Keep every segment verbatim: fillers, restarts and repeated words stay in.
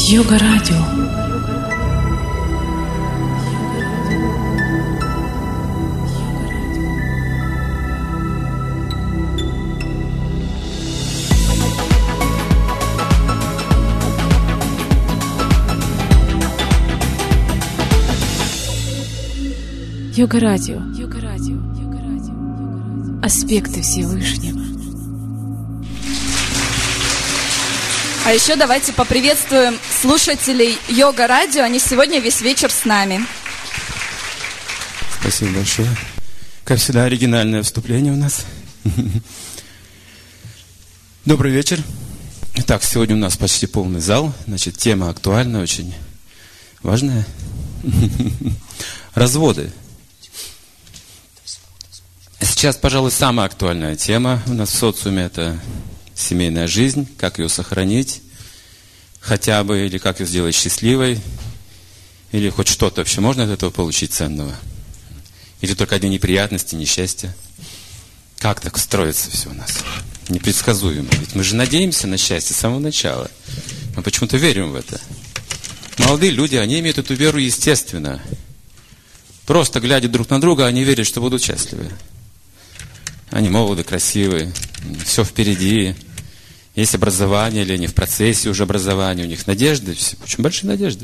Йога Радио. Йога Радио. Йога Радио. Йога Радио. Аспекты Всевышнего. А еще давайте поприветствуем слушателей Йога Радио. Они сегодня весь вечер с нами. Спасибо большое. Как всегда, оригинальное вступление у нас. Добрый вечер. Итак, сегодня у нас почти полный зал. Значит, тема актуальная, очень важная. Разводы. Сейчас, пожалуй, самая актуальная тема у нас в социуме – это семейная жизнь, как ее сохранить хотя бы, или как ее сделать счастливой, или хоть что-то вообще можно от этого получить ценного, или только одни неприятности, несчастья. Как так строится все у нас? Непредсказуемо. Ведь мы же надеемся на счастье с самого начала. Мы почему-то верим в это. Молодые люди, они имеют эту веру естественно. Просто глядя друг на друга, они верят, что будут счастливы. Они молоды, красивые, все впереди. Есть образование, или они в процессе уже образования, у них надежды, очень большие надежды.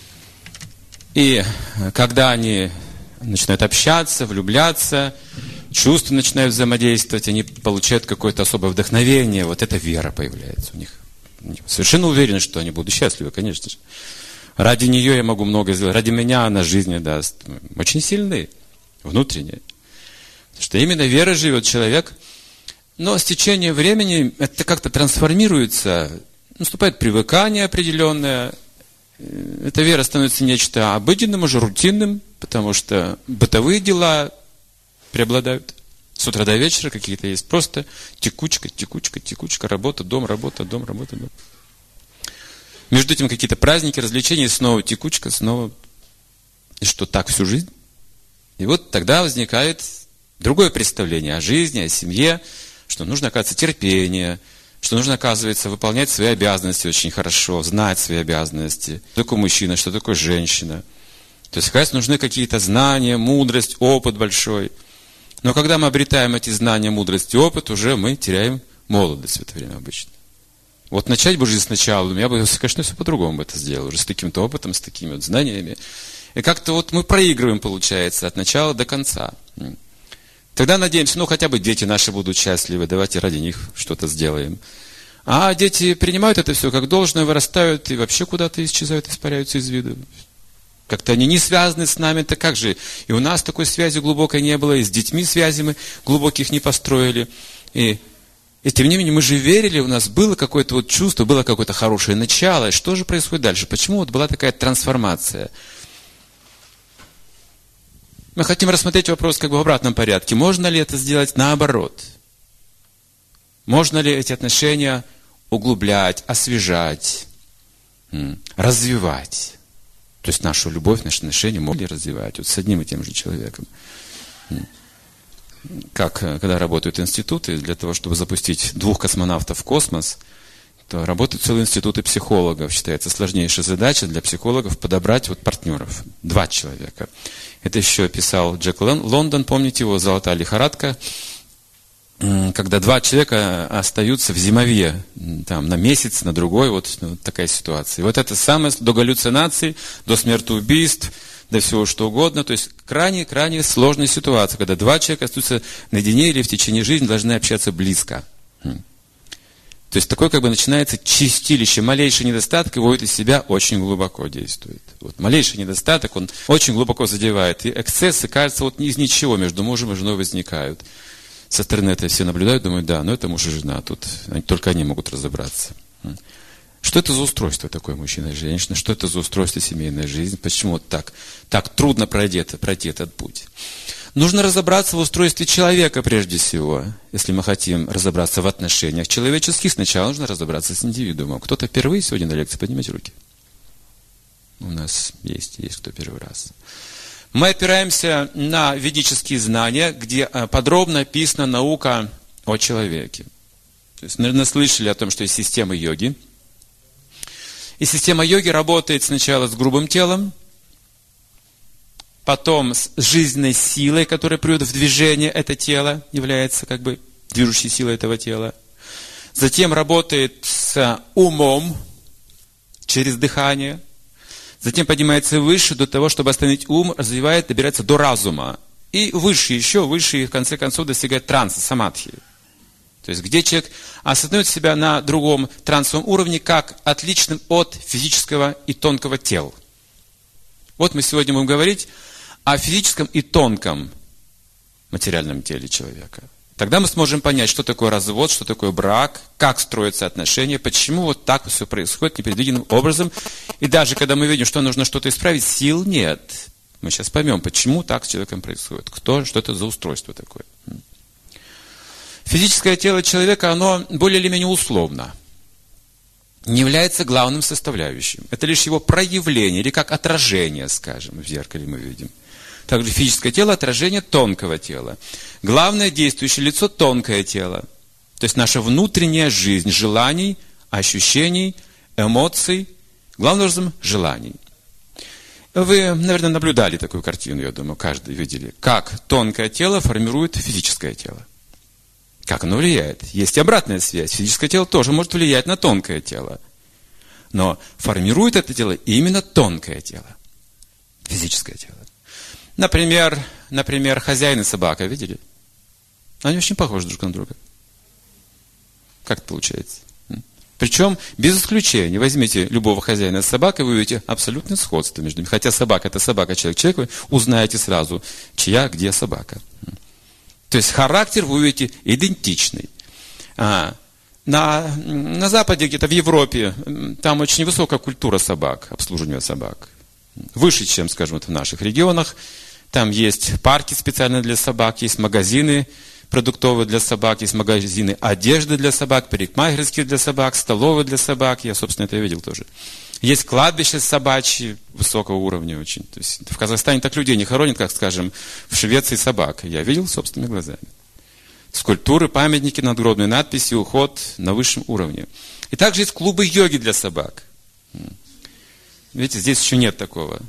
И когда они начинают общаться, влюбляться, чувства начинают взаимодействовать, они получают какое-то особое вдохновение, вот эта вера появляется у них. Они совершенно уверены, что они будут счастливы, конечно же. Ради нее я могу много сделать, ради меня она жизнь даст. Очень сильные, внутренние. Потому что именно вера живет человек. Но с течением времени это как-то трансформируется, наступает привыкание определенное. Эта вера становится нечто обыденным, уже рутинным, потому что бытовые дела преобладают. С утра до вечера какие-то есть просто текучка, текучка, текучка, работа, дом, работа, дом, работа, дом. Между этим какие-то праздники, развлечения, снова текучка, снова. И что, так всю жизнь? И вот тогда возникает другое представление о жизни, о семье, что нужно, оказывается, терпение, что нужно, оказывается, выполнять свои обязанности очень хорошо, знать свои обязанности. Что такое мужчина, что такое женщина. То есть, оказывается, нужны какие-то знания, мудрость, опыт большой. Но когда мы обретаем эти знания, мудрость и опыт, уже мы теряем молодость в это время обычно. Вот начать бы жизнь сначала, я бы, конечно, все по-другому это сделал, уже с таким-то опытом, с такими вот знаниями. И как-то вот мы проигрываем, получается, от начала до конца. Тогда надеемся, ну хотя бы дети наши будут счастливы, давайте ради них что-то сделаем. А дети принимают это все как должное, вырастают и вообще куда-то исчезают, испаряются из виду. Как-то они не связаны с нами, так как же? И у нас такой связи глубокой не было, и с детьми связи мы глубоких не построили. И, и тем не менее мы же верили, у нас было какое-то вот чувство, было какое-то хорошее начало. И что же происходит дальше? Почему вот была такая трансформация? Мы хотим рассмотреть вопрос как бы в обратном порядке. Можно ли это сделать наоборот? Можно ли эти отношения углублять, освежать, развивать? То есть нашу любовь, наши отношения можно ли развивать вот с одним и тем же человеком? Как когда работают институты, для того, чтобы запустить двух космонавтов в космос, то работают целые институты психологов. Считается сложнейшая задача для психологов подобрать вот партнеров. Два человека. Это еще писал Джек Лондон, помните его, «Золотая лихорадка», когда два человека остаются в зимовье, там, на месяц, на другой, вот, вот такая ситуация. И вот это самое, до галлюцинаций, до смертоубийств, до всего что угодно, то есть крайне-крайне сложная ситуация, когда два человека остаются наедине или в течение жизни должны общаться близко. То есть такое как бы начинается чистилище, малейший недостаток выводит из себя, очень глубоко действует. Вот малейший недостаток, он очень глубоко задевает. И эксцессы, кажется, вот из ничего между мужем и женой возникают. Со стороны это все наблюдают, думают, да, ну это муж и жена, тут только они могут разобраться. Что это за устройство такое мужчина и женщина? Что это за устройство семейной жизни? Почему вот так, так трудно пройти, пройти этот путь? Нужно разобраться в устройстве человека прежде всего. Если мы хотим разобраться в отношениях человеческих, сначала нужно разобраться с индивидуумом. Кто-то впервые сегодня на лекции? Поднимите руки. У нас есть, есть кто первый раз. Мы опираемся на ведические знания, где подробно описана наука о человеке. То есть, наверное, слышали о том, что есть система йоги. И система йоги работает сначала с грубым телом, потом с жизненной силой, которая приводит в движение это тело, является как бы движущей силой этого тела. Затем работает с умом через дыхание. Затем поднимается выше до того, чтобы остановить ум, развивает, добирается до разума. И выше, еще выше, и в конце концов достигает транса, самадхи. То есть, где человек осознает себя на другом трансовом уровне, как отличным от физического и тонкого тел. Вот мы сегодня будем говорить о физическом и тонком материальном теле человека. Тогда мы сможем понять, что такое развод, что такое брак, как строятся отношения, почему вот так все происходит непредвиденным образом. И даже когда мы видим, что нужно что-то исправить, сил нет. Мы сейчас поймем, почему так с человеком происходит, кто, что это за устройство такое. Физическое тело человека, оно более или менее условно, не является главным составляющим. Это лишь его проявление, или как отражение, скажем, в зеркале мы видим. Также физическое тело – отражение тонкого тела. Главное действующее лицо – тонкое тело. То есть наша внутренняя жизнь желаний, ощущений, эмоций, главным образом желаний. Вы, наверное, наблюдали такую картину, я думаю, каждый видели, как тонкое тело формирует физическое тело. Как оно влияет? Есть и обратная связь. Физическое тело тоже может влиять на тонкое тело. Но формирует это тело именно тонкое тело. Физическое тело. Например, например, хозяин и собака, видели? Они очень похожи друг на друга. Как это получается? Причем, без исключения, возьмите любого хозяина и собаку, вы увидите абсолютное сходство между ними. Хотя собака – это собака, человек – человек, вы узнаете сразу, чья, где собака. То есть характер вы увидите идентичный. А, на, на Западе, где-то в Европе, там очень высокая культура собак, обслуживания собак. Выше, чем, скажем, вот в наших регионах. Там есть парки специально для собак, есть магазины продуктовые для собак, есть магазины одежды для собак, парикмахерские для собак, столовые для собак. Я, собственно, это видел тоже. Есть кладбища собачьи высокого уровня очень. То есть в Казахстане так людей не хоронят, как, скажем, в Швеции собак. Я видел собственными глазами. Скульптуры, памятники, надгробные надписи, уход на высшем уровне. И также есть клубы йоги для собак. Видите, здесь еще нет такого.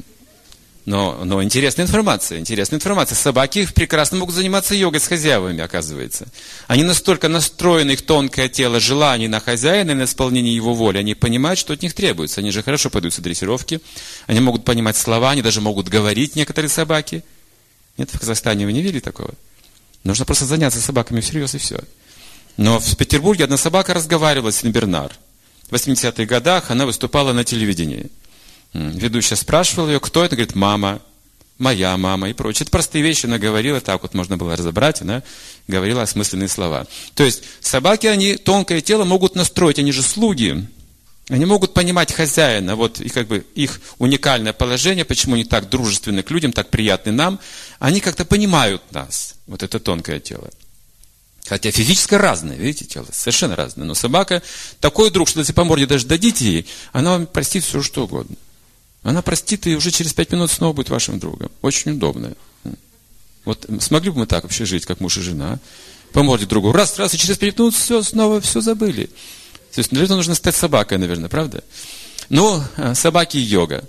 Но, но интересная информация, интересная информация. Собаки прекрасно могут заниматься йогой с хозяевами, оказывается. Они настолько настроены, их тонкое тело, желание на хозяина и на исполнение его воли. Они понимают, что от них требуется. Они же хорошо подаются дрессировке. Они могут понимать слова, они даже могут говорить, некоторые собаки. Нет, в Казахстане вы не видели такого? Нужно просто заняться собаками всерьез и все. Но в Петербурге одна собака разговаривала с Сен-Бернар. В восьмидесятых годах она выступала на телевидении. Ведущая спрашивала ее, кто это? Говорит, мама, моя мама и прочее. Это простые вещи она говорила, так вот можно было разобрать, она говорила осмысленные слова. То есть собаки, они тонкое тело могут настроить, они же слуги. Они могут понимать хозяина, вот и как бы их уникальное положение, почему они так дружественны к людям, так приятны нам. Они как-то понимают нас, вот это тонкое тело. Хотя физически разное, видите, тело совершенно разное. Но собака такой друг, что если по морде даже дадите ей, она вам простит все, что угодно. Она простит, и уже через пять минут снова будет вашим другом. Очень удобно. Вот смогли бы мы так вообще жить, как муж и жена? По морде другу. Раз, раз, и через пять минут все, снова все забыли. То есть для этого нужно стать собакой, наверное, правда? Но собаки и йога.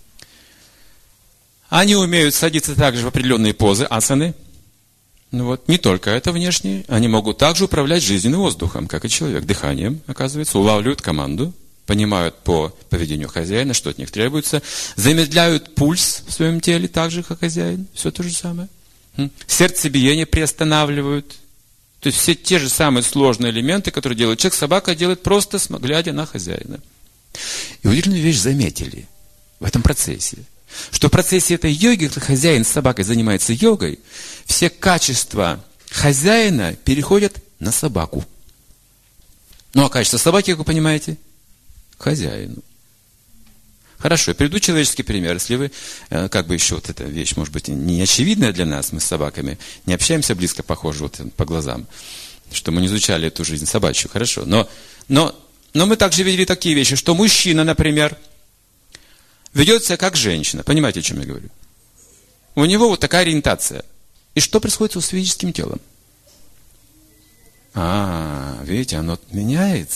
Они умеют садиться также в определенные позы, асаны. Ну вот, не только это внешнее. Они могут также управлять жизненным воздухом, как и человек. Дыханием, оказывается, улавливают команду. Понимают по поведению хозяина, что от них требуется. Замедляют пульс в своем теле, так же, как хозяин. Все то же самое. Сердцебиение приостанавливают. То есть все те же самые сложные элементы, которые делает человек, собака делает просто глядя на хозяина. И удивительную вещь заметили в этом процессе. Что в процессе этой йоги, когда хозяин с собакой занимается йогой, все качества хозяина переходят на собаку. Ну а качество собаки, как вы понимаете, к хозяину. Хорошо, я приведу человеческий пример. Если вы, как бы еще вот эта вещь, может быть, не очевидная для нас, мы с собаками не общаемся близко, похоже, вот по глазам, что мы не изучали эту жизнь собачью, хорошо. Но, но, но мы также видели такие вещи, что мужчина, например, ведет себя как женщина. Понимаете, о чем я говорю? У него вот такая ориентация. И что происходит с физическим телом? А, видите, оно меняется.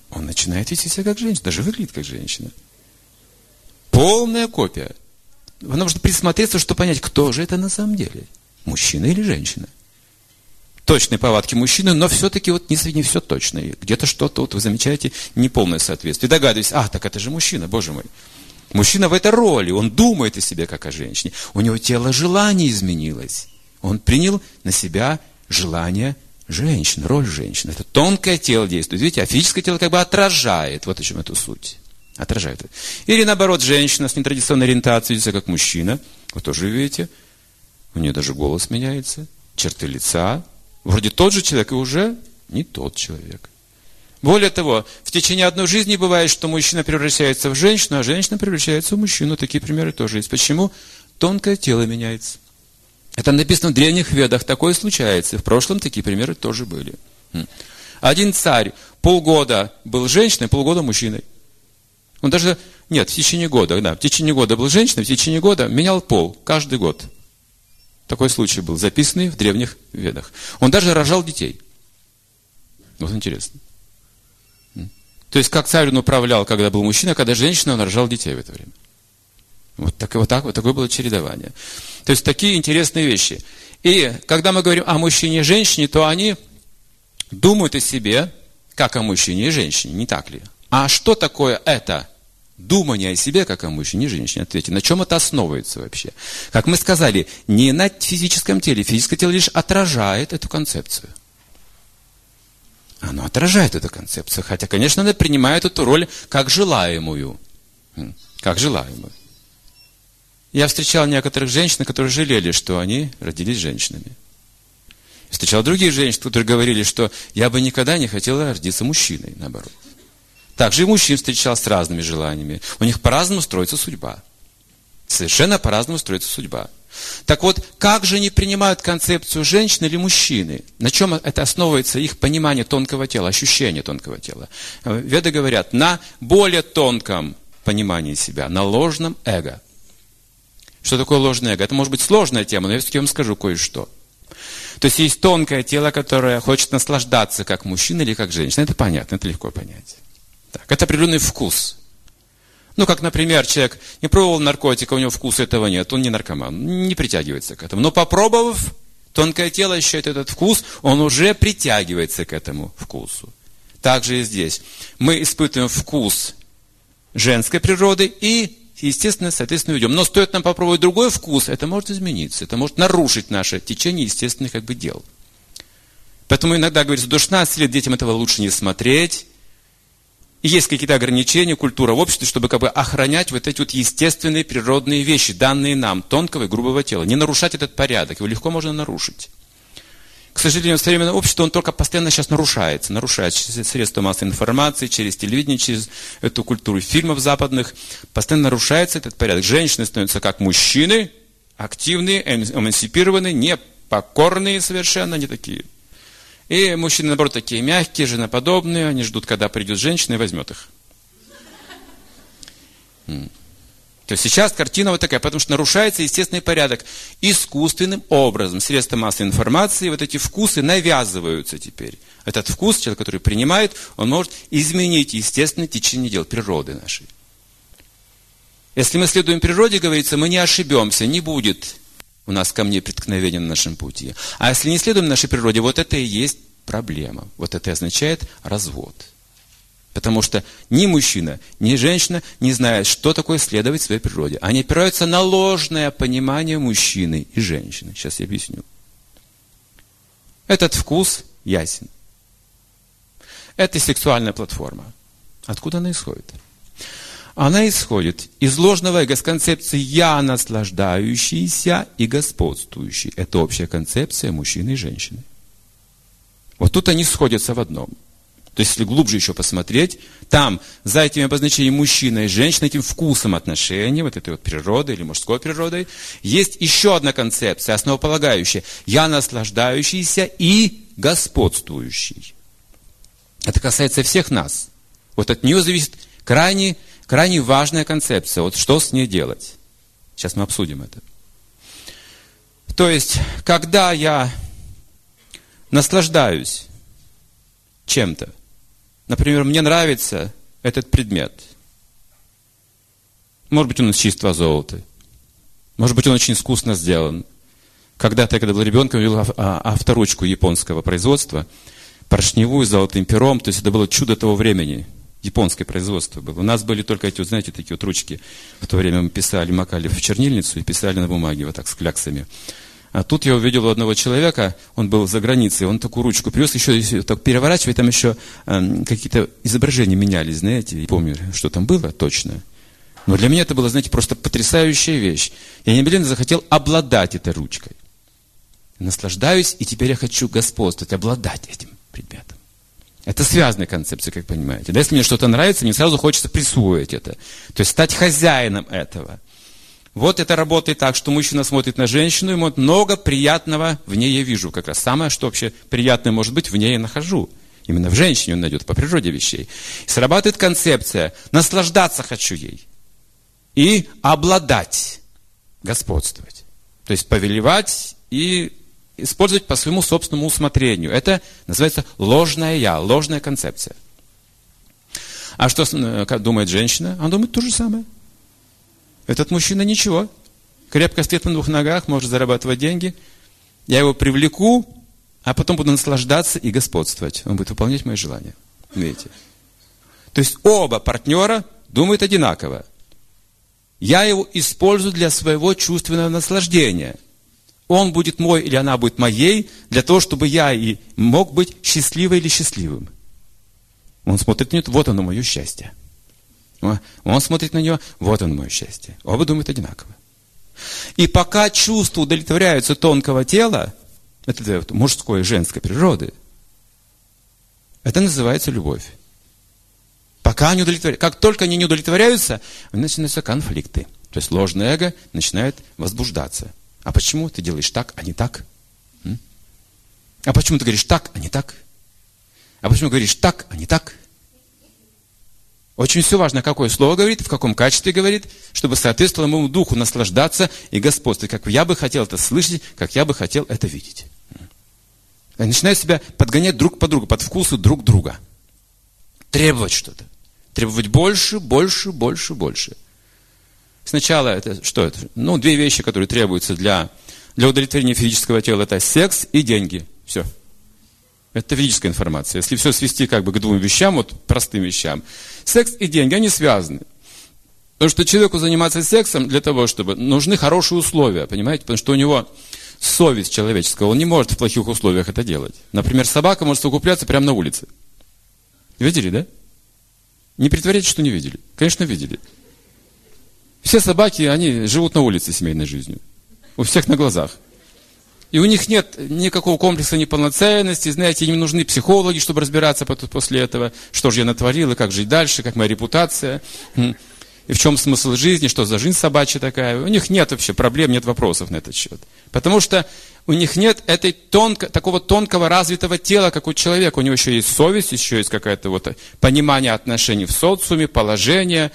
он начинает вести себя как женщина, даже выглядит как женщина. Полная копия. Вам нужно присмотреться, чтобы понять, кто же это на самом деле. Мужчина или женщина. Точные повадки мужчины, но все-таки вот не, не все точно. Где-то что-то, вот вы замечаете, неполное соответствие. Догадываетесь, а, так это же мужчина, боже мой. Мужчина в этой роли, он думает о себе как о женщине. У него тело желания изменилось. Он принял на себя желание женщины, роль женщины. Это тонкое тело действует. Видите, а физическое тело как бы отражает. Вот о чем эту суть. Отражает. Или наоборот, женщина с нетрадиционной ориентацией ведет себя как мужчина. Вы тоже видите. У нее даже голос меняется, черты лица. Вроде тот же человек, и уже не тот человек. Более того, в течение одной жизни бывает, что мужчина превращается в женщину, а женщина превращается в мужчину. Такие примеры тоже есть. Почему? Тонкое тело меняется. Это написано в древних ведах. Такое случается. В прошлом такие примеры тоже были. Один царь полгода был женщиной, полгода мужчиной. Он даже, нет, в течение года, да, в течение года был женщиной, в течение года менял пол каждый год. Такой случай был, записанный в древних ведах. Он даже рожал детей. Вот интересно. То есть, как царь он управлял, когда был мужчина, когда женщина, он рожал детей в это время. Вот, так, вот, так, вот такое было чередование. То есть, такие интересные вещи. И когда мы говорим о мужчине и женщине, то они думают о себе, как о мужчине и женщине, не так ли? А что такое это? Думание о себе, как о мужчине и женщине. Ответьте, на чем это основывается вообще? Как мы сказали, не на физическом теле. Физическое тело лишь отражает эту концепцию. Оно отражает эту концепцию. Хотя, конечно, оно принимает эту роль как желаемую. Как желаемую. Я встречал некоторых женщин, которые жалели, что они родились женщинами. Встречал других женщин, которые говорили, что я бы никогда не хотела родиться мужчиной, наоборот. Также и мужчин встречал с разными желаниями. У них по-разному строится судьба. Совершенно по-разному строится судьба. Так вот, как же они принимают концепцию женщины или мужчины? На чем это основывается их понимание тонкого тела, ощущение тонкого тела? Веды говорят, на более тонком понимании себя, на ложном эго. Что такое ложное эго? Это может быть сложная тема, но я все-таки вам скажу кое-что. То есть, есть тонкое тело, которое хочет наслаждаться как мужчина или как женщина. Это понятно, это легко понять. Так, это определенный вкус. Ну, как, например, человек не пробовал наркотика, у него вкуса этого нет, он не наркоман, не притягивается к этому. Но попробовав, тонкое тело ощущает этот вкус, он уже притягивается к этому вкусу. Также и здесь. Мы испытываем вкус женской природы и, естественно, соответственно, ведем. Но стоит нам попробовать другой вкус, это может измениться, это может нарушить наше течение естественных как бы дел. Поэтому иногда говорится, до шестнадцати лет детям этого лучше не смотреть. И есть какие-то ограничения, культура в обществе, чтобы как бы охранять вот эти вот естественные природные вещи, данные нам, тонкого и грубого тела. Не нарушать этот порядок, его легко можно нарушить. К сожалению, современное общество, он только постоянно сейчас нарушается. Нарушается через средства массовой информации, через телевидение, через эту культуру фильмов западных. Постоянно нарушается этот порядок. Женщины становятся как мужчины, активные, эмансипированные, непокорные совершенно, не такие. И мужчины, наоборот, такие мягкие, женоподобные, они ждут, когда придет женщина и возьмет их. То есть сейчас картина вот такая, потому что нарушается естественный порядок. Искусственным образом, средства массовой информации, вот эти вкусы навязываются теперь. Этот вкус, человек, который принимает, он может изменить естественное течение дел природы нашей. Если мы следуем природе, говорится, мы не ошибемся, не будет у нас камней преткновения на нашем пути. А если не следуем нашей природе, вот это и есть проблема. Вот это и означает развод. Потому что ни мужчина, ни женщина не знают, что такое следовать своей природе. Они опираются на ложное понимание мужчины и женщины. Сейчас я объясню. Этот вкус ясен. Это сексуальная платформа. Откуда она исходит? Она исходит из ложного эго с концепции «я наслаждающийся и господствующий». Это общая концепция мужчины и женщины. Вот тут они сходятся в одном. То есть, если глубже еще посмотреть, там, за этими обозначениями мужчина и женщина, этим вкусом отношений, вот этой вот природой или мужской природой, есть еще одна концепция, основополагающая. «Я наслаждающийся и господствующий». Это касается всех нас. Вот от нее зависит крайне Крайне важная концепция. Вот что с ней делать? Сейчас мы обсудим это. То есть, когда я наслаждаюсь чем-то, например, мне нравится этот предмет. Может быть, он из чистого золота. Может быть, он очень искусно сделан. Когда-то, я когда был ребенком, видел авторучку японского производства, поршневую с золотым пером, то есть это было чудо того времени. Японское производство было. У нас были только эти, вот, знаете, такие вот ручки. В то время мы писали, макали в чернильницу и писали на бумаге вот так с кляксами. А тут я увидел у одного человека, он был за границей, он такую ручку привез, еще так переворачивая, там еще э, какие-то изображения менялись, знаете. Не помню, что там было точно. Но для меня это было, знаете, просто потрясающая вещь. Я немедленно захотел обладать этой ручкой. Наслаждаюсь, и теперь я хочу господствовать, обладать этим предметом. Это связанная концепция, как понимаете. Да, если мне что-то нравится, мне сразу хочется присвоить это. То есть стать хозяином этого. Вот это работает так, что мужчина смотрит на женщину, и ему много приятного в ней я вижу. Как раз самое, что вообще приятное может быть, в ней я нахожу. Именно в женщине он найдет, по природе вещей. И срабатывает концепция, наслаждаться хочу ей. И обладать, господствовать. То есть повелевать и использовать по своему собственному усмотрению. Это называется ложное я, ложная концепция. А что думает женщина? Она думает то же самое. Этот мужчина ничего. Крепко стоит на двух ногах, может зарабатывать деньги. Я его привлеку, а потом буду наслаждаться и господствовать. Он будет выполнять мои желания. Видите? То есть оба партнера думают одинаково. Я его использую для своего чувственного наслаждения. Он будет мой или она будет моей, для того, чтобы я и мог быть счастливой или счастливым. Он смотрит на нее, вот оно мое счастье. Он смотрит на нее, вот оно мое счастье. Оба думают одинаково. И пока чувства удовлетворяются тонкого тела, это мужской и женской природы, это называется любовь. Пока они удовлетворяются. Как только они не удовлетворяются, начинаются конфликты. То есть ложное эго начинает возбуждаться. А почему ты делаешь так, а не так? М? А почему ты говоришь так, а не так? А почему говоришь так, а не так? Очень все важно, какое слово говорит, в каком качестве говорит, чтобы соответствовало моему духу наслаждаться и господствовать, как я бы хотел это слышать, как я бы хотел это видеть. Я начинаю себя подгонять друг под друга, под вкусы друг друга. Требовать что-то. Требовать больше, больше, больше, больше. Сначала это что это? Ну, две вещи, которые требуются для, для удовлетворения физического тела, это секс и деньги. Все. Это физическая информация. Если все свести как бы к двум вещам, вот простым вещам. Секс и деньги, они связаны. Потому что человеку заниматься сексом для того, чтобы нужны хорошие условия, понимаете? Потому что у него совесть человеческая, он не может в плохих условиях это делать. Например, собака может совокупляться прямо на улице. Видели, да? Не притворяйтесь, что не видели. Конечно, видели. Все собаки, они живут на улице семейной жизнью. У всех на глазах. И у них нет никакого комплекса неполноценности. Знаете, им нужны психологи, чтобы разбираться после этого. Что же я натворил, и как жить дальше, как моя репутация. И в чем смысл жизни, что за жизнь собачья такая. У них нет вообще проблем, нет вопросов на этот счет. Потому что у них нет этой тонко, такого тонкого развитого тела, как у человека. У него еще есть совесть, еще есть какое-то вот понимание отношений в социуме, положение,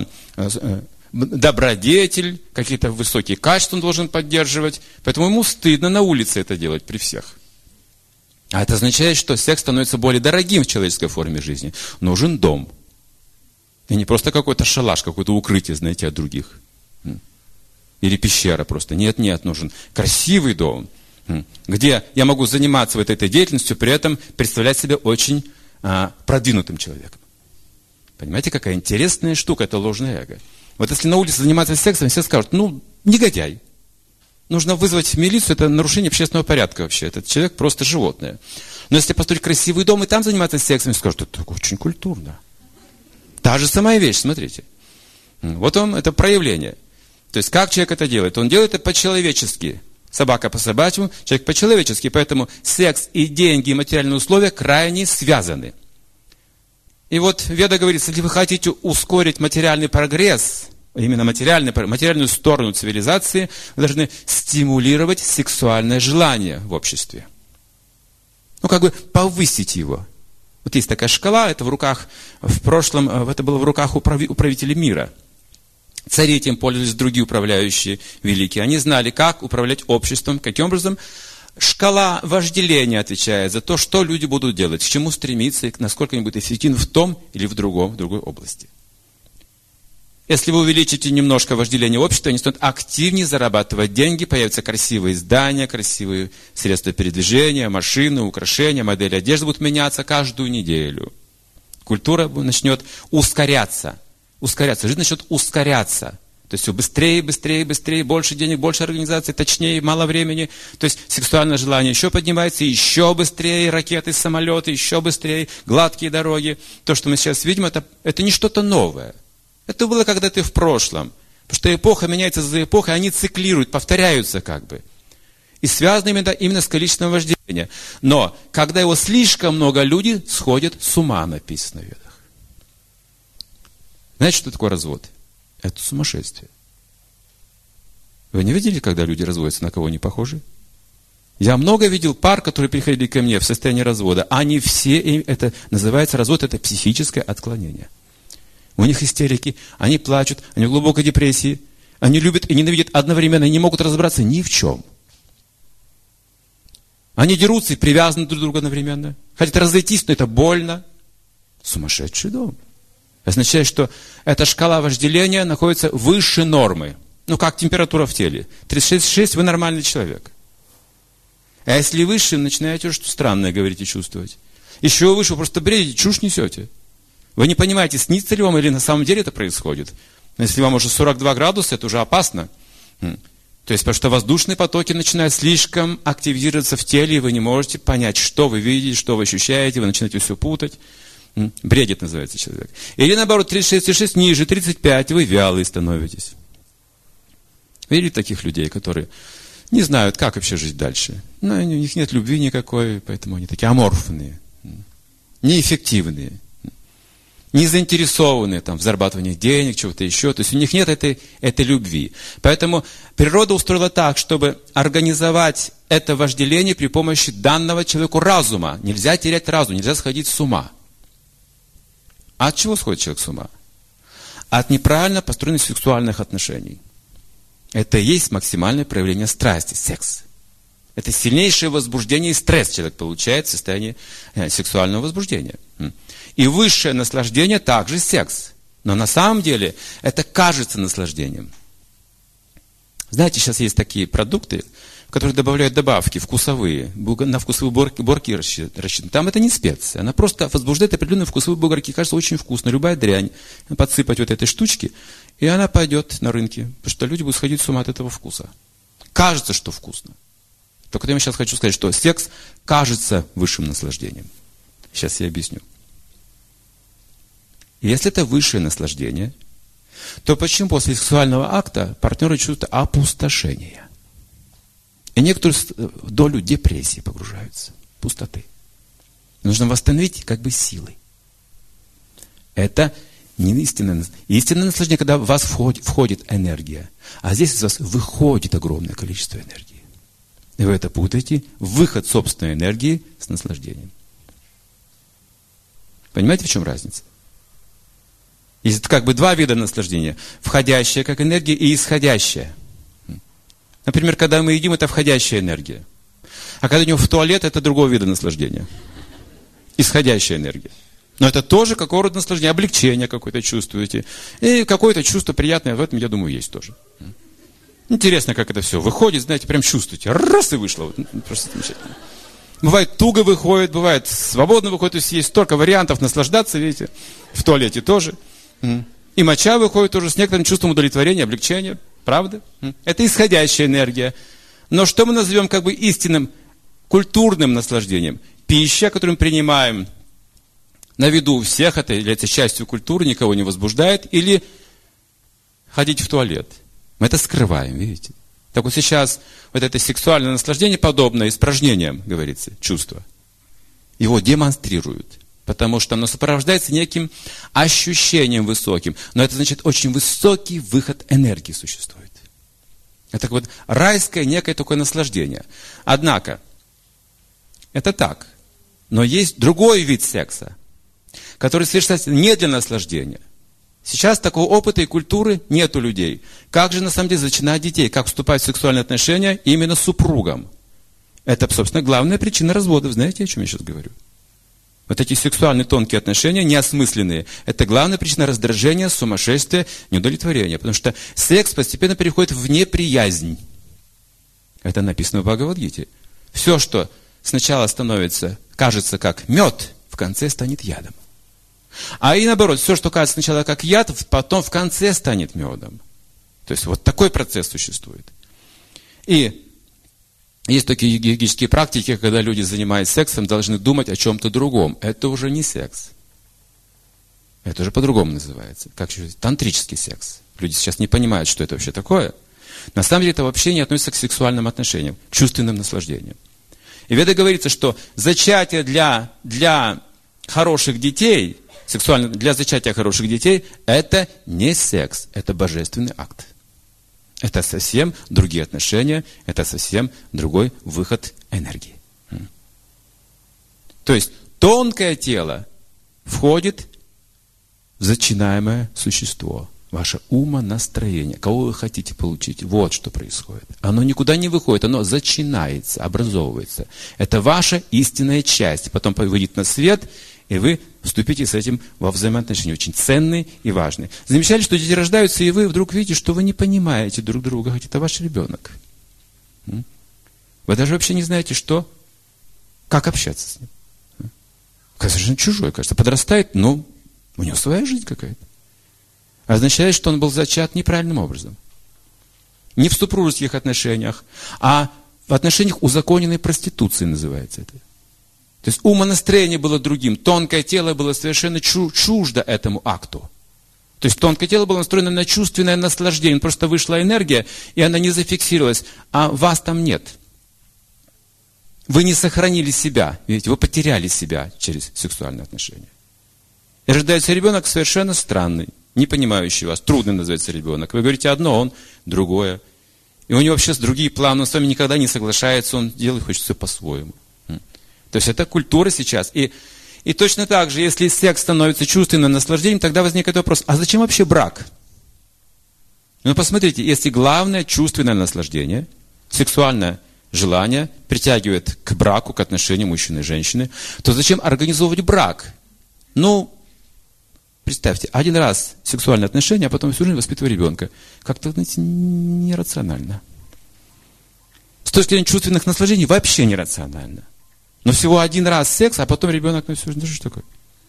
добродетель, какие-то высокие качества он должен поддерживать. Поэтому ему стыдно на улице это делать при всех. А это означает, что секс становится более дорогим в человеческой форме жизни. Нужен дом. И не просто какой-то шалаш, какое-то укрытие, знаете, от других. Или пещера просто. Нет, нет, нужен красивый дом, где я могу заниматься вот этой деятельностью, при этом представлять себя очень а, продвинутым человеком. Понимаете, какая интересная штука, это ложное эго. Вот если на улице заниматься сексом, все скажут, ну, негодяй. Нужно вызвать милицию, это нарушение общественного порядка вообще. Этот человек просто животное. Но если построить красивый дом и там заниматься сексом, скажут, это очень культурно. Та же самая вещь, смотрите. Вот он, это проявление. То есть, как человек это делает? Он делает это по-человечески. Собака по-собачьему, человек по-человечески. Поэтому секс и деньги, и материальные условия крайне связаны. И вот Веда говорит, если вы хотите ускорить материальный прогресс, именно материальный, материальную сторону цивилизации, вы должны стимулировать сексуальное желание в обществе. Ну, как бы повысить его. Вот есть такая шкала, это в руках, в прошлом, это было в руках управителей мира. Цари этим пользовались, другие управляющие великие. Они знали, как управлять обществом, каким образом Шкала вожделения отвечает за то, что люди будут делать, к чему стремиться и насколько они будут эффективны в том или в другом, в другой области. Если вы увеличите немножко вожделение общества, они станут активнее зарабатывать деньги, появятся красивые здания, красивые средства передвижения, машины, украшения, модели одежды будут меняться каждую неделю. Культура начнет ускоряться, ускоряться, жизнь начнет ускоряться. То есть все быстрее, быстрее, быстрее, больше денег, больше организаций, точнее, мало времени. То есть сексуальное желание еще поднимается, еще быстрее, ракеты, самолеты, еще быстрее, гладкие дороги. То, что мы сейчас видим, это, это не что-то новое. Это было когда-то в прошлом. Потому что эпоха меняется за эпохой, они циклируют, повторяются как бы. И связаны именно, именно с количеством вожделения. Но когда его слишком много, люди сходят с ума, написано в Ведах. Знаете, что такое развод? Это сумасшествие. Вы не видели, когда люди разводятся, на кого они похожи? Я много видел пар, которые приходили ко мне в состоянии развода. Они все, это называется развод, это психическое отклонение. У них истерики, они плачут, они в глубокой депрессии. Они любят и ненавидят одновременно, и не могут разобраться ни в чем. Они дерутся и привязаны друг к другу одновременно. Хотят разойтись, но это больно. Сумасшедший дом. Означает, что эта шкала вожделения находится выше нормы. Ну, как температура в теле. тридцать шесть целых шесть вы нормальный человек. А если выше, начинаете что-то странное говорить и чувствовать. Еще выше, вы просто бредите, чушь несете. Вы не понимаете, снится ли вам или на самом деле это происходит. Если вам уже сорок два градуса, это уже опасно. То есть, потому что воздушные потоки начинают слишком активизироваться в теле, и вы не можете понять, что вы видите, что вы ощущаете, вы начинаете все путать. Бредит называется человек. Или наоборот, тридцать шесть целых шесть ниже, тридцать пять, вы вялые становитесь. Видели таких людей, которые не знают, как вообще жить дальше. Но у них нет любви никакой, поэтому они такие аморфные, неэффективные, не заинтересованные там, в зарабатывании денег, чего-то еще. То есть у них нет этой, этой любви. Поэтому природа устроила так, чтобы организовать это вожделение при помощи данного человеку разума. Нельзя терять разум, нельзя сходить с ума. А от чего сходит человек с ума? От неправильно построенных сексуальных отношений. Это и есть максимальное проявление страсти, секс. Это сильнейшее возбуждение и стресс человек получает в состоянии сексуального возбуждения. И высшее наслаждение также секс. Но на самом деле это кажется наслаждением. Знаете, сейчас есть такие продукты, в которые добавляют добавки вкусовые, на вкусовые бугорки рассчитаны. Там это не специя, она просто возбуждает определенные вкусовые бугорки. Кажется очень вкусно, любая дрянь. Подсыпать вот этой штучки, и она пойдет на рынке. Потому что люди будут сходить с ума от этого вкуса. Кажется, что вкусно. Только я сейчас хочу сказать, что секс кажется высшим наслаждением. Сейчас я объясню. Если это высшее наслаждение, то почему после сексуального акта партнеры чувствуют опустошение? И некоторые в долю депрессии погружаются, пустоты. Нужно восстановить как бы силы. Это не истинное, истинное наслаждение, когда в вас входит, входит энергия, а здесь из вас выходит огромное количество энергии. И вы это путаете, выход собственной энергии с наслаждением. Понимаете, в чем разница? Есть как бы два вида наслаждения. Входящая как энергия и исходящая. Например, когда мы едим, это входящая энергия. А когда идем в туалет, это другого вида наслаждения. Исходящая энергия. Но это тоже какого рода наслаждение, облегчение какое-то чувствуете. И какое-то чувство приятное в этом, я думаю, есть тоже. Интересно, как это все выходит, знаете, прям чувствуете. Раз и вышло. Просто замечательно. Бывает туго выходит, бывает свободно выходит. То есть есть столько вариантов наслаждаться, видите. В туалете тоже. И моча выходит тоже с некоторым чувством удовлетворения, облегчения. Правда? Это исходящая энергия. Но что мы назовем как бы истинным культурным наслаждением? Пища, которую мы принимаем на виду у всех, это является частью культуры, никого не возбуждает, или ходить в туалет. Мы это скрываем, видите? Так вот сейчас вот это сексуальное наслаждение подобное испражнениям, говорится, чувство. Его демонстрируют. Потому что оно сопровождается неким ощущением высоким. Но это значит, очень высокий выход энергии существует. Это вот райское некое такое наслаждение. Однако, это так. Но есть другой вид секса, который совершается не для наслаждения. Сейчас такого опыта и культуры нет у людей. Как же на самом деле зачинать детей? Как вступать в сексуальные отношения именно с супругом? Это, собственно, главная причина разводов. Знаете, о чем я сейчас говорю? Вот эти сексуальные тонкие отношения, неосмысленные, это главная причина раздражения, сумасшествия, неудовлетворения. Потому что секс постепенно переходит в неприязнь. Это написано в Бхагавад-гите. Все, что сначала становится, кажется как мед, в конце станет ядом. А и наоборот, все, что кажется сначала как яд, потом в конце станет медом. То есть вот такой процесс существует. И есть такие йогические практики, когда люди, занимаясь сексом, должны думать о чем-то другом. Это уже не секс. Это уже по-другому называется. Как тантрический секс. Люди сейчас не понимают, что это вообще такое. На самом деле это вообще не относится к сексуальным отношениям, к чувственным наслаждениям. И в Ведах говорится, что зачатие для, для хороших детей, сексуально, для зачатия хороших детей, это не секс, это божественный акт. Это совсем другие отношения, это совсем другой выход энергии. То есть тонкое тело входит в зачинаемое существо. Ваше умонастроение. Кого вы хотите получить? Вот что происходит. Оно никуда не выходит, оно зачинается, образовывается. Это ваша истинная часть. Потом выйдет на свет, и вы вступите с этим во взаимоотношения. Очень ценные и важные. Замечали, что дети рождаются, и вы вдруг видите, что вы не понимаете друг друга, хотя это ваш ребенок. Вы даже вообще не знаете, что, как общаться с ним. Совершенно чужой, кажется. Подрастает, но у него своя жизнь какая-то. Означает, что он был зачат неправильным образом. Не в супружеских отношениях, а в отношениях узаконенной проституции называется это. То есть умонастроение было другим. Тонкое тело было совершенно чуждо этому акту. То есть тонкое тело было настроено на чувственное наслаждение. Просто вышла энергия, и она не зафиксировалась. А вас там нет. Вы не сохранили себя. Видите, вы потеряли себя через сексуальные отношения. И рождается ребенок совершенно странный, не понимающий вас. Трудно называется ребенок. Вы говорите одно, он другое. И у него вообще другие планы. Он с вами никогда не соглашается. Он делает, хочет все по-своему. То есть это культура сейчас. И, и точно так же, если секс становится чувственным наслаждением, тогда возникает вопрос, а зачем вообще брак? Ну посмотрите, если главное чувственное наслаждение, сексуальное желание притягивает к браку, к отношениям мужчины и женщины, то зачем организовывать брак? Ну, представьте, один раз сексуальные отношения, а потом всю жизнь воспитывать ребенка. Как-то, знаете, нерационально. С точки зрения чувственных наслаждений вообще нерационально. Но всего один раз секс, а потом ребенок на всю жизнь. Ну что такое?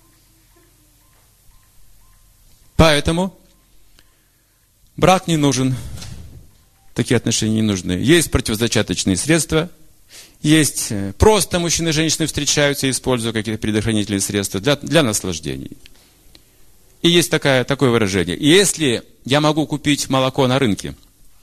Поэтому брак не нужен. Такие отношения не нужны. Есть противозачаточные средства. Есть просто мужчины и женщины встречаются, используя какие-то предохранительные средства для, для наслаждений. И есть такая, такое выражение. Если я могу купить молоко на рынке,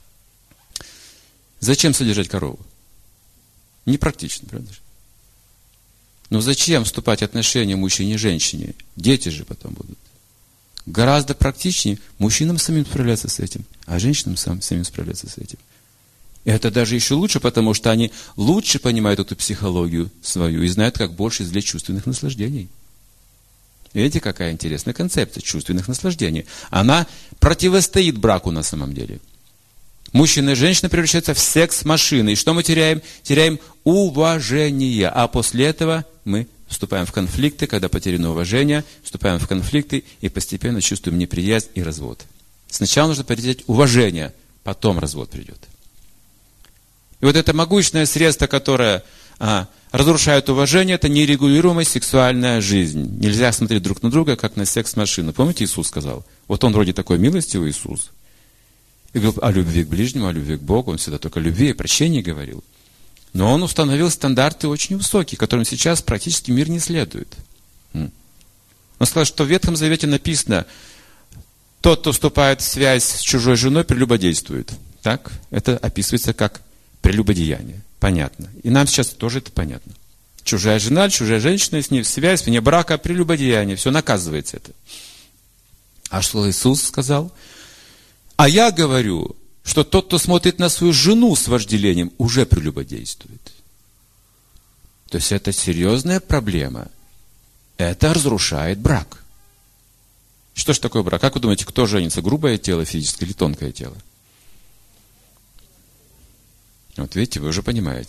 зачем содержать корову? Непрактично, правда же? Но зачем вступать в отношения мужчине и женщине? Дети же потом будут. Гораздо практичнее мужчинам самим справляться с этим, а женщинам сам, самим справляться с этим. И это даже еще лучше, потому что они лучше понимают эту психологию свою и знают, как больше извлечь чувственных наслаждений. Видите, какая интересная концепция чувственных наслаждений. Она противостоит браку на самом деле. Мужчина и женщина превращаются в секс-машины. И что мы теряем? Теряем уважение. А после этого мы вступаем в конфликты, когда потеряно уважение, вступаем в конфликты и постепенно чувствуем неприязнь и развод. Сначала нужно потерять уважение, потом развод придет. И вот это могущественное средство, которое а, разрушает уважение, это нерегулируемая сексуальная жизнь. Нельзя смотреть друг на друга, как на секс-машину. Помните, Иисус сказал? Вот он вроде такой милостивый Иисус. И говорил о любви к ближнему, о любви к Богу. Он всегда только о любви и прощении говорил. Но он установил стандарты очень высокие, которым сейчас практически мир не следует. Он сказал, что в Ветхом Завете написано, тот, кто вступает в связь с чужой женой, прелюбодействует. Так? Это описывается как прелюбодеяние. Понятно. И нам сейчас тоже это понятно. Чужая жена, чужая женщина, с ней в связь, вне брака, прелюбодеяние. Все наказывается это. А что Иисус сказал? А я говорю, что тот, кто смотрит на свою жену с вожделением, уже прелюбодействует. То есть это серьезная проблема. Это разрушает брак. Что же такое брак? Как вы думаете, кто женится? Грубое тело физическое или тонкое тело? Вот видите, вы уже понимаете.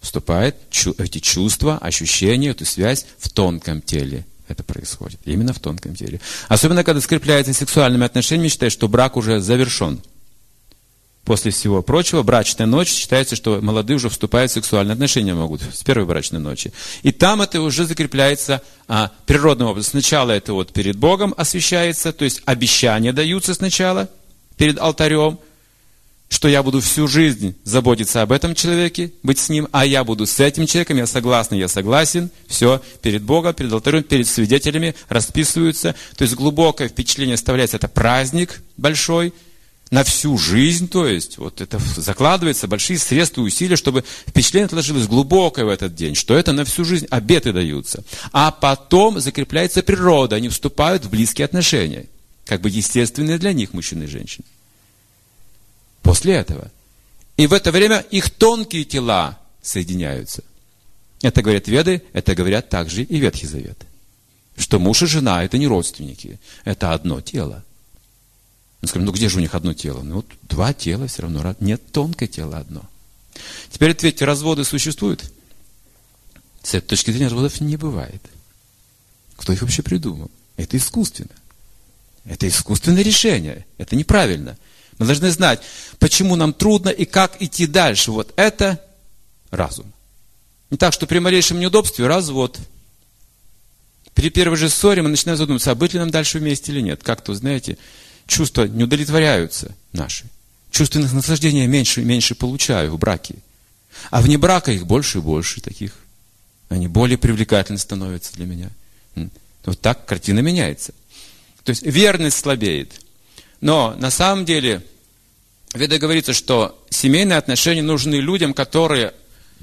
вступают эти чувства, ощущения, эту связь в тонком теле. Это происходит. Именно в тонком теле. Особенно, когда скрепляется сексуальными отношениями, считают, что брак уже завершен. После всего прочего, брачная ночь, считается, что молодые уже вступают в сексуальные отношения могут с первой брачной ночи. И там это уже закрепляется а, природным образом. Сначала это вот перед Богом освящается, то есть обещания даются сначала перед алтарем, что я буду всю жизнь заботиться об этом человеке, быть с ним, а я буду с этим человеком, я согласна, я согласен, все, перед Богом, перед алтарем, перед свидетелями расписываются. То есть глубокое впечатление оставляется, это праздник большой, на всю жизнь, то есть, вот это закладывается, большие средства и усилия, чтобы впечатление отложилось глубокое в этот день, что это на всю жизнь обеты даются. А потом закрепляется природа, они вступают в близкие отношения, как бы естественные для них мужчины и женщины. После этого. И в это время их тонкие тела соединяются. Это говорят Веды, это говорят также и Ветхий Завет. Что муж и жена это не родственники, это одно тело. Мы скажем, ну где же у них одно тело? Ну вот два тела все равно. Нет, тонкое тело одно. Теперь ответьте, разводы существуют? С этой точки зрения разводов не бывает. Кто их вообще придумал? Это искусственно. Это искусственное решение. Это неправильно. Мы должны знать, почему нам трудно и как идти дальше. Вот это разум. Не так, что при малейшем неудобстве развод. При первой же ссоре мы начинаем задумываться, а быть ли нам дальше вместе или нет. Как-то, знаете, чувства не удовлетворяются наши. Чувственных наслаждений меньше и меньше получаю в браке. А вне брака их больше и больше таких. Они более привлекательны становятся для меня. Вот так картина меняется. То есть верность слабеет. Но на самом деле в Ведах говорится, что семейные отношения нужны людям, которые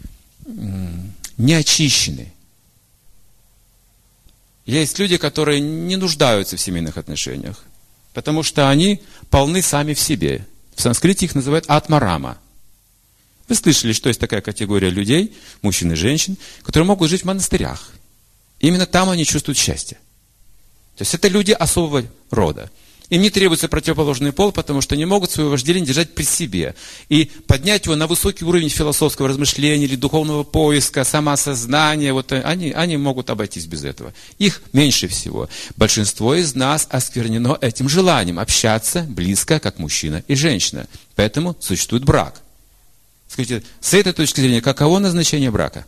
не очищены. Есть люди, которые не нуждаются в семейных отношениях, потому что они полны сами в себе. В санскрите их называют атмарама. Вы слышали, что есть такая категория людей, мужчин и женщин, которые могут жить в монастырях. Именно там они чувствуют счастье. То есть это люди особого рода. Им не требуется противоположный пол, потому что они могут свое вожделение держать при себе. И поднять его на высокий уровень философского размышления или духовного поиска, самоосознания, вот они, они могут обойтись без этого. Их меньше всего. Большинство из нас осквернено этим желанием общаться близко, как мужчина и женщина. Поэтому существует брак. Скажите, с этой точки зрения, каково назначение брака?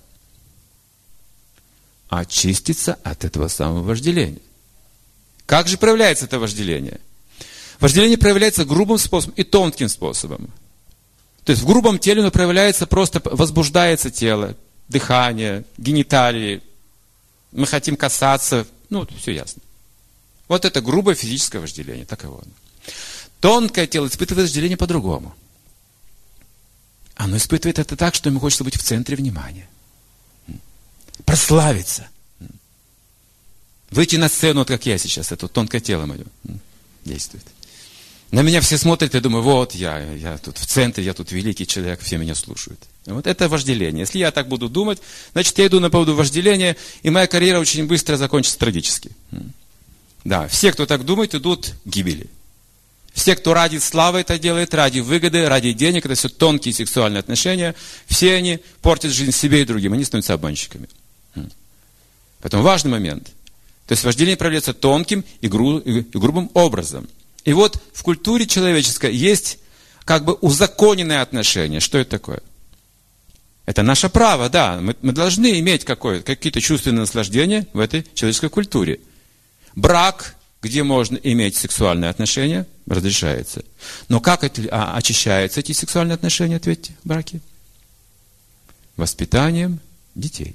Очиститься от этого самого вожделения. Как же проявляется это вожделение? Вожделение проявляется грубым способом и тонким способом. То есть в грубом теле оно проявляется, просто возбуждается тело, дыхание, гениталии. Мы хотим касаться, ну, все ясно. Вот это грубое физическое вожделение, таково оно. Тонкое тело испытывает вожделение по-другому. Оно испытывает это так, что ему хочется быть в центре внимания. Прославиться. Выйти на сцену, вот как я сейчас, это тонкое тело мое действует. На меня все смотрят, я думаю, вот я, я тут в центре, я тут великий человек, все меня слушают. Вот это вожделение. Если я так буду думать, значит, я иду на поводу вожделения, и моя карьера очень быстро закончится трагически. Да, все, кто так думает, идут к гибели. Все, кто ради славы это делает, ради выгоды, ради денег, это все тонкие сексуальные отношения, все они портят жизнь себе и другим, они становятся обманщиками. Поэтому важный момент. То есть вожделение проявляется тонким и, гру, и грубым образом. И вот в культуре человеческой есть как бы узаконенное отношение. Что это такое? Это наше право, да. Мы, мы должны иметь какие-то чувственные наслаждения в этой человеческой культуре. Брак, где можно иметь сексуальные отношения, разрешается. Но как это, а, очищаются эти сексуальные отношения, ответьте, в браке? Воспитанием детей.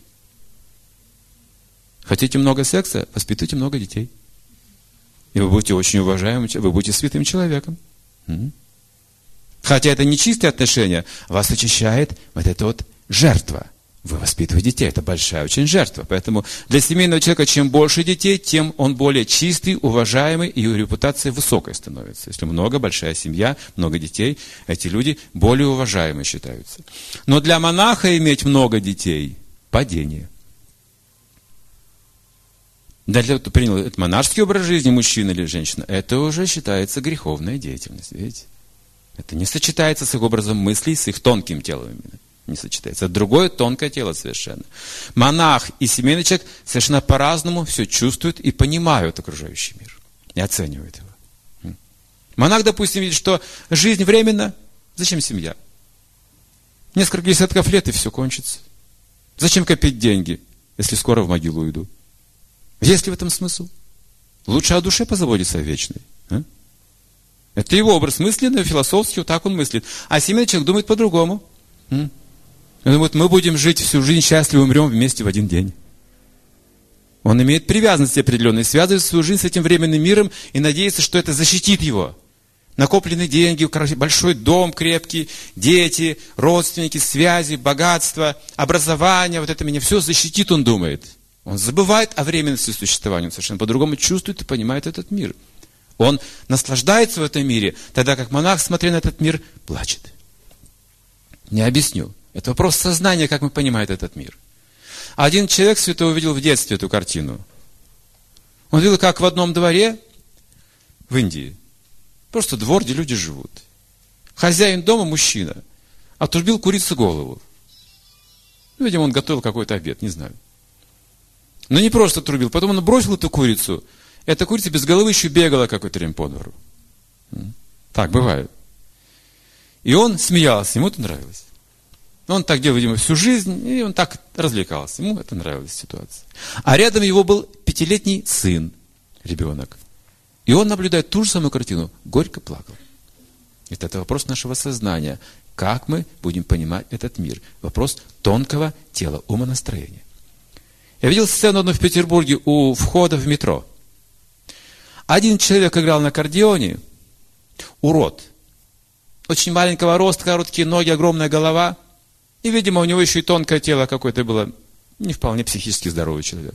Хотите много секса? Воспитывайте много детей. И вы будете очень уважаемым, вы будете святым человеком. Хотя это не чистые отношения, вас очищает вот эта вот жертва. Вы воспитываете детей, это большая очень жертва. Поэтому для семейного человека, чем больше детей, тем он более чистый, уважаемый, и его репутация высокой становится. Если много, большая семья, много детей, эти люди более уважаемые считаются. Но для монаха иметь много детей – падение. Для того, кто принял этот монашеский образ жизни, мужчина или женщина, это уже считается греховная деятельность. Видите? Это не сочетается с их образом мыслей, с их тонким телом именно. не сочетается. Это другое тонкое тело совершенно. Монах и семейный человек совершенно по-разному все чувствуют и понимают окружающий мир. И оценивают его. Монах, допустим, видит, что жизнь временна. Зачем семья? Несколько десятков лет, и все кончится. Зачем копить деньги, если скоро в могилу уйду? Есть ли в этом смысл? Лучше о душе позаботиться вечной. А? Это его образ мысли, но философски вот так он мыслит. А семейный человек думает по-другому. Он думает, мы будем жить всю жизнь счастливо, умрем вместе в один день. Он имеет привязанности определенные, связывает свою жизнь с этим временным миром и надеется, что это защитит его. Накопленные деньги, большой дом крепкий, дети, родственники, связи, богатство, образование, вот это меня все защитит, он думает. Он забывает о временности существования, он совершенно по-другому чувствует и понимает этот мир. Он наслаждается в этом мире, тогда как монах, смотря на этот мир, плачет. Не объясню. Это вопрос сознания, как мы понимаем этот мир. Один человек святой увидел в детстве эту картину. Он видел, как в одном дворе в Индии, просто двор, где люди живут, хозяин дома, мужчина, отрубил курице голову. Ну, видимо, он готовил какой-то обед, не знаю. Но не просто отрубил, потом он бросил эту курицу. Эта курица без головы еще бегала какое-то время по двору. Так бывает. И он смеялся, ему это нравилось. Он так делал, видимо, всю жизнь, и он так развлекался. Ему это нравилась ситуация. А рядом его был пятилетний сын, ребенок. И он, наблюдает ту же самую картину, горько плакал. Это вопрос нашего сознания. Как мы будем понимать этот мир? Вопрос тонкого тела, умонастроения. Я видел сцену одну в Петербурге у входа в метро. Один человек играл на аккордеоне, урод. Очень маленького роста, короткие ноги, огромная голова. И, видимо, у него еще и тонкое тело какое-то было, не вполне психически здоровый человек.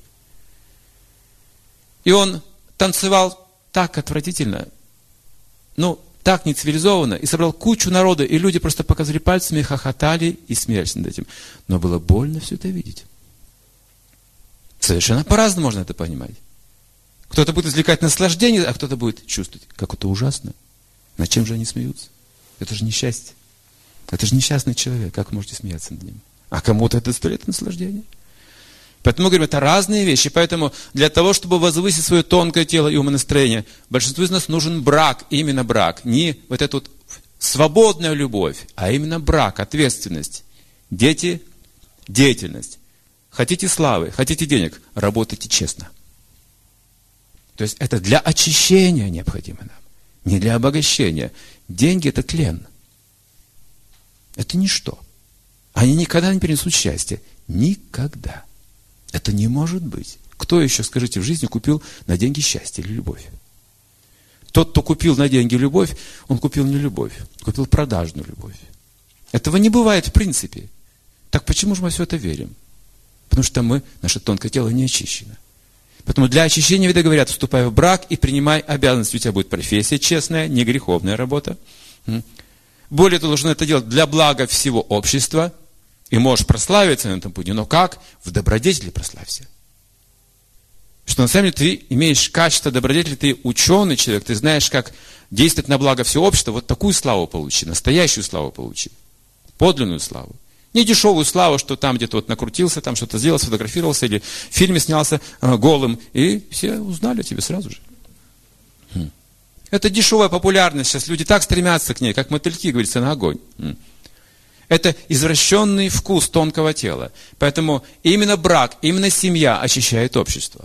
И он танцевал так отвратительно, ну, так нецивилизованно, и собрал кучу народа, и люди просто показывали пальцами, хохотали и смеялись над этим. Но было больно все это видеть. Совершенно по-разному можно это понимать. Кто-то будет извлекать наслаждение, а кто-то будет чувствовать, как это ужасно. Над чем же они смеются? Это же несчастье. Это же несчастный человек. Как вы можете смеяться над ним? А кому-то это доставляет наслаждение. Поэтому мы говорим, это разные вещи. Поэтому для того, чтобы возвысить свое тонкое тело и умонастроение, большинству из нас нужен брак, именно брак. Не вот эта вот свободная любовь, а именно брак, ответственность. Дети, деятельность. Хотите славы, хотите денег, работайте честно. То есть это для очищения необходимо нам, не для обогащения. Деньги – это тлен. Это ничто. Они никогда не принесут счастья. Никогда. Это не может быть. Кто еще, скажите, в жизни купил на деньги счастье или любовь? Тот, кто купил на деньги любовь, он купил не любовь, купил продажную любовь. Этого не бывает в принципе. Так почему же мы все это верим? Потому что мы, наше тонкое тело не очищено. Поэтому для очищения, вида говорят, вступай в брак и принимай обязанности. У тебя будет профессия честная, не греховная работа. Более ты должен это делать для блага всего общества. И можешь прославиться на этом пути. Но как? В добродетели прославься. Что на самом деле ты имеешь качество добродетели, ты ученый человек, ты знаешь, как действовать на благо всего общества. Вот такую славу получи, настоящую славу получи. Подлинную славу. Не дешевую славу, что там где-то вот накрутился, там что-то сделал, сфотографировался, или в фильме снялся э, голым, и все узнали о тебе сразу же. Хм. Это дешевая популярность, сейчас люди так стремятся к ней, как мотыльки, говорится, на огонь. Хм. Это извращенный вкус тонкого тела. Поэтому именно брак, именно семья очищает общество.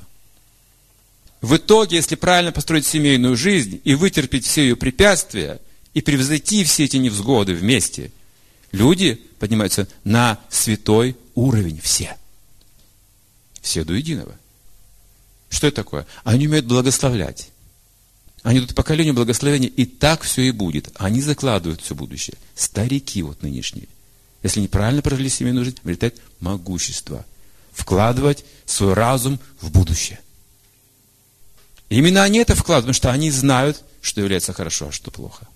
В итоге, если правильно построить семейную жизнь и вытерпеть все ее препятствия, и превзойти все эти невзгоды вместе, люди поднимаются на святой уровень все. Все до единого. Что это такое? Они умеют благословлять. Они идут поколению благословения, и так все и будет. Они закладывают все будущее. Старики вот нынешние. Если неправильно прожили семейную жизнь, обретать могущество. Вкладывать свой разум в будущее. Именно они это вкладывают, потому что они знают, что является хорошо, а что плохо.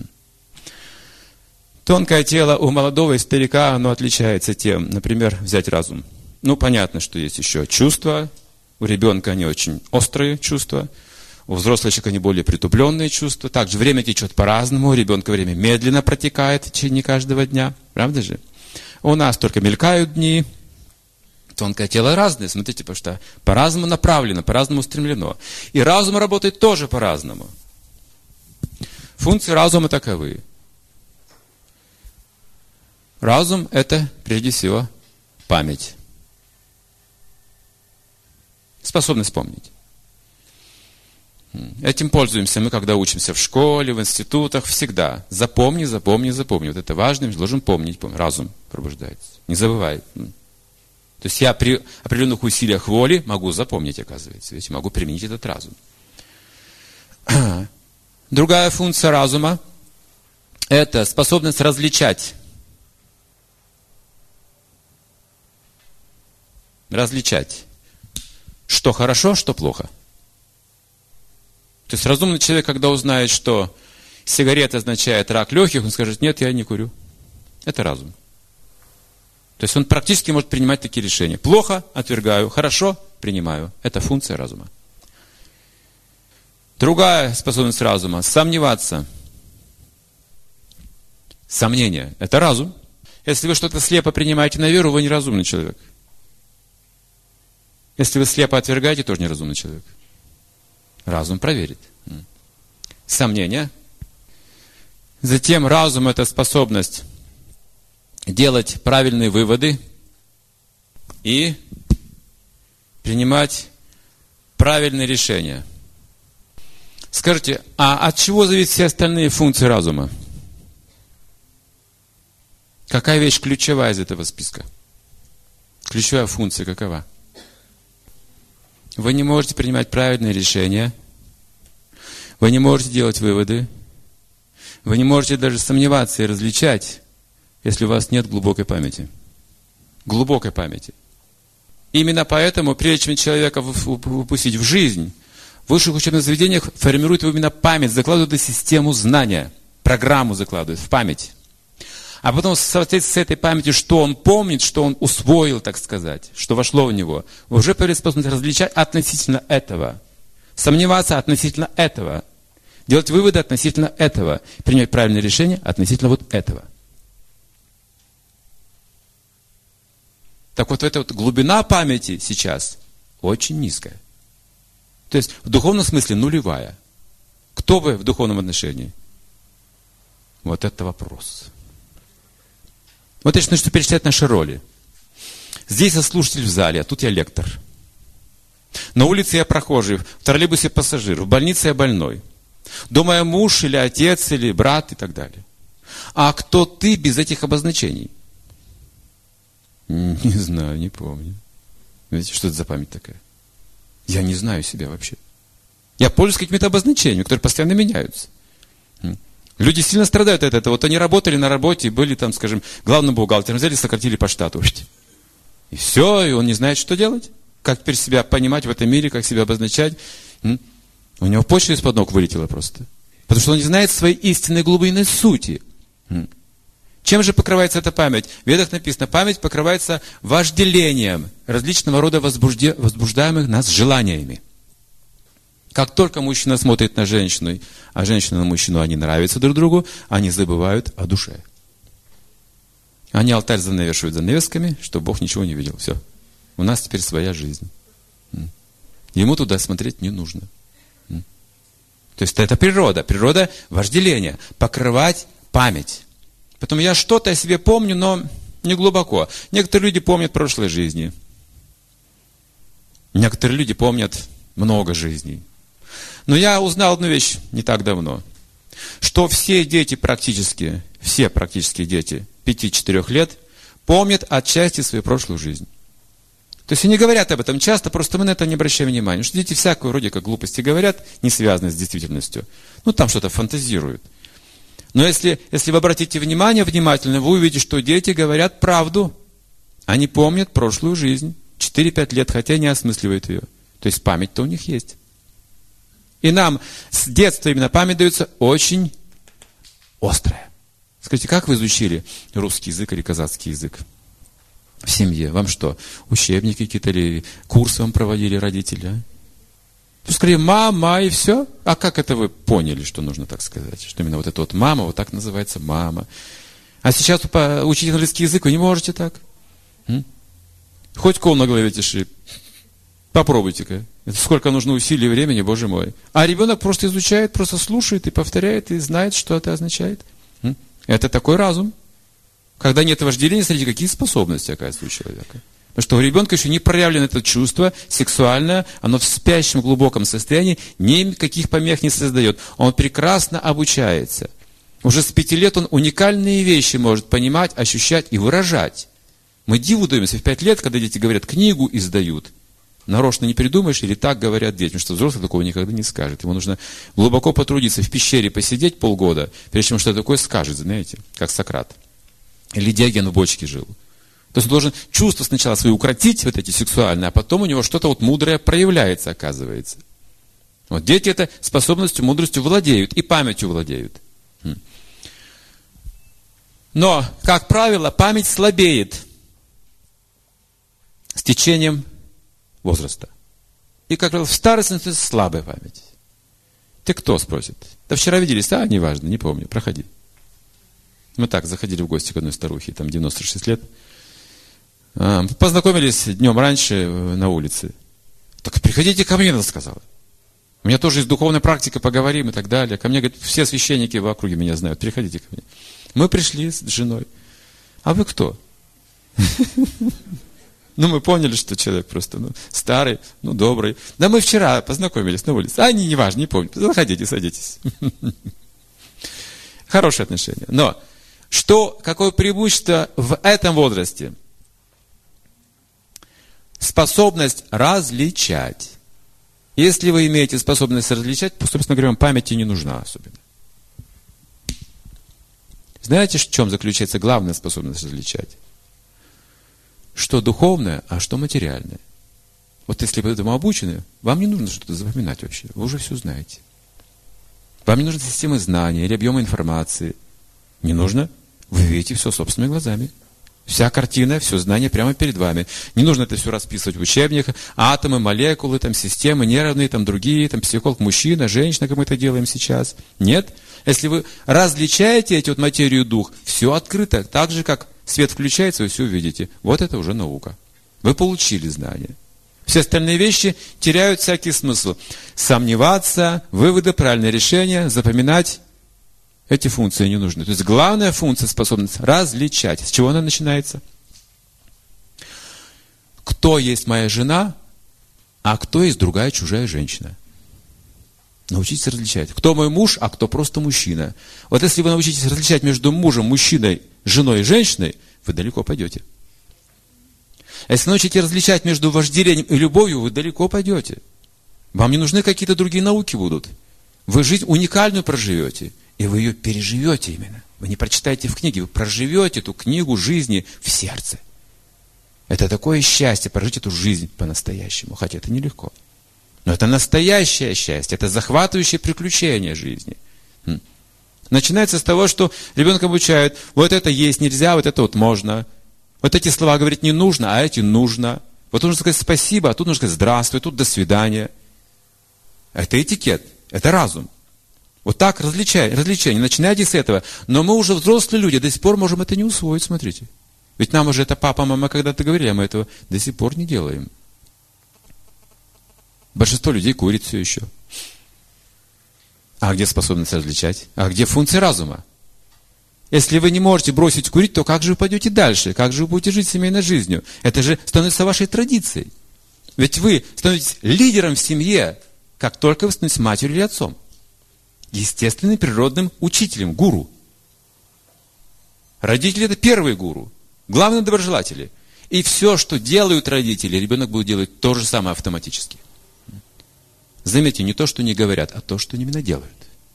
Тонкое тело у молодого и старика, оно отличается тем, например, взять разум. Ну, понятно, что есть еще чувства. У ребенка они очень острые чувства. У взрослого человека они более притупленные чувства. Также время течет по-разному. У ребенка время медленно протекает в течение каждого дня. Правда же? у нас только мелькают дни. Тонкое тело разное, смотрите, потому что по-разному направлено, по-разному устремлено. И разум работает тоже по-разному. Функции разума таковы. Разум – это, прежде всего, память. Способность помнить. Этим пользуемся мы, когда учимся в школе, в институтах, всегда. Запомни, запомни, запомни. Вот это важно, мы должен помнить. Разум пробуждается. Не забывай. То есть я при определенных усилиях воли могу запомнить, оказывается. Ведь могу применить этот разум. Другая функция разума – это способность различать. Различать, что хорошо, что плохо. То есть разумный человек, когда узнает, что сигарета означает рак легких, он скажет: нет, я не курю. Это разум. То есть он практически может принимать такие решения. Плохо – отвергаю, хорошо – принимаю. Это функция разума. Другая способность разума – сомневаться. Сомнение – это разум. Если вы что-то слепо принимаете на веру, вы неразумный человек. Если вы слепо отвергаете, тоже неразумный человек. Разум проверит. Сомнение. Затем разум – это способность делать правильные выводы и принимать правильные решения. Скажите, а от чего зависят все остальные функции разума? Какая вещь ключевая из этого списка? Ключевая функция какова? Вы не можете принимать правильные решения, вы не можете делать выводы, вы не можете даже сомневаться и различать, если у вас нет глубокой памяти. Глубокой памяти. Именно поэтому, прежде чем человека выпустить в жизнь, в высших учебных заведениях формируют именно память, закладывают в систему знания, программу закладывают в память. А потом в соответствии с этой памятью, что он помнит, что он усвоил, так сказать, что вошло в него, уже появляется способность различать относительно этого, сомневаться относительно этого, делать выводы относительно этого, принимать правильные решения относительно вот этого. Так вот, эта вот глубина памяти сейчас очень низкая. То есть в духовном смысле нулевая. Кто вы в духовном отношении? Вот это вопрос. Вот я начну перечислять наши роли. Здесь я слушатель в зале, а тут я лектор. На улице я прохожий, в троллейбусе пассажир, в больнице я больной. Дома я муж или отец, или брат и так далее. А кто ты без этих обозначений? Не знаю, не помню. Видите, что это за память такая? Я не знаю себя вообще. Я пользуюсь какими-то обозначениями, которые постоянно меняются. Люди сильно страдают от этого. Вот они работали на работе, были там, скажем, главным бухгалтером, взяли, сократили по штату. И все, и он не знает, что делать. Как теперь себя понимать в этом мире, как себя обозначать. У него почва из-под ног вылетела просто. Потому что он не знает своей истинной глубинной сути. Чем же покрывается эта память? В Ведах написано, память покрывается вожделением различного рода возбужде... возбуждаемых нас желаниями. Как только мужчина смотрит на женщину, а женщина на мужчину, они нравятся друг другу, они забывают о душе. Они алтарь занавешивают занавесками, чтобы Бог ничего не видел. Все. У нас теперь своя жизнь. Ему туда смотреть не нужно. То есть это природа. Природа вожделения. Покрывать память. Поэтому я что-то о себе помню, но не глубоко. Некоторые люди помнят прошлой жизни. Некоторые люди помнят много жизней. Но я узнал одну вещь не так давно, что все дети практически, все практически дети пяти-четырёх лет помнят отчасти свою прошлую жизнь. То есть они говорят об этом часто, просто мы на это не обращаем внимания. Что дети всякую вроде как глупости говорят, не связанные с действительностью. Ну там что-то фантазируют. Но если, если вы обратите внимание внимательно, вы увидите, что дети говорят правду. Они помнят прошлую жизнь. четыре-пять лет, хотя не осмысливают ее. То есть память-то у них есть. И нам с детства именно память дается очень острая. Скажите, как вы изучили русский язык или казахский язык в семье? Вам что, учебники какие-то или курсы вам проводили родители? А? Ну, скорее, мама и все. А как это вы поняли, что нужно так сказать? Что именно вот это вот мама, вот так называется мама. А сейчас учить английский язык вы не можете так. М? Хоть кол на голове тиши. Попробуйте-ка. Это сколько нужно усилий и времени, Боже мой. А ребенок просто изучает, просто слушает и повторяет, и знает, что это означает. М? Это такой разум. Когда нет вожделения, смотрите, какие способности, оказывается, у человека. Потому что у ребенка еще не проявлено это чувство сексуальное, оно в спящем глубоком состоянии никаких помех не создает. Он прекрасно обучается. Уже с пяти лет он уникальные вещи может понимать, ощущать и выражать. Мы диву даемся в пять лет, когда дети говорят, книгу издают. Нарочно не придумаешь, или так говорят дети, потому что взрослый такого никогда не скажет. Ему нужно глубоко потрудиться, в пещере посидеть полгода, прежде чем что-то такое скажет, знаете, как Сократ. Или Диоген в бочке жил. То есть он должен чувства сначала свои укротить, вот эти сексуальные, а потом у него что-то вот мудрое проявляется, оказывается. Вот дети это способностью, мудростью владеют и памятью владеют. Но, как правило, память слабеет с течением возраста. И, как правило, в старости это слабая память. Ты кто, спросит? Да вчера виделись, а, неважно, не помню, проходи. Мы так заходили в гости к одной старухе, там девяносто шесть лет. Познакомились днем раньше на улице. Так приходите ко мне, она сказала. У меня тоже есть духовная практика, поговорим и так далее. Ко мне, говорит, все священники в округе меня знают, приходите ко мне. Мы пришли с женой. А вы кто? Ну, мы поняли, что человек просто ну, старый, ну, добрый. Да мы вчера познакомились на улице. А, не, не важно, не помню. Заходите, садитесь. Хорошие отношения. Но что, какое преимущество в этом возрасте? Способность различать. Если вы имеете способность различать, то, собственно говоря, вам памяти не нужна особенно. Знаете, в чем заключается главная способность различать? Что духовное, а что материальное. Вот если вы этому обучены, вам не нужно что-то запоминать вообще. Вы уже все знаете. Вам не нужна система знаний или объема информации. Не нужно. Вы видите все собственными глазами. Вся картина, все знание прямо перед вами. Не нужно это все расписывать в учебниках. Атомы, молекулы, там, системы неравные, там, другие, там, психолог, мужчина, женщина, как мы это делаем сейчас. Нет. Если вы различаете эти вот материю и дух, все открыто. Так же, как свет включается, вы все увидите. Вот это уже наука. Вы получили знания. Все остальные вещи теряют всякий смысл. Сомневаться, выводы, правильное решение, запоминать. Эти функции не нужны. То есть главная функция, способность различать. С чего она начинается? Кто есть моя жена, а кто есть другая чужая женщина? Научитесь различать. Кто мой муж, а кто просто мужчина. Вот если вы научитесь различать между мужем, мужчиной, женой и женщиной, вы далеко пойдете. А если научитесь различать между вожделением и любовью, вы далеко пойдете. Вам не нужны какие-то другие науки будут. Вы жизнь уникальную проживете. И вы ее переживете именно. Вы не прочитаете в книге, вы проживете эту книгу жизни в сердце. Это такое счастье, прожить эту жизнь по-настоящему. Хотя это нелегко. Но это настоящее счастье, это захватывающее приключение жизни. Начинается с того, что ребенка обучают, вот это есть нельзя, вот это вот можно. Вот эти слова говорить не нужно, а эти нужно. Вот нужно сказать спасибо, а тут нужно сказать здравствуй, тут до свидания. Это этикет, это разум. Вот так различай, различение, начинайте с этого. Но мы уже взрослые люди, до сих пор можем это не усвоить, смотрите. Ведь нам уже это папа, мама когда-то говорили, а мы этого до сих пор не делаем. Большинство людей курит все еще. А где способность различать? А где функции разума? Если вы не можете бросить курить, то как же вы пойдете дальше? Как же вы будете жить семейной жизнью? Это же становится вашей традицией. Ведь вы становитесь лидером в семье, как только вы становитесь матерью или отцом. Естественным природным учителем, гуру. Родители – это первые гуру, главные доброжелатели. И все, что делают родители, ребенок будет делать то же самое автоматически. Заметьте, не то, что не говорят, а то, что именно делают.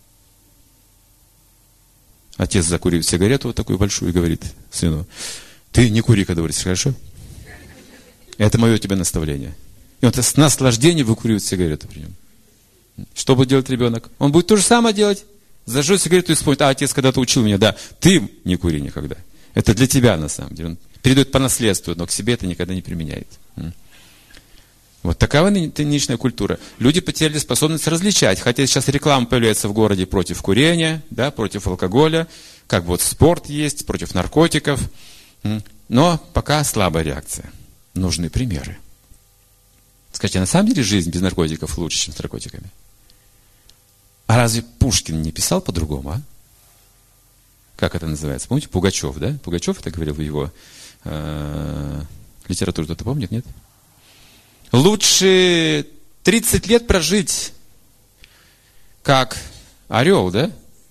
Отец закурил сигарету вот такую большую и говорит сыну, ты не кури, когда говоришь, хорошо? Это мое тебе наставление. И он с наслаждением выкуривает сигарету при нем. Что будет делать ребенок? Он будет то же самое делать. Зажжет сигарету и вспомнит, а отец когда-то учил меня, да, ты не кури никогда. Это для тебя на самом деле. Он передает по наследству, но к себе это никогда не применяет. Вот такова нынешняя культура. Люди потеряли способность различать. Хотя сейчас реклама появляется в городе против курения, да, против алкоголя, как бы вот спорт есть, против наркотиков. Но пока слабая реакция. Нужны примеры. Скажите, а на самом деле жизнь без наркотиков лучше, чем с наркотиками? А разве Пушкин не писал по-другому, а? Как это называется? Помните, Пугачев, да? Пугачев это говорил в его э, литературе. Кто-то помнит, нет? Лучше тридцать лет прожить, как орел, да?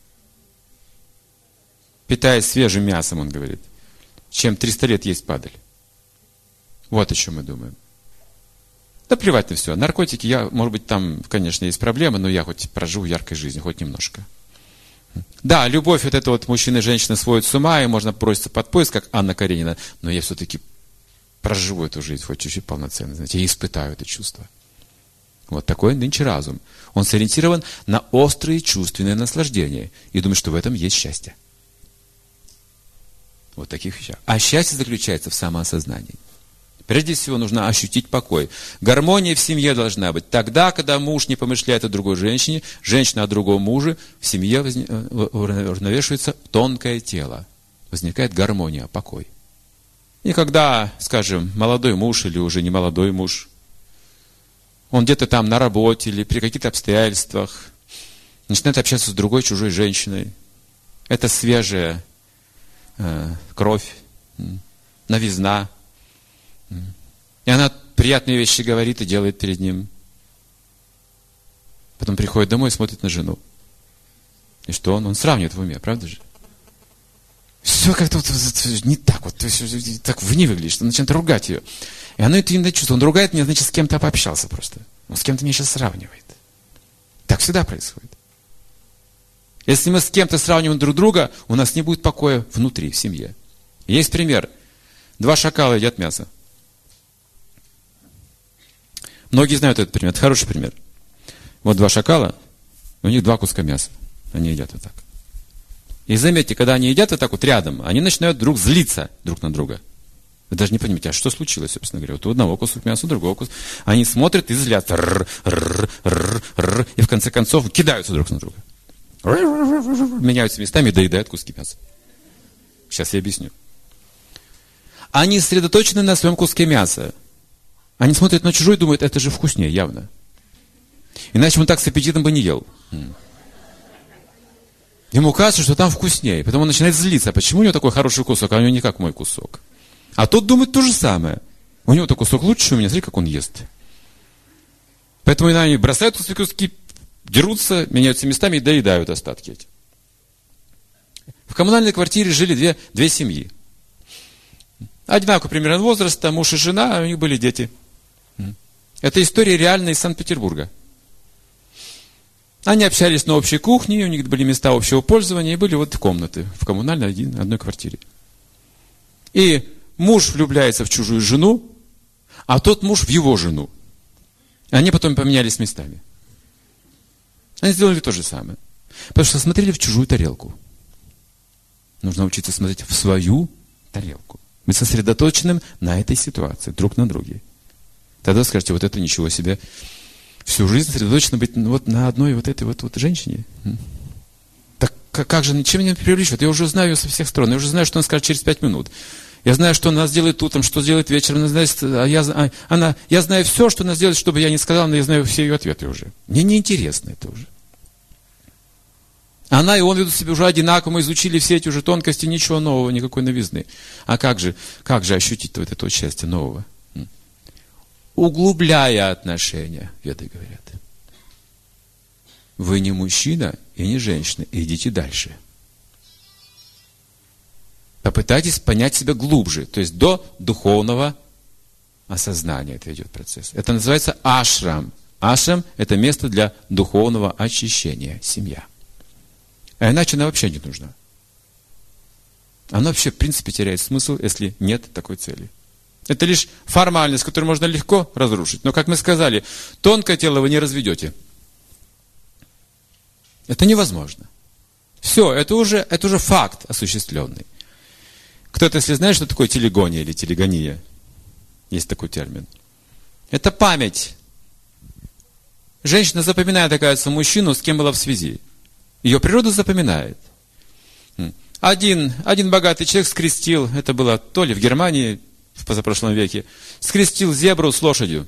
Питаясь свежим мясом, он говорит, чем триста лет есть падаль. Вот о чем мы думаем. Да плевать на все. Наркотики, я, может быть, там, конечно, есть проблемы, но я хоть проживу яркой жизнью, хоть немножко. Да, любовь вот это вот мужчина и женщина сводят с ума, и можно броситься под поезд, как Анна Каренина, но я все-таки проживу эту жизнь хоть чуть-чуть полноценно, знаете, я испытаю это чувство. Вот такой нынче разум. Он сориентирован на острые чувственные наслаждения и думает, что в этом есть счастье. Вот таких вещах. А счастье заключается в самоосознании. Прежде всего нужно ощутить покой. Гармония в семье должна быть. Тогда, когда муж не помышляет о другой женщине, женщина о другом муже, в семье возне... уравновешивается тонкое тело. Возникает гармония, покой. И когда, скажем, молодой муж или уже не молодой муж, он где-то там на работе или при каких-то обстоятельствах начинает общаться с другой чужой женщиной, это свежая э, кровь, новизна, и она приятные вещи говорит и делает перед ним. Потом приходит домой и смотрит на жену. И что он? Он сравнивает в уме, правда же? Все как-то вот, не так вот, так не выглядит, что он начинает ругать ее. И она это именно чувствует. Он ругает меня, значит, с кем-то пообщался просто. Он с кем-то меня сейчас сравнивает. Так всегда происходит. Если мы с кем-то сравниваем друг друга, у нас не будет покоя внутри, в семье. Есть пример. Два шакала едят мясо. Многие знают этот пример. Это хороший пример. Вот два шакала, у них два куска мяса. Они едят вот так. И заметьте, когда они едят вот так вот рядом, они начинают друг злиться друг на друга. Вы даже не понимаете, а что случилось, собственно говоря. Вот у одного кусок мяса, у другого куска. Они смотрят и злятся. Р, р, р, р, и в конце концов кидаются друг на друга. Меняются местами и доедают куски мяса. Сейчас я объясню. Они сосредоточены на своем куске мяса. Они смотрят на чужой и думают, это же вкуснее, явно. Иначе он так с аппетитом бы не ел. Ему кажется, что там вкуснее. Потом он начинает злиться. Почему у него такой хороший кусок, а у него не как мой кусок? А тот думает то же самое. У него такой кусок лучше у меня, смотри, как он ест. Поэтому они бросают куски, куски, дерутся, меняются местами и доедают остатки эти. В коммунальной квартире жили две, две семьи. Одинаково примерно возраста, муж и жена, а у них были дети. Это история реальная из Санкт-Петербурга. Они общались на общей кухне, у них были места общего пользования, и были вот комнаты в коммунальной один, одной квартире. И муж влюбляется в чужую жену, а тот муж в его жену. Они потом поменялись местами. Они сделали то же самое. Потому что смотрели в чужую тарелку. Нужно учиться смотреть в свою тарелку. Быть сосредоточенным на этой ситуации, друг на друге. Тогда скажете, вот это ничего себе. Всю жизнь сосредоточено быть вот на одной вот этой вот, вот женщине. Так как же, чем меня привлечет? Я уже знаю ее со всех сторон. Я уже знаю, что она скажет через пять минут. Я знаю, что она сделает утром, что сделает вечером. Она, а я, а, она, я знаю все, что она сделает, чтобы я не сказал, но я знаю все ее ответы уже. Мне неинтересно это уже. Она и он ведут себя уже одинаково, мы изучили все эти уже тонкости, ничего нового, никакой новизны. А как же, как же ощутить вот это вот счастье нового? Углубляя отношения, веды говорят. Вы не мужчина и не женщина, идите дальше. Попытайтесь понять себя глубже, то есть до духовного осознания это идет процесс. Это называется ашрам. Ашрам – это место для духовного очищения, семья. А иначе она вообще не нужна. Она вообще, в принципе, теряет смысл, если нет такой цели. Это лишь формальность, которую можно легко разрушить. Но, как мы сказали, тонкое тело вы не разведете. Это невозможно. Все, это уже, это уже факт осуществленный. Кто-то, если знает, что такое телегония или телегония, есть такой термин. Это память. Женщина запоминает, оказывается, мужчину, с кем была в связи. Ее природа запоминает. Один, один богатый человек скрестил, это было то ли в Германии в позапрошлом веке, скрестил зебру с лошадью.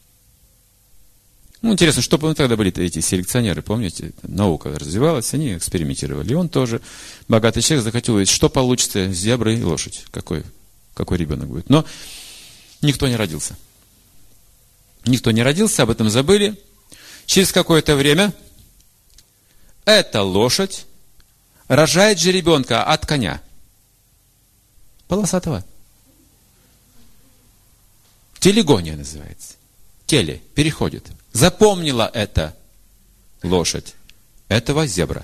Ну, интересно, что бы тогда были эти селекционеры, помните? Наука развивалась, они экспериментировали. И он тоже, богатый человек, захотел увидеть, что получится с зеброй и лошадь. Какой, какой ребенок будет. Но никто не родился. Никто не родился, об этом забыли. Через какое-то время эта лошадь рожает же ребенка от коня. Полосатого. Телегония называется. Теле, переходит. Запомнила это лошадь этого зебра.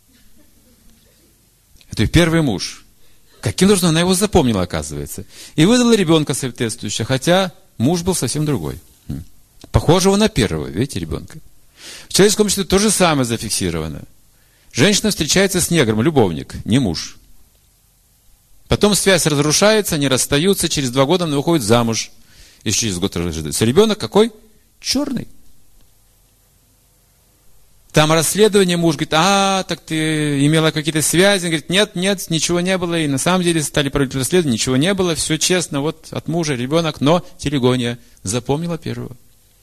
Это ее первый муж. Каким должен она его запомнила, оказывается. И выдала ребенка соответствующего, хотя муж был совсем другой. Похожего на первого, видите, ребенка. В человеческом обществе то же самое зафиксировано. Женщина встречается с негром, любовник, не муж. Потом связь разрушается, они расстаются, через два года она выходит замуж. И через год рождается. Ребенок какой? Черный. Там расследование, муж говорит, а, так ты имела какие-то связи. Он говорит, нет, нет, ничего не было. И на самом деле стали проводить расследование, ничего не было, все честно, вот от мужа ребенок, но телегония запомнила первого.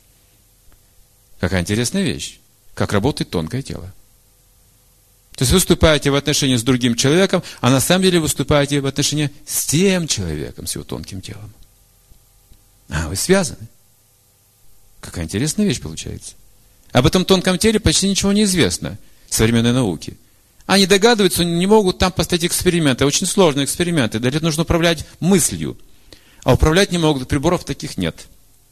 Какая интересная вещь, как работает тонкое тело. То есть вы выступаете в отношении с другим человеком, а на самом деле выступаете в отношении с тем человеком, с его тонким телом. А, вы связаны. Какая интересная вещь получается. Об этом тонком теле почти ничего не известно в современной науке. Они догадываются, не могут там поставить эксперименты. Очень сложные эксперименты. Для этого нужно управлять мыслью. А управлять не могут, приборов таких нет.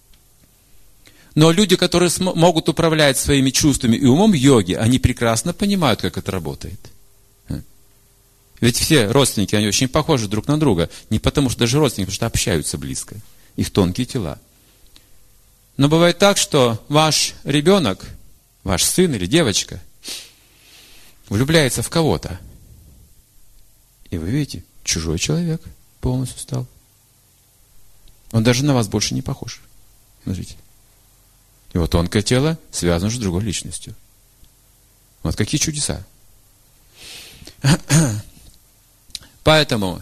Но люди, которые см- могут управлять своими чувствами и умом йоги, они прекрасно понимают, как это работает. Ведь все родственники, они очень похожи друг на друга. Не потому, что даже родственники, потому что общаются близко. Их тонкие тела. Но бывает так, что ваш ребенок, ваш сын или девочка, влюбляется в кого-то. И вы видите, чужой человек полностью стал. Он даже на вас больше не похож. Смотрите. Его тонкое тело связано с другой личностью. Вот какие чудеса. Поэтому,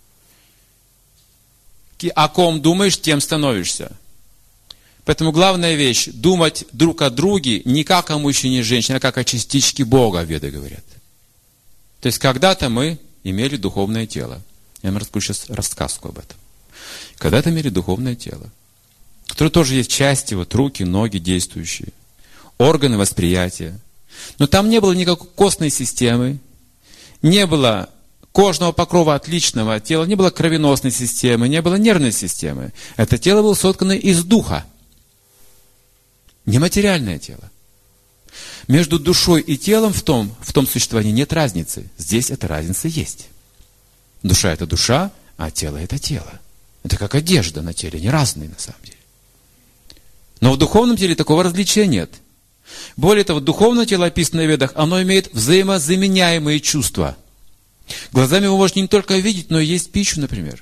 о ком думаешь, тем становишься. Поэтому главная вещь – думать друг о друге не как о мужчине и женщине, а как о частичке Бога, веды говорят. То есть, когда-то мы имели духовное тело. Я вам расскажу сейчас рассказку об этом. Когда-то имели духовное тело, которое тоже есть части, вот руки, ноги действующие, органы восприятия. Но там не было никакой костной системы, не было кожного покрова отличного от тела, не было кровеносной системы, не было нервной системы. Это тело было соткано из духа. Нематериальное тело. Между душой и телом в том, в том существовании нет разницы. Здесь эта разница есть. Душа – это душа, а тело – это тело. Это как одежда на теле, они разные на самом деле. Но в духовном теле такого различия нет. Более того, духовное тело, описанное в Ведах, оно имеет взаимозаменяемые чувства. Глазами вы можете не только видеть, но и есть пищу, например.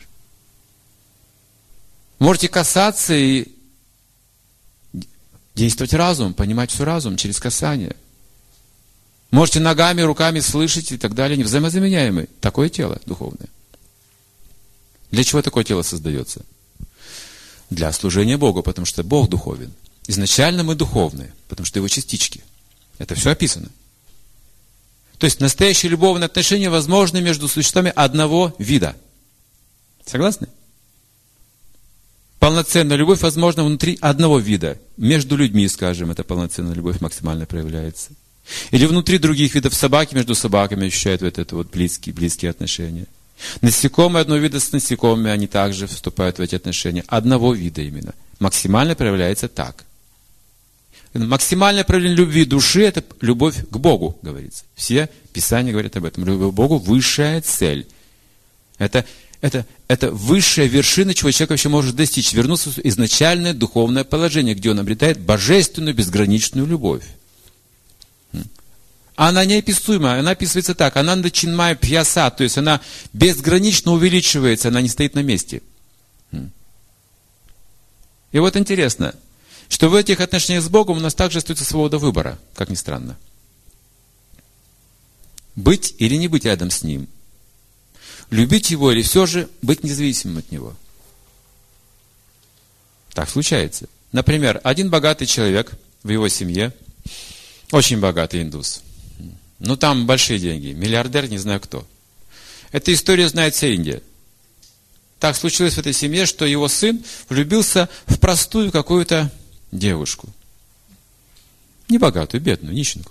Можете касаться и действовать разумом, понимать все разумом через касание. Можете ногами, руками слышать и так далее. Они взаимозаменяемые. Такое тело духовное. Для чего такое тело создается? Для служения Богу, потому что Бог духовен. Изначально мы духовные, потому что Его частички. Это все описано. То есть настоящие любовные отношения возможны между существами одного вида. Согласны? Полноценная любовь возможна внутри одного вида. Между людьми, скажем, эта полноценная любовь максимально проявляется. Или внутри других видов. Собаки между собаками ощущают вот это вот близкие, близкие отношения. Насекомые одного вида с насекомыми, они также вступают в эти отношения. Одного вида именно. Максимально проявляется так. Максимальное проявление любви души – это любовь к Богу, говорится. Все Писания говорят об этом. Любовь к Богу – высшая цель. Это, это, это высшая вершина, чего человек вообще может достичь. Вернуться в изначальное духовное положение, где он обретает божественную безграничную любовь. Она неописуемая, она описывается так. Она начинмая пьяса, то есть она безгранично увеличивается, она не стоит на месте. И вот интересно, что в этих отношениях с Богом у нас также остается свобода выбора, как ни странно. Быть или не быть рядом с Ним. любить его или все же быть независимым от него. Так случается. Например, один богатый человек в его семье, очень богатый индус. Ну, там большие деньги, миллиардер, не знаю кто. Эту историю знает вся Индия. Так случилось в этой семье, что его сын влюбился в простую какую-то девушку. Не богатую, бедную, нищенку.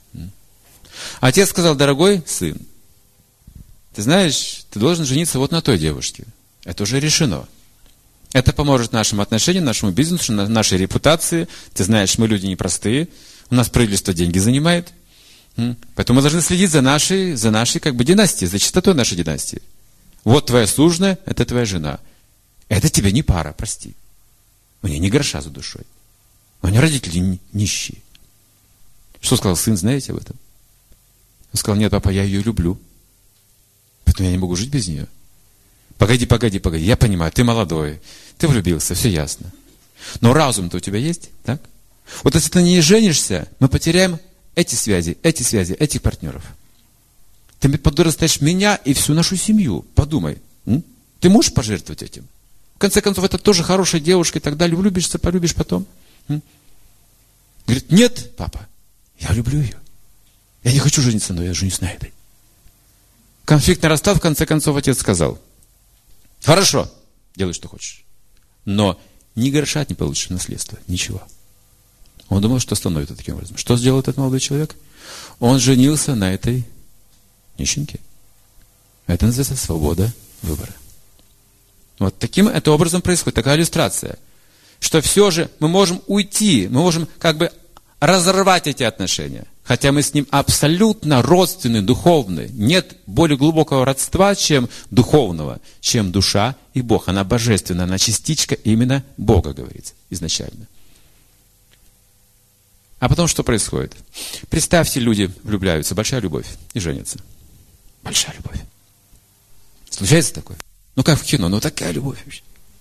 Отец сказал: дорогой сын, ты знаешь, ты должен жениться вот на той девушке. Это уже решено. Это поможет нашим отношениям, нашему бизнесу, нашей репутации. Ты знаешь, мы люди непростые. У нас правительство деньги занимает. Поэтому мы должны следить за нашей, за нашей как бы династией, за чистотой нашей династии. Вот твоя суженая, это твоя жена. Это тебе не пара, прости. У нее ни гроша за душой. У нее родители нищие. Что сказал сын, знаете об этом? Он сказал: нет, папа, я ее люблю. Поэтому я не могу жить без нее. Погоди, погоди, погоди. Я понимаю, ты молодой, ты влюбился, все ясно. Но разум-то у тебя есть, так? Вот если ты не женишься, мы потеряем эти связи, эти связи, этих партнеров. Ты подорастаешь меня и всю нашу семью. Подумай. М? Ты можешь пожертвовать этим? В конце концов, это тоже хорошая девушка и так далее. Влюбишься, полюбишь потом. М? Говорит: нет, папа, я люблю ее. Я не хочу жениться, но я женюсь на этой. Конфликт нарастал, в конце концов отец сказал: хорошо, делай, что хочешь. Но ни гроша не получишь наследство, ничего. Он думал, что становится таким образом. Что сделал этот молодой человек? Он женился на этой нищенке. Это называется свобода выбора. Вот таким это образом происходит, такая иллюстрация. Что все же мы можем уйти, мы можем как бы разорвать эти отношения. Хотя мы с ним абсолютно родственны, духовны. Нет более глубокого родства, чем духовного, чем душа и Бог. Она божественна, она частичка именно Бога, говорится, изначально. А потом что происходит? Представьте, люди влюбляются, большая любовь, и женятся. Большая любовь. Случается такое? Ну как в кино, ну такая любовь вообще.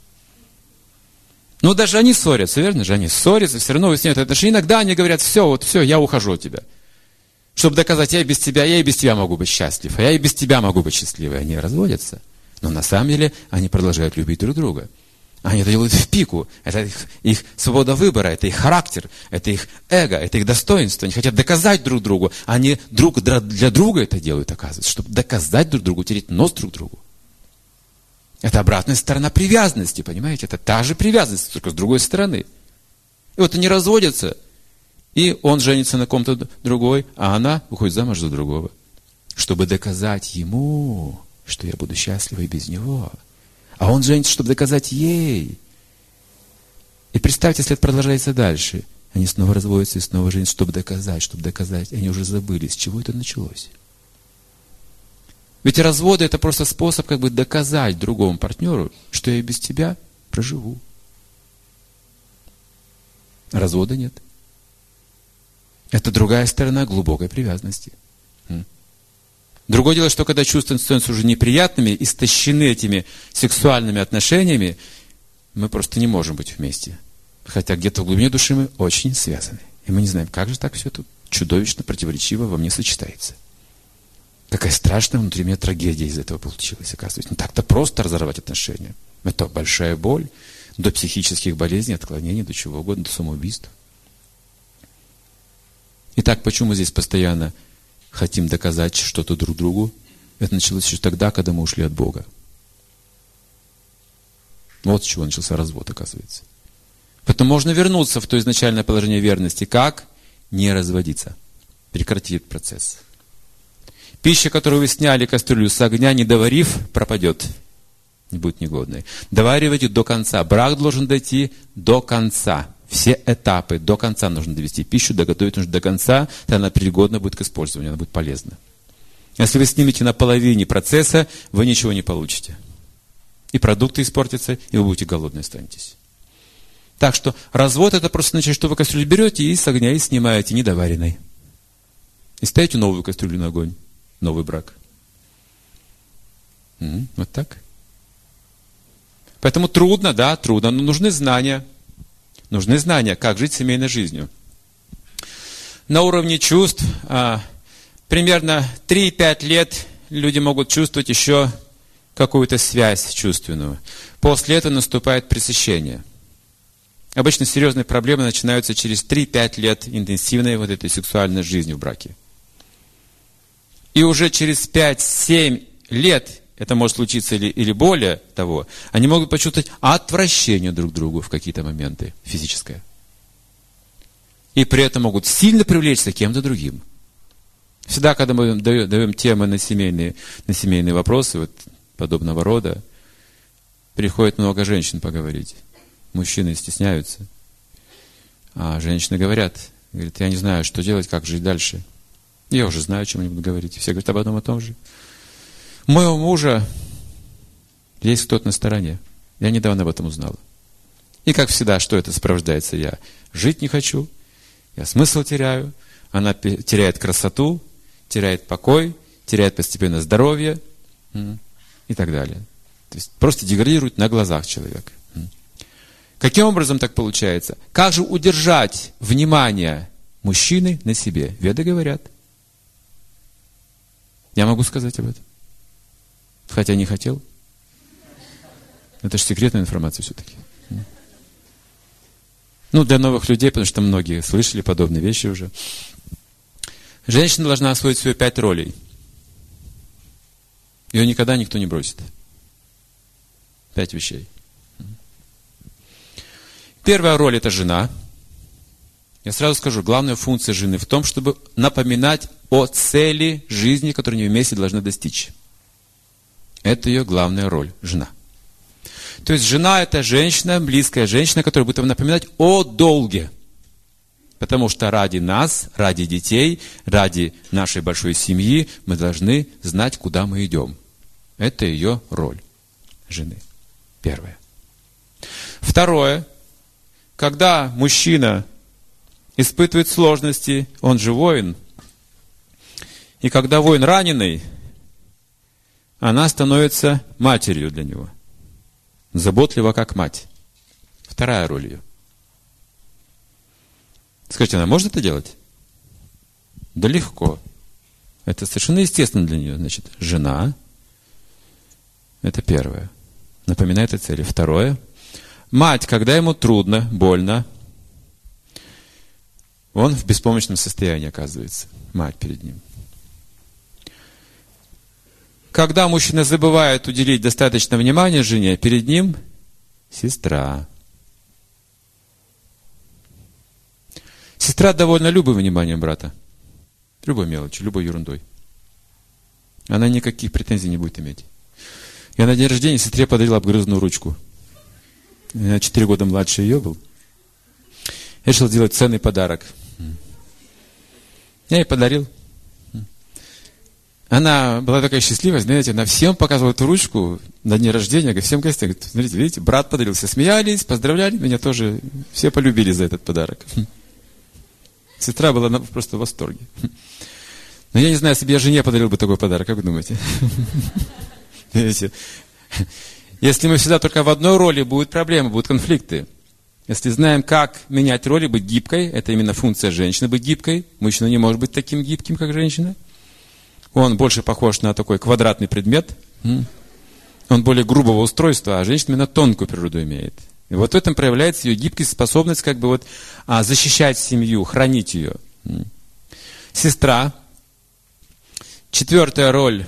Ну даже они ссорятся, верно же? Они ссорятся, все равно выясняют отношения. Иногда они говорят: все, вот все, я ухожу от тебя. Чтобы доказать: я и без тебя, я и без тебя могу быть счастлив, а я и без тебя могу быть счастливой. Они разводятся. Но на самом деле они продолжают любить друг друга. Они это делают в пику. Это их, их свобода выбора, это их характер, это их эго, это их достоинство. Они хотят доказать друг другу. Они друг для друга это делают, оказывается, чтобы доказать друг другу, тереть нос друг другу. Это обратная сторона привязанности, понимаете? Это та же привязанность, только с другой стороны. И вот они разводятся, и он женится на ком-то другой, а она уходит замуж за другого. Чтобы доказать ему, что я буду счастлива и без него. А он женится, чтобы доказать ей. И представьте, если это продолжается дальше. Они снова разводятся и снова женятся, чтобы доказать, чтобы доказать. И они уже забыли, с чего это началось. Ведь разводы — это просто способ как бы доказать другому партнеру, что я без тебя проживу. Развода нет. Это другая сторона глубокой привязанности. Другое дело, что когда чувства становятся уже неприятными, истощены этими сексуальными отношениями, мы просто не можем быть вместе. Хотя где-то в глубине души мы очень связаны. И мы не знаем, как же так все тут чудовищно противоречиво во мне сочетается. Какая страшная внутри меня трагедия из этого получилась, оказывается. Не так-то просто разорвать отношения. Это большая боль, до психических болезней, отклонений, до чего угодно, до самоубийства. Итак, почему мы здесь постоянно хотим доказать что-то друг другу? Это началось еще тогда, когда мы ушли от Бога. Вот с чего начался развод, оказывается. Поэтому можно вернуться в то изначальное положение верности. Как? Не разводиться. Прекратить этот процесс. Пища, которую вы сняли кастрюлю с огня, не доварив, пропадет. Не будет негодной. Доваривайте до конца. Брак должен дойти до конца. Все этапы до конца нужно довести. Пищу доготовить нужно до конца, тогда она пригодна будет к использованию, она будет полезна. Если вы снимете на половине процесса, вы ничего не получите. И продукты испортятся, и вы будете голодны останетесь. Так что развод — это просто означает, что вы кастрюлю берете и с огня и снимаете недоваренной. И ставите новую кастрюлю на огонь. Новый брак. М-м, вот так. Поэтому трудно, да, трудно, но нужны знания. Нужны знания, как жить семейной жизнью. На уровне чувств а, примерно три-пять лет люди могут чувствовать еще какую-то связь чувственную. После этого наступает пресыщение. Обычно серьезные проблемы начинаются через три-пять лет интенсивной вот этой сексуальной жизни в браке. И уже через пять-семь лет, это может случиться или, или более того, они могут почувствовать отвращение друг к другу в какие-то моменты физическое. И при этом могут сильно привлечься кем-то другим. Всегда, когда мы даем, даем темы на семейные, на семейные вопросы вот, подобного рода, приходит много женщин поговорить. Мужчины стесняются. А женщины говорят, говорят, я не знаю, что делать, как жить дальше. Я уже знаю, о чем они будут говорить. Все говорят об одном и том же. У моего мужа есть кто-то на стороне. Я недавно об этом узнала. И как всегда, что это сопровождается? Я жить не хочу, я смысл теряю, она теряет красоту, теряет покой, теряет постепенно здоровье и так далее. То есть просто деградирует на глазах человека. Каким образом так получается? Как же удержать внимание мужчины на себе? Веды говорят. Я могу сказать об этом. Хотя не хотел. Это же секретная информация все-таки. Ну, для новых людей, потому что многие слышали подобные вещи уже. Женщина должна освоить свои пять ролей. Ее никогда никто не бросит. Пять вещей. Первая роль – это жена. Я сразу скажу, главная функция жены в том, чтобы напоминать о цели жизни, которую они вместе должны достичь. Это ее главная роль – жена. То есть жена – это женщина, близкая женщина, которая будет напоминать о долге. Потому что ради нас, ради детей, ради нашей большой семьи мы должны знать, куда мы идем. Это ее роль жены. Первое. Второе. Когда мужчина испытывает сложности, он же воин. И когда воин раненый, она становится матерью для него. Заботлива, как мать. Вторая роль ее. Скажите, она может это делать? Да легко. Это совершенно естественно для нее. Значит, жена. Это первое. Напоминает о цели. Второе. Мать, когда ему трудно, больно, он в беспомощном состоянии оказывается. Мать перед ним. Когда мужчина забывает уделить достаточно внимания жене, перед ним сестра. Сестра довольна любым вниманием брата. Любой мелочью, любой ерундой. Она никаких претензий не будет иметь. Я на день рождения сестре подарил обгрызную ручку. Я четыре года младше ее был. Я решил сделать ценный подарок. Я ей подарил. Она была такая счастливая, знаете, она всем показывала эту ручку на день рождения, говорит, всем гостям, говорит, смотрите, видите, брат подарил, все смеялись, поздравляли, меня тоже все полюбили за этот подарок. Сестра была просто в восторге. Но я не знаю, если бы я жене подарил бы такой подарок, как вы думаете? Видите? Если мы всегда только в одной роли, будут проблемы, будут конфликты. Если знаем, как менять роли, быть гибкой, это именно функция женщины, быть гибкой. Мужчина не может быть таким гибким, как женщина. Он больше похож на такой квадратный предмет. Он более грубого устройства, а женщина именно тонкую природу имеет. И вот в этом проявляется ее гибкость, способность как бы вот а, защищать семью, хранить ее. Сестра. Четвертая роль.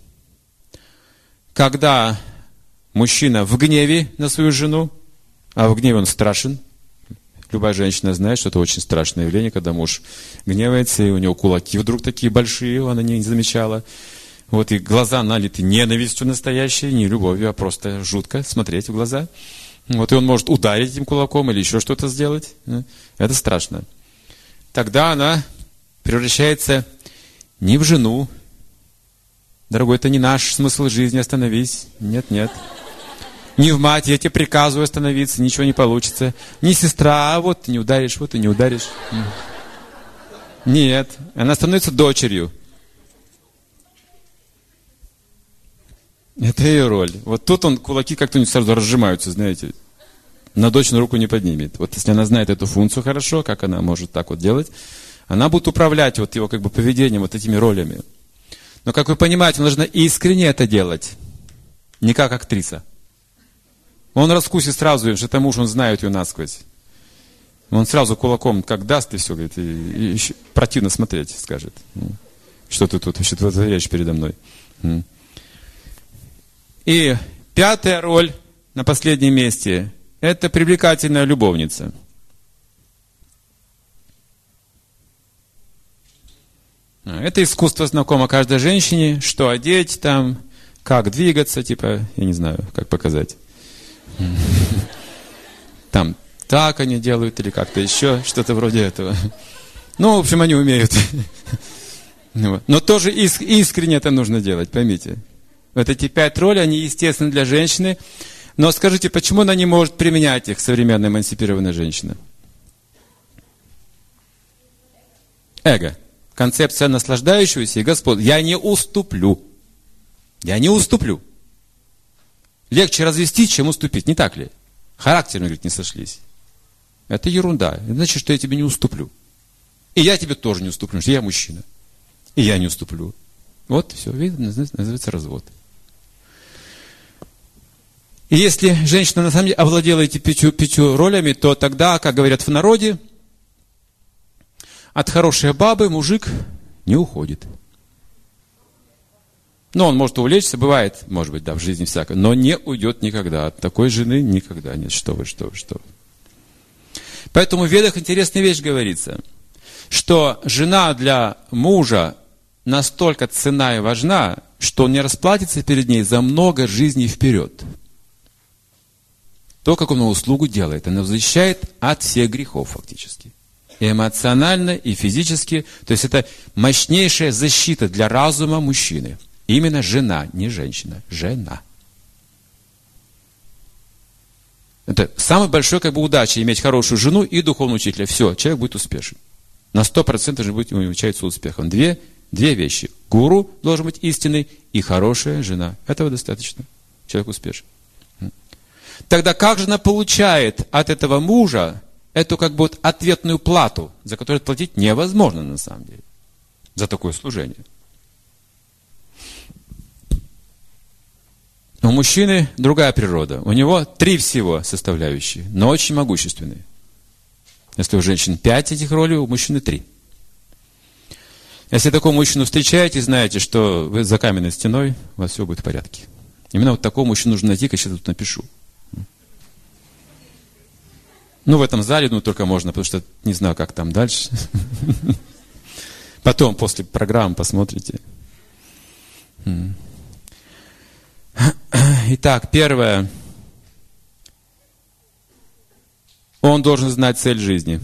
Когда мужчина в гневе на свою жену, а в гневе он страшен. Любая женщина знает, что это очень страшное явление, когда муж гневается, и у него кулаки вдруг такие большие, она не замечала. Вот и глаза налиты ненавистью настоящей, не любовью, а просто жутко смотреть в глаза. Вот и он может ударить этим кулаком или еще что-то сделать. Это страшно. Тогда она превращается не в жену. Дорогой, это не наш смысл жизни, остановись. Нет, нет. Не в мать, я тебе приказываю остановиться, ничего не получится. Не сестра, а вот ты не ударишь, вот ты не ударишь. Нет, она становится дочерью. Это ее роль. Вот тут он, кулаки как-то сразу разжимаются, знаете. На дочь на руку не поднимет. Вот если она знает эту функцию хорошо, как она может так вот делать, она будет управлять вот его как бы поведением, вот этими ролями. Но, как вы понимаете, нужно искренне это делать. не как актриса. Он раскусит сразу, что это муж, он знает ее насквозь. Он сразу кулаком как даст, и все, говорит, и, и, и противно смотреть, скажет. Что ты тут вообще творишь передо мной? И пятая роль на последнем месте – это привлекательная любовница. Это искусство знакомо каждой женщине, что одеть там, как двигаться, типа, я не знаю, как показать. Там так они делают или как-то еще, что-то вроде этого. Ну, в общем, они умеют. Но тоже искренне это нужно делать, поймите. Вот эти пять ролей, они естественны для женщины. Но скажите, почему она не может применять их, современная эмансипированная женщина? Эго. Концепция наслаждающегося и Господь. Я не уступлю. Я не уступлю. Легче развестись, чем уступить, не так ли? Характеры, говорит, не сошлись. Это ерунда. Это значит, что я тебе не уступлю. И я тебе тоже не уступлю, потому что я мужчина. И я не уступлю. Вот, все, видно, называется развод. И если женщина на самом деле овладела этими пятью, пятью ролями, то тогда, как говорят в народе, от хорошей бабы мужик не уходит. Ну, он может увлечься, бывает, может быть, да, в жизни всякое, но не уйдет никогда. От такой жены никогда нет. Что вы, что вы, что вы. Поэтому в Ведах интересная вещь говорится, что жена для мужа настолько ценна и важна, что он не расплатится перед ней за много жизней вперед. То, как он услугу делает, она защищает от всех грехов фактически. И эмоционально, и физически. То есть это мощнейшая защита для разума мужчины. Именно жена, не женщина, жена. Это самая большая как бы удача иметь хорошую жену и духовного учителя. Все, человек будет успешен. На сто процентов же будет увенчаться успехом. Две, две вещи. Гуру должен быть истинный и хорошая жена. Этого достаточно. Человек успешен. Тогда как же она получает от этого мужа эту как бы вот ответную плату, за которую платить невозможно на самом деле, за такое служение? У мужчины другая природа. У него три всего составляющие, но очень могущественные. Если у женщин пять этих ролей, у мужчины три. Если такого мужчину встречаете, знаете, что вы за каменной стеной, у вас все будет в порядке. Именно вот такого мужчину нужно найти, как я сейчас тут напишу. Ну, в этом зале, ну, только можно, потому что не знаю, как там дальше. Потом, после программы, посмотрите. Итак, первое. Он должен знать цель жизни.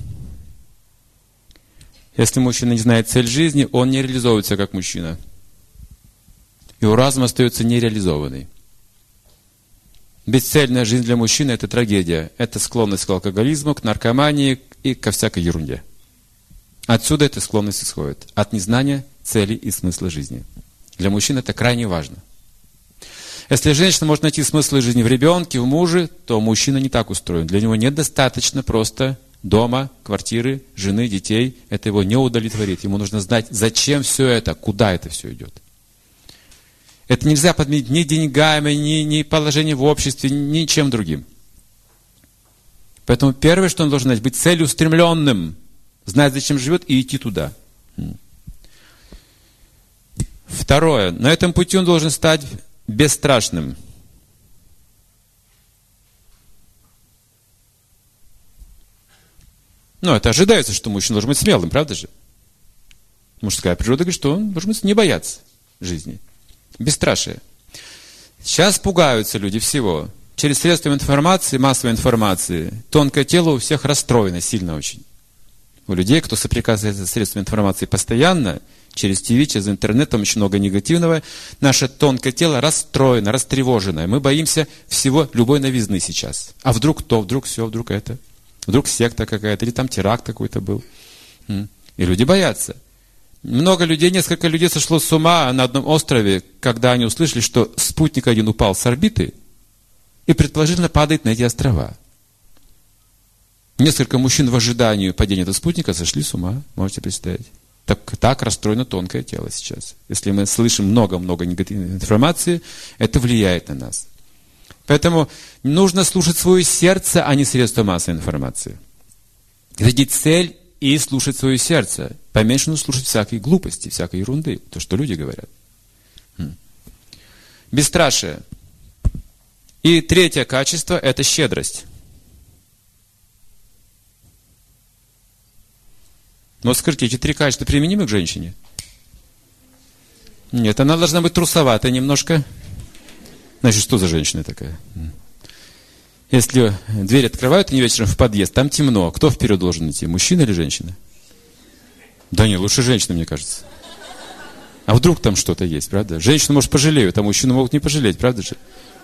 Если мужчина не знает цель жизни, он не реализовывается как мужчина. Его разум остается нереализованный. Бесцельная жизнь для мужчины – это трагедия. Это склонность к алкоголизму, к наркомании и ко всякой ерунде. Отсюда эта склонность исходит. От незнания цели и смысла жизни. Для мужчин это крайне важно. Если женщина может найти смысл жизни в ребенке, в муже, то мужчина не так устроен. Для него недостаточно просто дома, квартиры, жены, детей. Это его не удовлетворит. Ему нужно знать, зачем все это, куда это все идет. Это нельзя подменить ни деньгами, ни, ни положением в обществе, ни чем другим. Поэтому первое, что он должен знать, быть целеустремленным, знать, зачем живет, и идти туда. Второе. На этом пути он должен стать бесстрашным. Ну, это ожидается, что мужчина должен быть смелым, правда же? Мужская природа говорит, что он должен не бояться жизни. Бесстрашие. Сейчас пугаются люди всего. Через средства информации, массовой информации, тонкое тело у всех расстроено сильно очень. У людей, кто соприкасается с средствами информации постоянно, через ТВ, через интернет, там очень много негативного, наше тонкое тело расстроено, растревожено. Мы боимся всего, любой новизны сейчас. А вдруг то, вдруг все, вдруг это. Вдруг секта какая-то, или там теракт какой-то был. И люди боятся. Много людей, несколько людей сошло с ума на одном острове, когда они услышали, что спутник один упал с орбиты и предположительно падает на эти острова. Несколько мужчин в ожидании падения этого спутника сошли с ума, можете представить. Так, так расстроено тонкое тело сейчас. Если мы слышим много-много негативной информации, это влияет на нас. Поэтому нужно слушать свое сердце, а не средства массовой информации. Видеть цель и слушать свое сердце. Поменьше нужно слушать всякой глупости, всякой ерунды, то, что люди говорят. Бесстрашие. И третье качество – это щедрость. Но скажите, эти три качества применимы к женщине? Нет, она должна быть трусоватая немножко. Значит, что за женщина такая? Если дверь открывают они вечером в подъезд, там темно. Кто вперед должен идти, мужчина или женщина? Да нет, лучше женщина, мне кажется. А вдруг там что-то есть, правда? Женщину, может, пожалеют, а мужчину могут не пожалеть, правда же?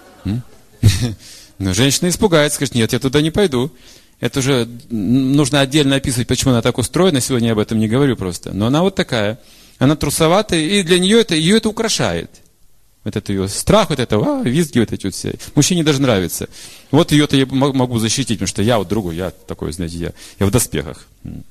Но женщина испугается, скажет, нет, я туда не пойду. Это уже нужно отдельно описывать, почему она так устроена. Сегодня я об этом не говорю просто. Но она вот такая. Она трусоватая, и для нее это, ее это украшает. Вот это ее страх, вот это, а, визги вот эти вот все. Мужчине даже нравится. Вот ее-то я могу защитить, потому что я вот другой, я такой, знаете, я, я в доспехах.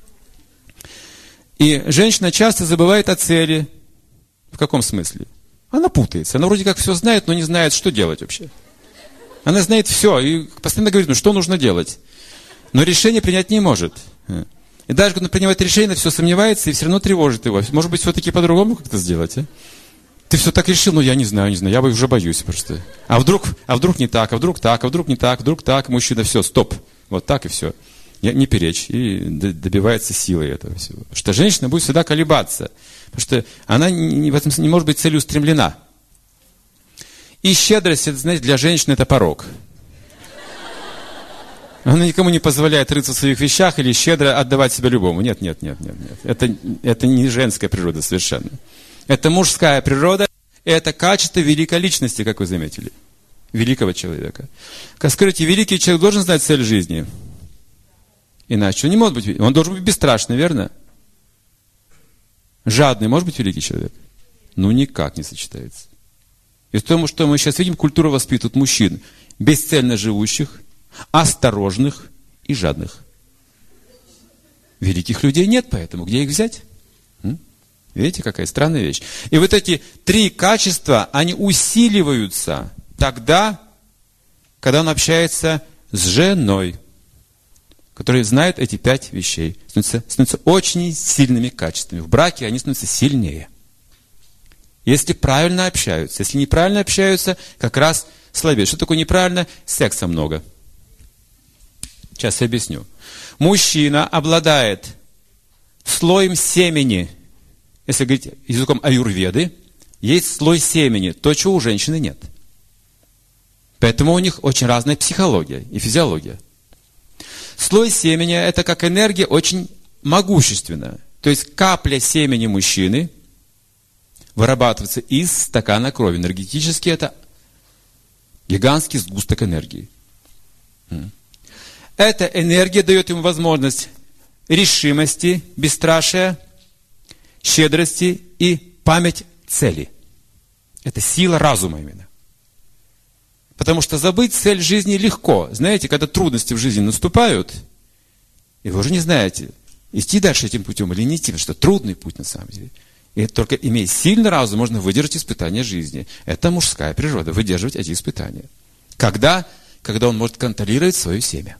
И женщина часто забывает о цели. В каком смысле? Она путается. Она вроде как все знает, но не знает, что делать вообще. Она знает все и постоянно говорит, ну что нужно делать. Но решение принять не может. И даже когда он принимает решение, все сомневается и все равно тревожит его. Может быть, все-таки по-другому как-то сделать, а? Ты все так решил, но я не знаю, не знаю, я уже боюсь просто. А вдруг, а вдруг не так, а вдруг так, а вдруг не так, вдруг так, мужчина, все, стоп. Вот так и все. Не перечь. И добивается силой этого всего. Потому что женщина будет всегда колебаться. Потому что она не, в этом не может быть целеустремлена. И щедрость, это, знаете, для женщины это порок. Она никому не позволяет рыться в своих вещах или щедро отдавать себя любому. Нет, нет, нет, нет, нет. Это, это не женская природа совершенно. Это мужская природа, и это качество великой личности, как вы заметили. Великого человека. Как скажите, великий человек должен знать цель жизни. Иначе он не может быть, он должен быть бесстрашный, верно? Жадный может быть великий человек? Ну, никак не сочетается. И потому что мы сейчас видим, культура воспитывает мужчин, бесцельно живущих, осторожных и жадных. Великих людей нет, поэтому где их взять? М? Видите, какая странная вещь. И вот эти три качества, они усиливаются тогда, когда он общается с женой, которая знает эти пять вещей. Становятся, становятся очень сильными качествами. В браке они становятся сильнее. Если правильно общаются. Если неправильно общаются, как раз слабее. Что такое неправильно? Секса много. Сейчас я объясню. Мужчина обладает слоем семени. Если говорить языком аюрведы, есть слой семени. То, чего у женщины нет. Поэтому у них очень разная психология и физиология. Слой семени – это как энергия очень могущественная. То есть капля семени мужчины вырабатывается из стакана крови. Энергетически это гигантский сгусток энергии. Эта энергия дает ему возможность решимости, бесстрашия, щедрости и память цели. Это сила разума именно. Потому что забыть цель жизни легко. Знаете, когда трудности в жизни наступают, и вы уже не знаете, идти дальше этим путем или не идти, потому что трудный путь на самом деле. И только имея сильный разум, можно выдержать испытания жизни. Это мужская природа, выдерживать эти испытания. Когда? Когда он может контролировать свое семя.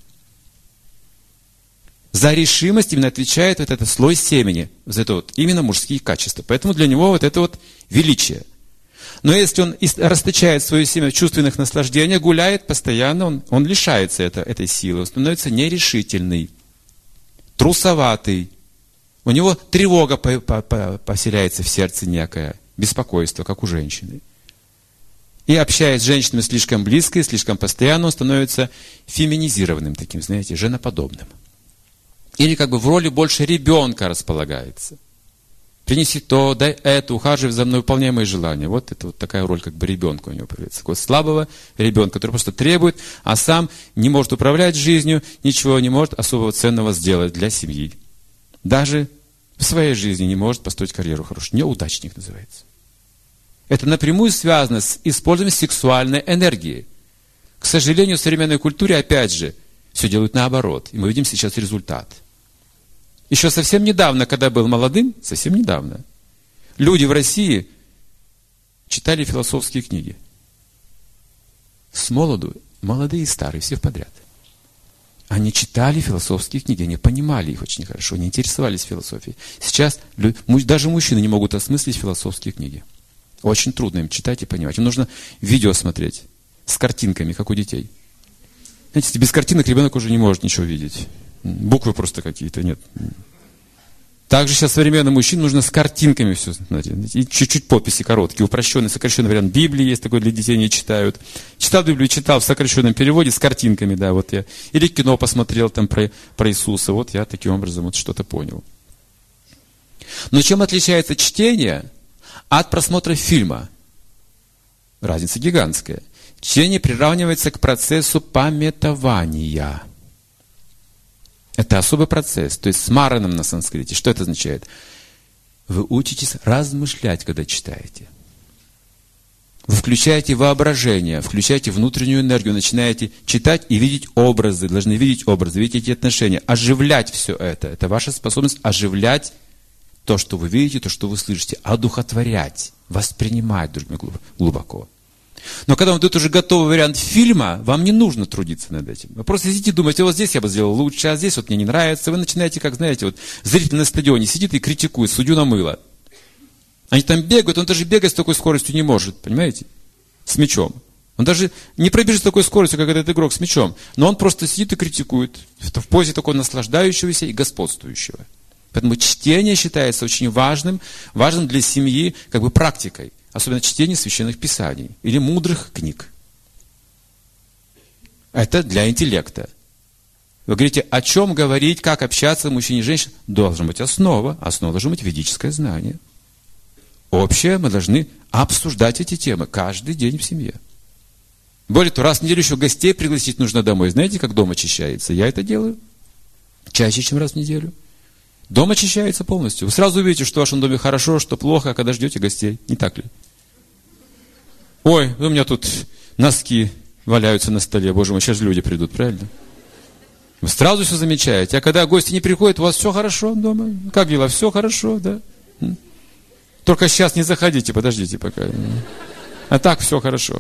За решимость именно отвечает вот этот слой семени. Вот это вот именно мужские качества. Поэтому для него вот это вот величие. Но если он расточает свое семя в чувственных наслаждениях, гуляет постоянно, он, он лишается это, этой силы, он становится нерешительный, трусоватый. У него тревога по, по, по, поселяется в сердце некое, беспокойство, как у женщины. И общаясь с женщинами слишком близко и слишком постоянно, он становится феминизированным таким, знаете, женоподобным. Или как бы в роли больше ребенка располагается. Принеси то, дай это, ухаживай за мной, выполняй мои желания. Вот это вот такая роль как бы ребенка у него появляется. Такого слабого ребенка, который просто требует, а сам не может управлять жизнью, ничего не может особого ценного сделать для семьи. Даже в своей жизни не может построить карьеру хорошую. Неудачник называется. Это напрямую связано с использованием сексуальной энергии. К сожалению, в современной культуре, опять же, все делают наоборот. И мы видим сейчас результат. Еще совсем недавно, когда был молодым, совсем недавно, люди в России читали философские книги. С молоду, молодые и старые, все подряд. Они читали философские книги, они понимали их очень хорошо, они интересовались философией. Сейчас даже мужчины не могут осмыслить философские книги. Очень трудно им читать и понимать. Им нужно видео смотреть с картинками, как у детей. Знаете, без картинок ребенок уже не может ничего видеть. Буквы просто какие-то, нет. Также сейчас современным мужчинам нужно с картинками все смотреть. И чуть-чуть подписи короткие, упрощенный, сокращенный вариант Библии есть такой, для детей не читают. Читал Библию, читал в сокращенном переводе с картинками, да, вот я. Или кино посмотрел там про, про Иисуса, вот я таким образом вот что-то понял. Но чем отличается чтение от просмотра фильма? Разница гигантская. Чтение приравнивается к процессу памятования. Это особый процесс, то есть с мараном на санскрите. Что это означает? Вы учитесь размышлять, когда читаете. Вы включаете воображение, включаете внутреннюю энергию, начинаете читать и видеть образы, должны видеть образы, видеть эти отношения, оживлять все это. Это ваша способность оживлять то, что вы видите, то, что вы слышите, одухотворять, воспринимать глубоко. Но когда вам дают уже готовый вариант фильма, вам не нужно трудиться над этим. Вы просто сидите и думаете, вот здесь я бы сделал лучше, а здесь вот мне не нравится. Вы начинаете, как знаете, вот зритель на стадионе сидит и критикует, судью на мыло. Они там бегают, он даже бегать с такой скоростью не может, понимаете? С мячом. Он даже не пробежит с такой скоростью, как этот игрок с мячом. Но он просто сидит и критикует в позе такого наслаждающегося и господствующего. Поэтому чтение считается очень важным, важным для семьи, как бы практикой. Особенно чтение священных писаний или мудрых книг. Это для интеллекта. Вы говорите, о чем говорить, как общаться мужчине и женщине? Должна быть основа. Основа должна быть ведическое знание. Общее мы должны обсуждать эти темы каждый день в семье. Более того, раз в неделю еще гостей пригласить нужно домой. Знаете, как дом очищается? Я это делаю чаще, чем раз в неделю. Дом очищается полностью. Вы сразу увидите, что в вашем доме хорошо, что плохо, когда ждете гостей. Не так ли? Ой, у меня тут носки валяются на столе. Боже мой, сейчас же люди придут, правильно? Вы сразу все замечаете. А когда гости не приходят, у вас все хорошо дома? Как дела? Все хорошо, да? Только сейчас не заходите, подождите пока. А так все хорошо.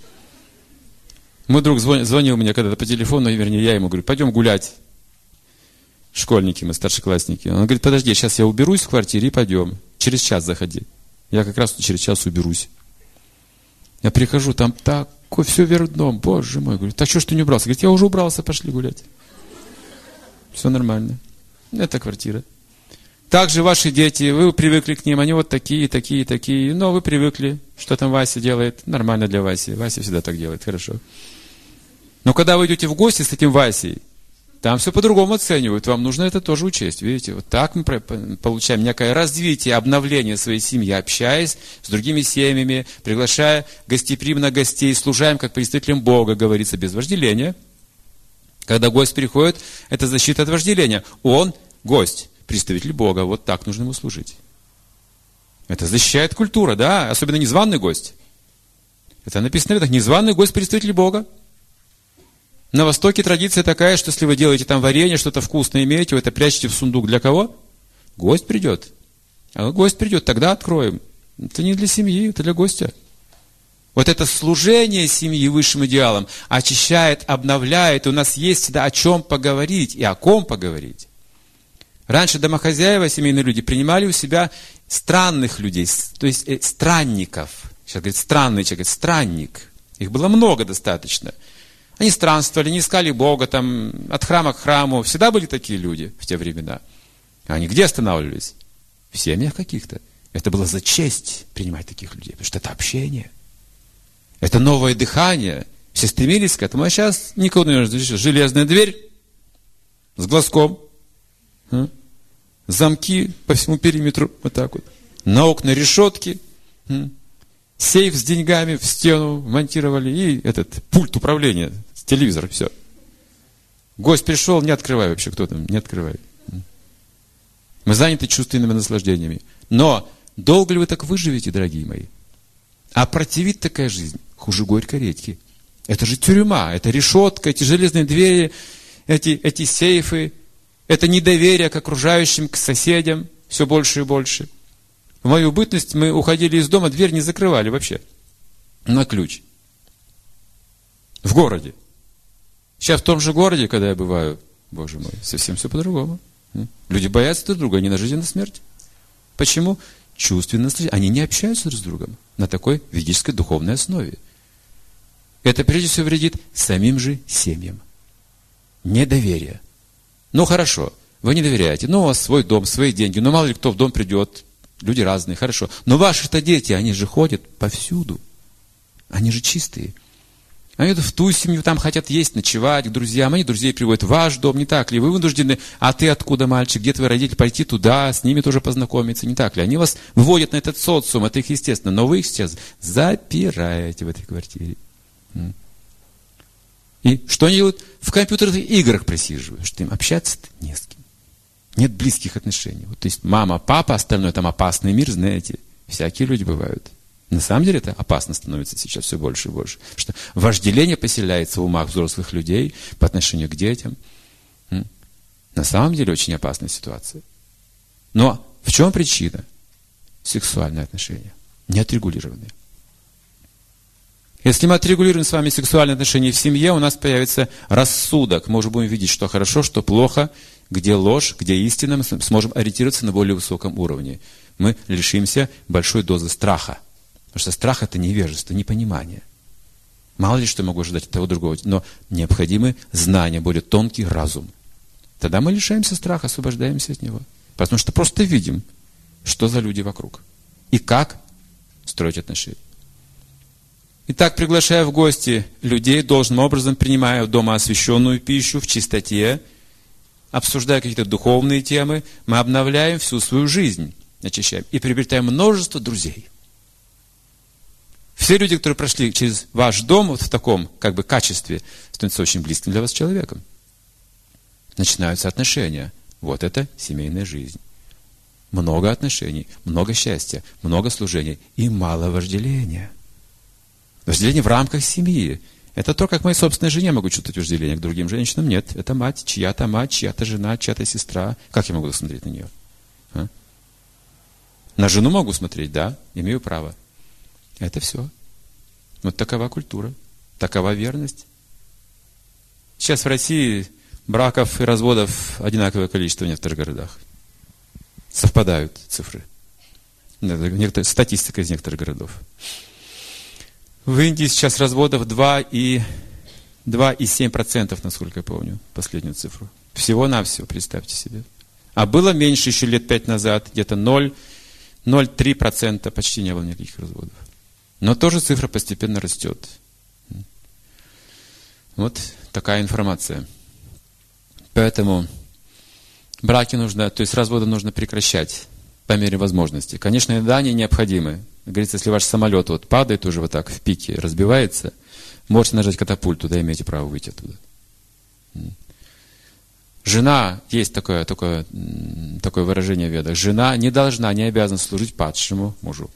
Мой друг звонил, звонил мне когда-то по телефону, вернее, я ему говорю, пойдем гулять. Школьники мы, старшеклассники. Он говорит, подожди, сейчас я уберусь в квартире и пойдем. Через час заходи. Я как раз через час уберусь. Я прихожу, там такое все вверх дном. Боже мой. Говорю, так что ж ты не убрался? Говорит, я уже убрался, пошли гулять. Все нормально. Это квартира. Также ваши дети, вы привыкли к ним, они вот такие, такие, такие. Но вы привыкли, что там Вася делает. Нормально для Васи. Вася всегда так делает, хорошо. Но когда вы идете в гости с этим Васей, там все по-другому оценивают. Вам нужно это тоже учесть. Видите, вот так мы получаем некое развитие, обновление своей семьи, общаясь с другими семьями, приглашая гостеприимно гостей, служаем как представителям Бога, говорится, без вожделения. Когда гость приходит, это защита от вожделения. Он гость, представитель Бога. Вот так нужно ему служить. Это защищает культура, да? Особенно незваный гость. Это написано в незваный гость, представитель Бога. На Востоке традиция такая, что если вы делаете там варенье, что-то вкусное имеете, вы это прячете в сундук. Для кого? Гость придет. А гость придет, тогда откроем. Это не для семьи, это для гостя. Вот это служение семьи высшим идеалам очищает, обновляет. И у нас есть всегда о чем поговорить и о ком поговорить. Раньше домохозяева, семейные люди, принимали у себя странных людей, то есть э, странников. Сейчас говорит странный человек, говорит, странник. Их было много достаточно. Они странствовали, не искали Бога, там, от храма к храму. Всегда были такие люди в те времена. А они где останавливались? В семьях каких-то. Это было за честь принимать таких людей, потому что это общение. Это новое дыхание. Все стремились к этому. А сейчас никого не нужно. Железная дверь с глазком. Замки по всему периметру. Вот так вот. На окна решетки. Сейф с деньгами в стену монтировали. И этот пульт управления. Телевизор, все. Гость пришел, не открывай вообще, кто там, не открывай. Мы заняты чувственными наслаждениями. Но долго ли вы так выживете, дорогие мои? А противит такая жизнь хуже горькой редьки. Это же тюрьма, это решетка, эти железные двери, эти, эти сейфы. Это недоверие к окружающим, к соседям, все больше и больше. В мою бытность мы уходили из дома, дверь не закрывали вообще. На ключ. В городе. Сейчас в том же городе, когда я бываю, боже мой, совсем все по-другому. Люди боятся друг друга, они на жизнь и на смерть. Почему? Чувственно, они не общаются друг с другом на такой ведической духовной основе. Это прежде всего вредит самим же семьям. Недоверие. Ну хорошо, вы не доверяете, ну у вас свой дом, свои деньги, ну мало ли кто в дом придет, люди разные, хорошо. Но ваши-то дети, они же ходят повсюду. Они же чистые. Они в ту семью там хотят есть, ночевать к друзьям. Они друзей приводят в ваш дом, не так ли? Вы вынуждены, а ты откуда, мальчик, где твой родитель, пойти туда, с ними тоже познакомиться, не так ли? Они вас вводят на этот социум, это их естественно, но вы их сейчас запираете в этой квартире. И что они делают? В компьютерных играх просиживают, что им общаться-то не с кем. Нет близких отношений. Вот, то есть мама, папа, остальное там опасный мир, знаете, всякие люди бывают. На самом деле это опасно становится сейчас все больше и больше. Потому что вожделение поселяется в умах взрослых людей по отношению к детям. На самом деле очень опасная ситуация. Но в чем причина? Сексуальные отношения. Неотрегулированные. Если мы отрегулируем с вами сексуальные отношения в семье, у нас появится рассудок. Мы уже будем видеть, что хорошо, что плохо, где ложь, где истина. Мы сможем ориентироваться на более высоком уровне. Мы лишимся большой дозы страха. Потому что страх – это невежество, непонимание. Мало ли, что я могу ожидать от того другого, но необходимы знания, более тонкий разум. Тогда мы лишаемся страха, освобождаемся от него. Потому что просто видим, что за люди вокруг. И как строить отношения. Итак, приглашая в гости людей, должным образом принимая дома освященную пищу в чистоте, обсуждая какие-то духовные темы, мы обновляем всю свою жизнь, очищаем и приобретаем множество друзей. Все люди, которые прошли через ваш дом вот в таком как бы качестве, становятся очень близким для вас человеком. Начинаются отношения. Вот это семейная жизнь. Много отношений, много счастья, много служений и мало вожделения. Вожделение в рамках семьи. Это то, как моей собственной жене могу чувствовать вожделение, к другим женщинам нет. Это мать, чья-то мать, чья-то жена, чья-то сестра. Как я могу смотреть на нее? А? На жену могу смотреть, да, имею право. Это все. Вот такова культура, такова верность. Сейчас в России браков и разводов одинаковое количество в некоторых городах. Совпадают цифры. Статистика из некоторых городов. В Индии сейчас разводов два и семь десятых процента, насколько я помню, последнюю цифру. Всего-навсего, представьте себе. А было меньше еще лет пять назад, где-то ноль целых три десятых процента, почти не было никаких разводов. Но тоже цифра постепенно растет. Вот такая информация. Поэтому браки нужно, то есть разводы нужно прекращать по мере возможности. Конечно, иногда они необходимы. Говорится, если ваш самолет вот падает уже вот так в пике, разбивается, можете нажать катапульту, туда имеете право выйти оттуда. Жена, есть такое, такое, такое выражение в ведах, жена не должна, не обязана служить падшему мужу.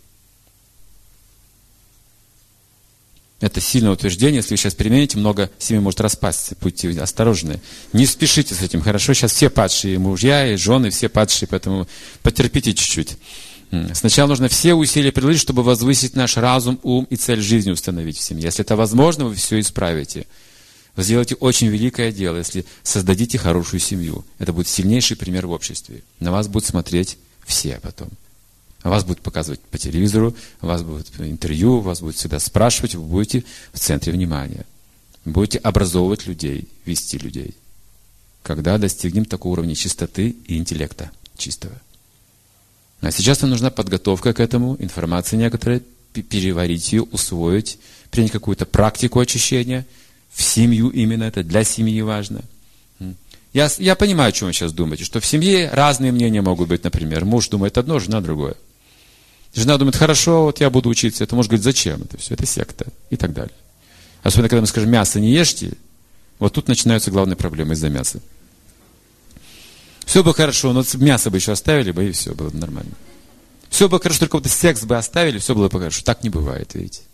Это сильное утверждение, если вы сейчас примените, много семей может распасться, будьте осторожны. Не спешите с этим, хорошо? Сейчас все падшие мужья и жены, все падшие, поэтому потерпите чуть-чуть. Сначала нужно все усилия приложить, чтобы возвысить наш разум, ум и цель жизни установить в семье. Если это возможно, вы все исправите. Вы сделаете очень великое дело, если создадите хорошую семью. Это будет сильнейший пример в обществе. На вас будут смотреть все потом. Вас будут показывать по телевизору, вас будут интервью, вас будут всегда спрашивать, вы будете в центре внимания. Будете образовывать людей, вести людей. Когда достигнем такого уровня чистоты и интеллекта чистого. А сейчас нам нужна подготовка к этому, информация некоторая, переварить ее, усвоить, принять какую-то практику очищения. В семью именно это, для семьи важно. Я, я понимаю, о чем вы сейчас думаете, что в семье разные мнения могут быть, например. Муж думает одно, жена другое. Жена думает, хорошо, вот я буду учиться. Это может говорить, зачем это все? Это секта и так далее. Особенно, когда мы скажем, мясо не ешьте, вот тут начинаются главные проблемы из-за мяса. Все бы хорошо, но мясо бы еще оставили бы, и все было бы нормально. Все бы хорошо, только вот секс бы оставили, все было бы хорошо. Так не бывает, видите.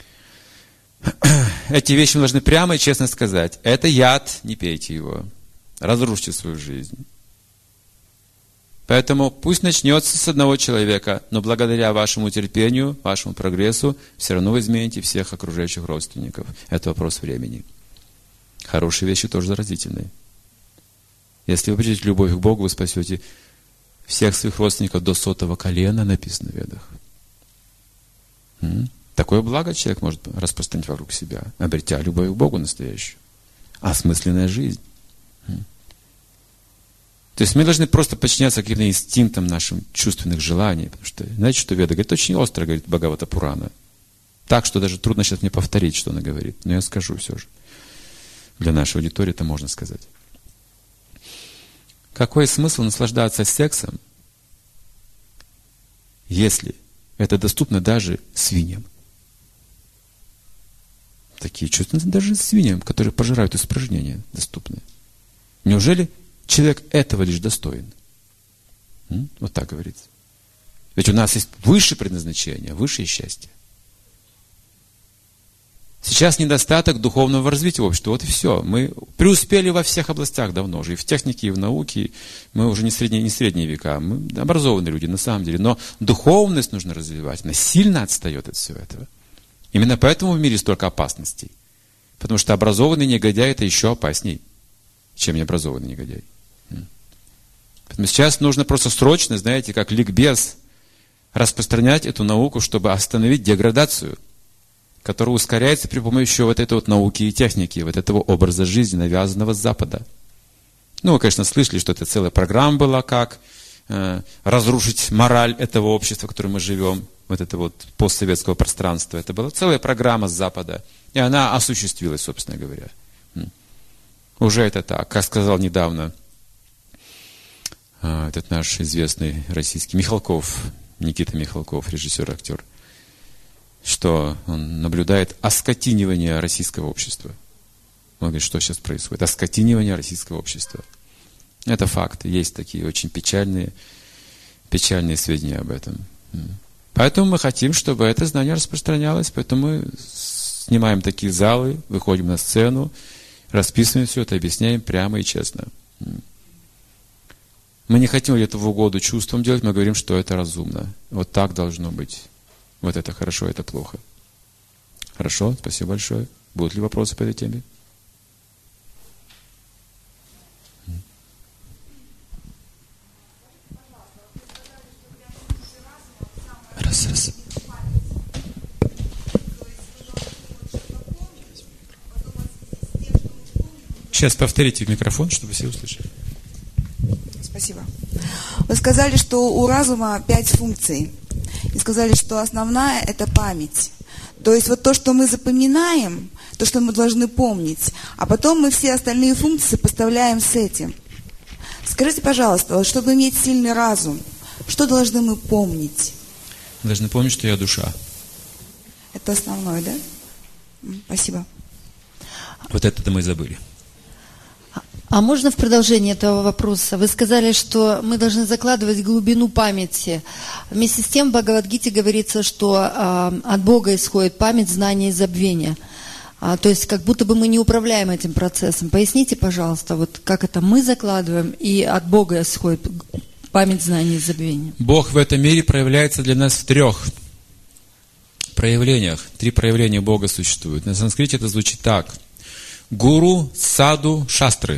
Эти вещи мы должны прямо и честно сказать. Это яд, не пейте его. разрушите свою жизнь. Поэтому пусть начнется с одного человека, но благодаря вашему терпению, вашему прогрессу, все равно вы измените всех окружающих родственников. Это вопрос времени. Хорошие вещи тоже заразительные. Если вы придете любовь к Богу, вы спасете всех своих родственников до сотого колена, написано в Ведах. М? Такое благо человек может распространить вокруг себя, обретя любовь к Богу настоящую. Осмысленная жизнь. М? То есть мы должны просто подчиняться каким-то инстинктам нашим чувственных желаний. Потому что, знаете, что Веда говорит? Очень остро говорит Бхагавата Пурана. Так, что даже трудно сейчас мне повторить, что она говорит. Но я скажу все же. Для нашей аудитории это можно сказать. Какой смысл наслаждаться сексом, если это доступно даже свиньям? Такие чувства даже свиньям, которые пожирают испражнения, доступны. Неужели человек этого лишь достоин? М? Вот так говорится. Ведь у нас есть высшее предназначение, высшее счастье. Сейчас недостаток духовного развития общества. Вот и все. Мы преуспели во всех областях давно уже. И в технике, и в науке. Мы уже не средние, не средние века. Мы образованные люди на самом деле. Но духовность нужно развивать. Она сильно отстает от всего этого. Именно поэтому в мире столько опасностей. Потому что образованный негодяй это еще опасней, чем необразованный негодяй. Поэтому сейчас нужно просто срочно, знаете, как ликбез, распространять эту науку, чтобы остановить деградацию, которая ускоряется при помощи вот этой вот науки и техники, вот этого образа жизни, навязанного с Запада. Ну, вы, конечно, слышали, что это целая программа была, как э, разрушить мораль этого общества, в котором мы живем, вот это вот постсоветского пространства. Это была целая программа с Запада, и она осуществилась, собственно говоря. Уже это так. Как сказал недавно э, этот наш известный российский Михалков, Никита Михалков, режиссер, актер, что он наблюдает оскотинивание российского общества. Он говорит, что сейчас происходит? Оскотинивание российского общества. Это факт. Есть такие очень печальные, печальные сведения об этом. Поэтому мы хотим, чтобы это знание распространялось. Поэтому мы снимаем такие залы, выходим на сцену, расписываем все это, объясняем прямо и честно. Мы не хотим где-то в угоду чувствам делать, мы говорим, что это разумно. Вот так должно быть. Вот это хорошо, это плохо. Хорошо, спасибо большое. Будут ли вопросы по этой теме? Раз, раз. Сейчас повторите в микрофон, чтобы все услышали. Спасибо. Вы сказали, что у разума пять функций. И сказали, что основная – это память. То есть вот то, что мы запоминаем, то, что мы должны помнить, а потом мы все остальные функции поставляем с этим. Скажите, пожалуйста, вот чтобы иметь сильный разум, что должны мы помнить? Мы должны помнить, что я душа. Это основное, да? Спасибо. Вот это мы и забыли. А можно в продолжение этого вопроса? Вы сказали, что мы должны закладывать глубину памяти. Вместе с тем в Бхагавад-гите говорится, что э, от Бога исходит память, знание и забвение. А, то есть как будто бы мы не управляем этим процессом. Поясните, пожалуйста, вот как это мы закладываем, и от Бога исходит память, знание и забвение. Бог в этом мире проявляется для нас в трех проявлениях. Три проявления Бога существуют. На санскрите это звучит так. Гуру, саду, шастры.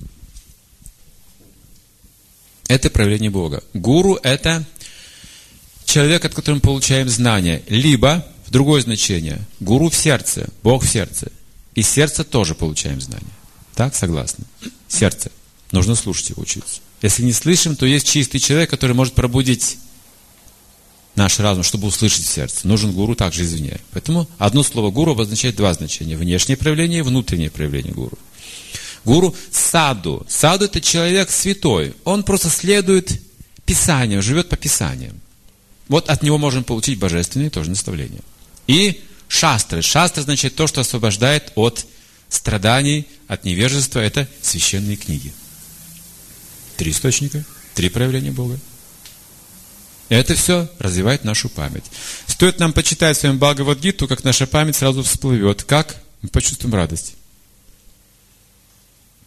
Это проявление Бога. Гуру – это человек, от которого мы получаем знания. Либо, в другое значение, гуру в сердце, Бог в сердце. Из сердца тоже получаем знания. Так, согласны? Сердце. Нужно слушать его, учиться. Если не слышим, то есть чистый человек, который может пробудить наш разум, чтобы услышать сердце. Нужен гуру также извне. Поэтому одно слово гуру обозначает два значения. Внешнее проявление и внутреннее проявление гуру. Гуру саду. Саду – это человек святой. Он просто следует Писанию, живет по Писаниям. Вот от него можем получить божественные тоже наставления. И шастры. Шастры означает то, что освобождает от страданий, от невежества. Это священные книги. Три источника, три проявления Бога. Это все развивает нашу память. Стоит нам почитать с вами Бхагавад-гиту, как наша память сразу всплывет. Как? Мы почувствуем радость.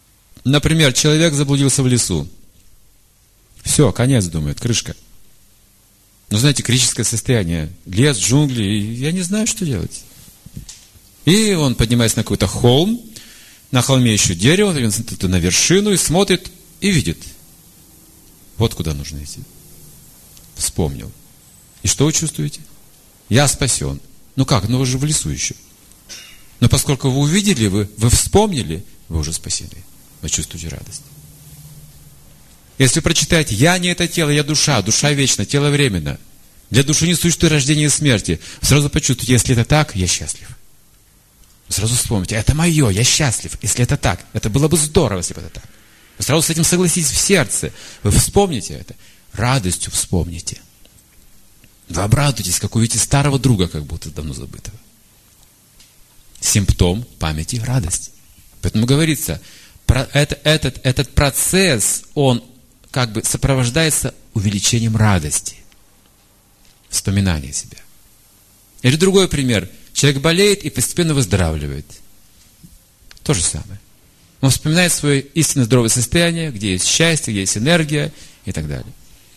Например, человек заблудился в лесу. Все, конец, думает, крышка. Ну, знаете, критическое состояние. Лес, джунгли, и я не знаю, что делать. И он поднимается на какой-то холм, на холме еще дерево, он смотрит на вершину и смотрит, и видит. Вот куда нужно идти. Вспомнил. И что вы чувствуете? Я спасен. Ну как, ну вы же в лесу еще. Но поскольку вы увидели, вы, вы вспомнили, вы уже спасены. Вы чувствуете радость. Если вы прочитаете, я не это тело, я душа, душа вечна, тело временно. Для души не существует рождения и смерти. Сразу почувствуйте, если это так, я счастлив. Сразу вспомните, это мое, я счастлив. Если это так, это было бы здорово, если бы это так. Вы сразу с этим согласитесь в сердце. Вы вспомните это. Радостью вспомните. Вы обрадуетесь, как увидите старого друга, как будто давно забытого. Симптом памяти – радость. Поэтому говорится, это, этот, этот процесс, он как бы сопровождается увеличением радости. Вспоминания себя. Или другой пример. Человек болеет и постепенно выздоравливает. То же самое. Он вспоминает свое истинно здоровое состояние, где есть счастье, где есть энергия и так далее.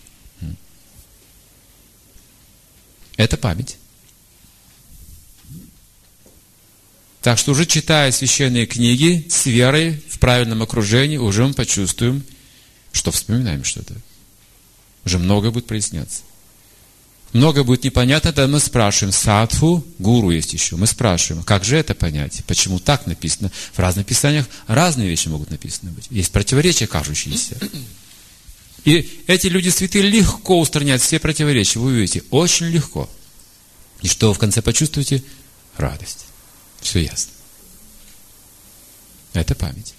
Это память. Так что уже читая священные книги с верой, в правильном окружении, уже мы почувствуем, что вспоминаем что-то. Уже многое будет проясняться. Многое будет непонятно, тогда мы спрашиваем, садху, гуру есть еще, мы спрашиваем, как же это понять, почему так написано. В разных писаниях разные вещи могут написаны быть. Есть противоречия, кажущиеся. И эти люди святые легко устраняют все противоречия, вы увидите, очень легко. И что вы в конце почувствуете? Радость. Все ясно. Это память.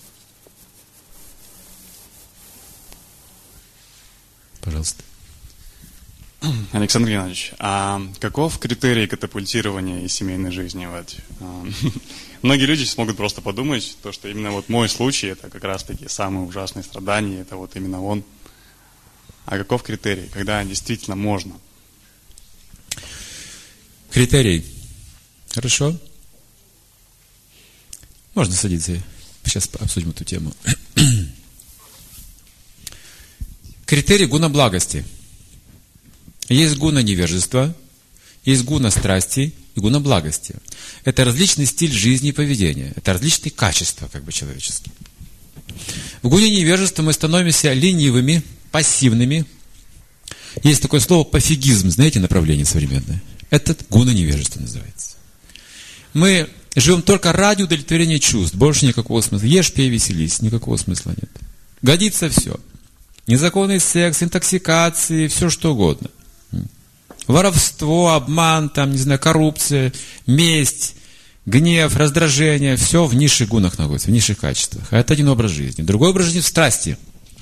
Пожалуйста. Александр Геннадьевич, а каков критерий катапультирования из семейной жизни? Вот, а, многие люди смогут просто подумать, то, что именно вот мой случай, это как раз-таки самые ужасные страдания, это вот именно он. А каков критерий, когда действительно можно? Критерий. Хорошо. Можно садиться. Сейчас обсудим эту тему. Критерий гуна благости. Есть гуна невежества, есть гуна страсти и гуна благости. Это различный стиль жизни и поведения. Это различные качества, как бы человеческие. В гуне невежества мы становимся ленивыми, пассивными. Есть такое слово пофигизм, знаете, направление современное. Это гуна невежества называется. Мы живем только ради удовлетворения чувств. Больше никакого смысла. Ешь, пей, веселись. Никакого смысла нет. Годится все. Незаконный секс, интоксикации, все что угодно. Воровство, обман, там, не знаю, коррупция, месть, гнев, раздражение. Все в низших гунах находится, в низших качествах. А это один образ жизни. Другой образ жизни в страсти.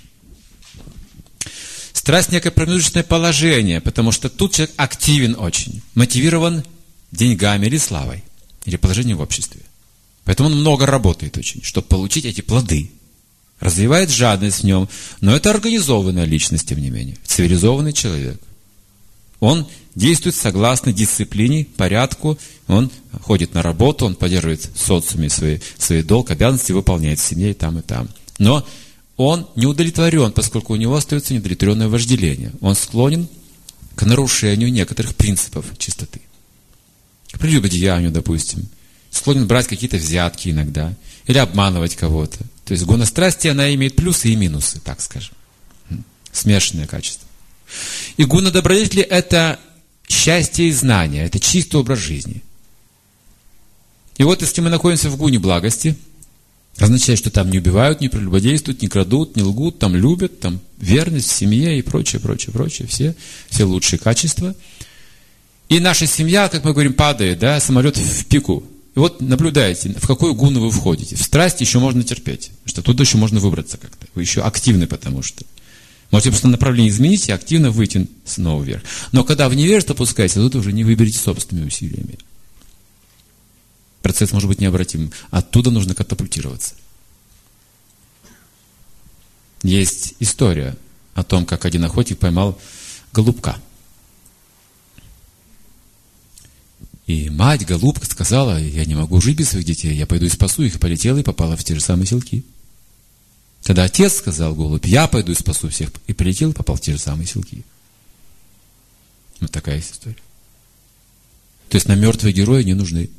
Страсть – некое промежуточное положение, потому что тут человек активен очень, мотивирован деньгами или славой, или положением в обществе. Поэтому он много работает очень, чтобы получить эти плоды. Развивает жадность в нем, но это организованная личность, тем не менее, цивилизованный человек. Он действует согласно дисциплине, порядку, он ходит на работу, он поддерживает в социуме свои, свои долг, обязанности, выполняет в семье и там, и там. Но он не удовлетворен, поскольку у него остается неудовлетворенное вожделение. Он склонен к нарушению некоторых принципов чистоты. К прелюбодеянию, допустим. Склонен брать какие-то взятки иногда. Или обманывать кого-то. То есть гуна страсти, она имеет плюсы и минусы, так скажем. Смешанное качество. И гуна добродетели – это счастье и знание. Это чистый образ жизни. И вот если мы находимся в гуне благости, означает, что там не убивают, не прелюбодействуют, не крадут, не лгут, там любят, там верность в семье и прочее, прочее, прочее. Все, все лучшие качества. И наша семья, как мы говорим, падает, да, самолет в пику. И вот наблюдайте, в какую гуну вы входите. В страсть еще можно терпеть, потому что тут еще можно выбраться как-то. Вы еще активны, потому что. Можете просто направление изменить и активно выйти снова вверх. Но когда в невежество опускаетесь, тут уже не выберете собственными усилиями. Процесс может быть необратимым. Оттуда нужно катапультироваться. Есть история о том, как один охотник поймал голубка. И мать, голубка, сказала: я не могу жить без своих детей, я пойду и спасу их. И полетела и попала в те же самые селки. Когда отец сказал голубь, я пойду и спасу всех, и прилетел, попал в те же самые селки. Вот такая есть история. То есть нам мертвые герои не нужны.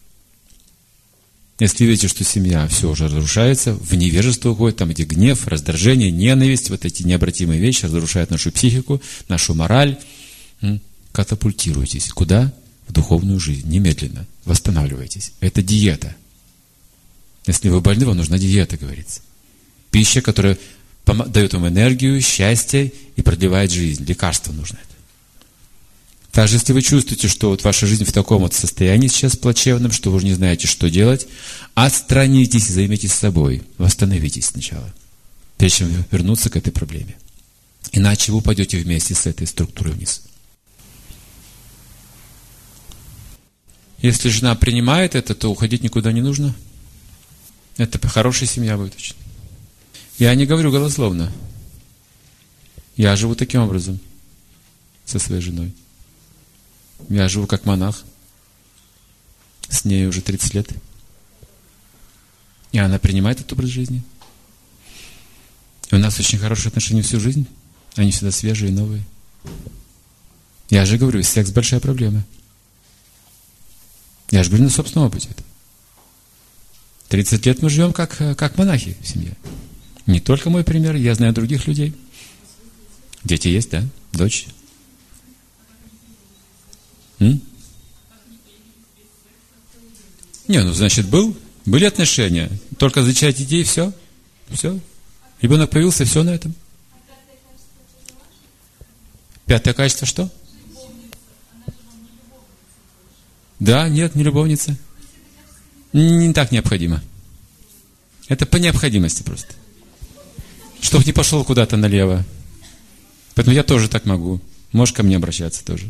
Если видите, что семья все уже разрушается, в невежество уходит, там, где гнев, раздражение, ненависть, вот эти необратимые вещи разрушают нашу психику, нашу мораль, катапультируйтесь. Куда? В духовную жизнь. Немедленно. Восстанавливайтесь. Это диета. Если вы больны, вам нужна диета, говорится. Пища, которая дает вам энергию, счастье и продлевает жизнь. Лекарство нужно это. Даже если вы чувствуете, что вот ваша жизнь в таком вот состоянии сейчас плачевном, что вы уже не знаете, что делать, отстранитесь и займитесь собой. Восстановитесь сначала, прежде чем вернуться к этой проблеме. Иначе вы упадете вместе с этой структурой вниз. Если жена принимает это, то уходить никуда не нужно. Это хорошая семья будет очень. Я не говорю голословно. Я живу таким образом со своей женой. Я живу как монах. С ней уже тридцать лет. И она принимает этот образ жизни. И у нас очень хорошие отношения всю жизнь. Они всегда свежие и новые. Я же говорю, секс большая проблема. Я же говорю на собственном опыте. тридцать лет мы живем как, как монахи в семье. Не только мой пример, я знаю других людей. Дети есть, да? Дочь. М? Не, ну значит был, были отношения. Только зачать детей, все. Все. Ребенок появился, все на этом. Пятое качество что? Да, нет, не любовница. Не так необходимо. Это по необходимости просто. Чтоб не пошел куда-то налево. Поэтому я тоже так могу. Можешь ко мне обращаться тоже.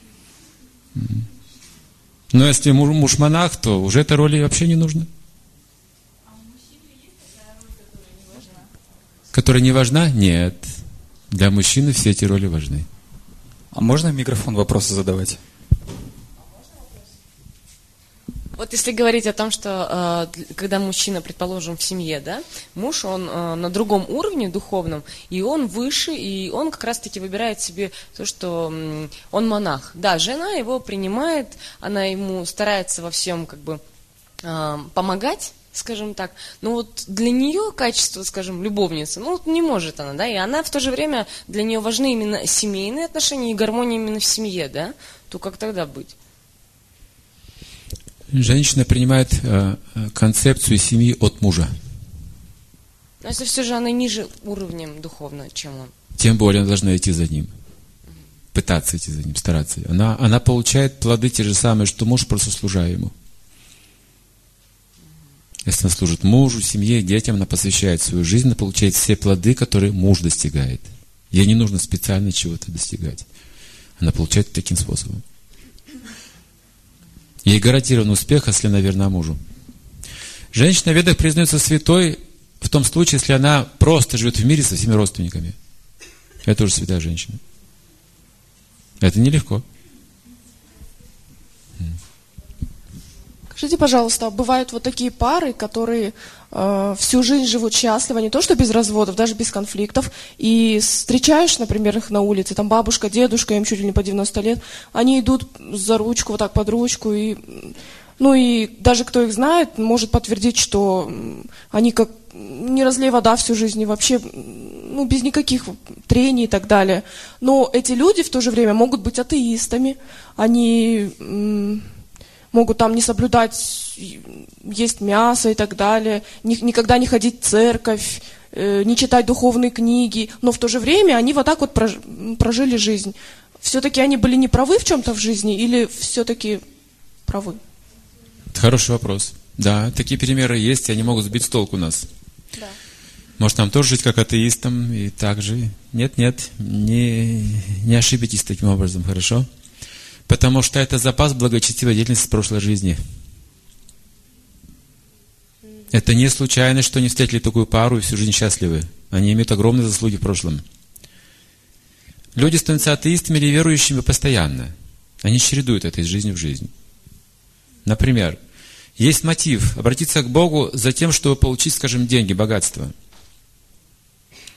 Но если муж монах, то уже этой роли вообще не нужно. А у мужчины есть такая роль, которая не важна? Которая не важна? Нет. Для мужчины все эти роли важны. А можно в микрофон вопросы задавать? Вот если говорить о том, что э, когда мужчина, предположим, в семье, да, муж, он э, на другом уровне духовном, и он выше, и он как раз-таки выбирает себе то, что э, он монах. Да, жена его принимает, она ему старается во всем как бы э, помогать, скажем так, но вот для нее качество, скажем, любовницы, ну вот не может она, да, и она в то же время, для нее важны именно семейные отношения и гармония именно в семье, да, то как тогда быть? Женщина принимает э, концепцию семьи от мужа. Но если все же она ниже уровнем духовно, чем он. Тем более она должна идти за ним. Пытаться идти за ним, стараться. Она, она получает плоды те же самые, что муж, просто служа ему. Если она служит мужу, семье, детям, она посвящает свою жизнь, она получает все плоды, которые муж достигает. Ей не нужно специально чего-то достигать. Она получает таким способом. Ей гарантирован успех, если она верна мужу. Женщина в ведах признается святой в том случае, если она просто живет в мире со всеми родственниками. Это уже святая женщина. Это нелегко. Скажите, пожалуйста, бывают вот такие пары, которые э, всю жизнь живут счастливо, не то что без разводов, даже без конфликтов, и встречаешь, например, их на улице, там бабушка, дедушка, им чуть ли не по девяносто лет, они идут за ручку, вот так под ручку, и, ну и даже кто их знает, может подтвердить, что они как не разлей вода всю жизнь, и вообще ну, без никаких трений и так далее. Но эти люди в то же время могут быть атеистами, они... М- могут там не соблюдать, есть мясо и так далее, ни, никогда не ходить в церковь, э, не читать духовные книги, но в то же время они вот так вот прож, прожили жизнь. Все-таки они были не правы в чем-то в жизни или все-таки правы? Это хороший вопрос. Да, такие примеры есть, и они могут сбить с толку нас. Да. Может, нам тоже жить как атеистам и так же? Нет, нет, не, не ошибитесь таким образом, хорошо? Потому что это запас благочестивой деятельности в прошлой жизни. Это не случайно, что они встретили такую пару и всю жизнь счастливы. Они имеют огромные заслуги в прошлом. Люди становятся атеистами или верующими постоянно. Они чередуют это из жизни в жизнь. Например, есть мотив обратиться к Богу за тем, чтобы получить, скажем, деньги, богатство.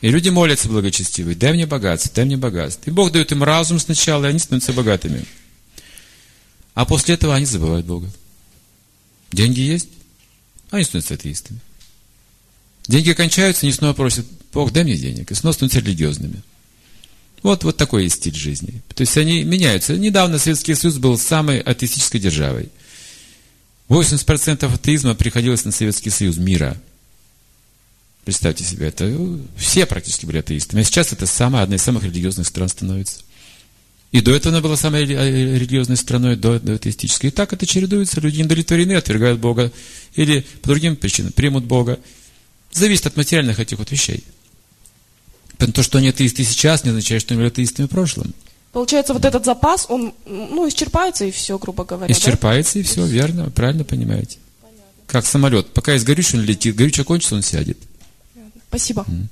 И люди молятся благочестивые: дай мне богатство, дай мне богатство. И Бог дает им разум сначала, и они становятся богатыми. А после этого они забывают Бога. Деньги есть, они становятся атеистами. Деньги кончаются, они снова просят: Бог, дай мне денег, и снова становятся религиозными. Вот, вот такой есть стиль жизни. То есть они меняются. Недавно Советский Союз был самой атеистической державой. восемьдесят процентов атеизма приходилось на Советский Союз мира. Представьте себе, это все практически были атеистами. А сейчас это самая, одна из самых религиозных стран становится. И до этого она была самой религиозной страной, до, до атеистической. И так это чередуется. Люди удовлетворены, отвергают Бога. Или по другим причинам примут Бога. Зависит от материальных этих вот вещей. Поэтому то, что они атеисты сейчас, не означает, что они были атеистами в прошлом. Получается, вот этот запас, он, ну, исчерпается, и все, грубо говоря. Исчерпается, да? и все, верно, правильно понимаете. Понятно. Как самолет. Пока есть горючее, он летит. Горючее кончится, он сядет. Спасибо. Mm.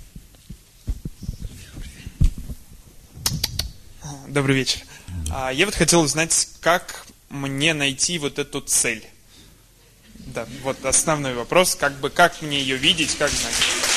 Добрый вечер. Я вот хотел узнать, как мне найти вот эту цель. Да, вот основной вопрос, как бы, как мне ее видеть, как знать.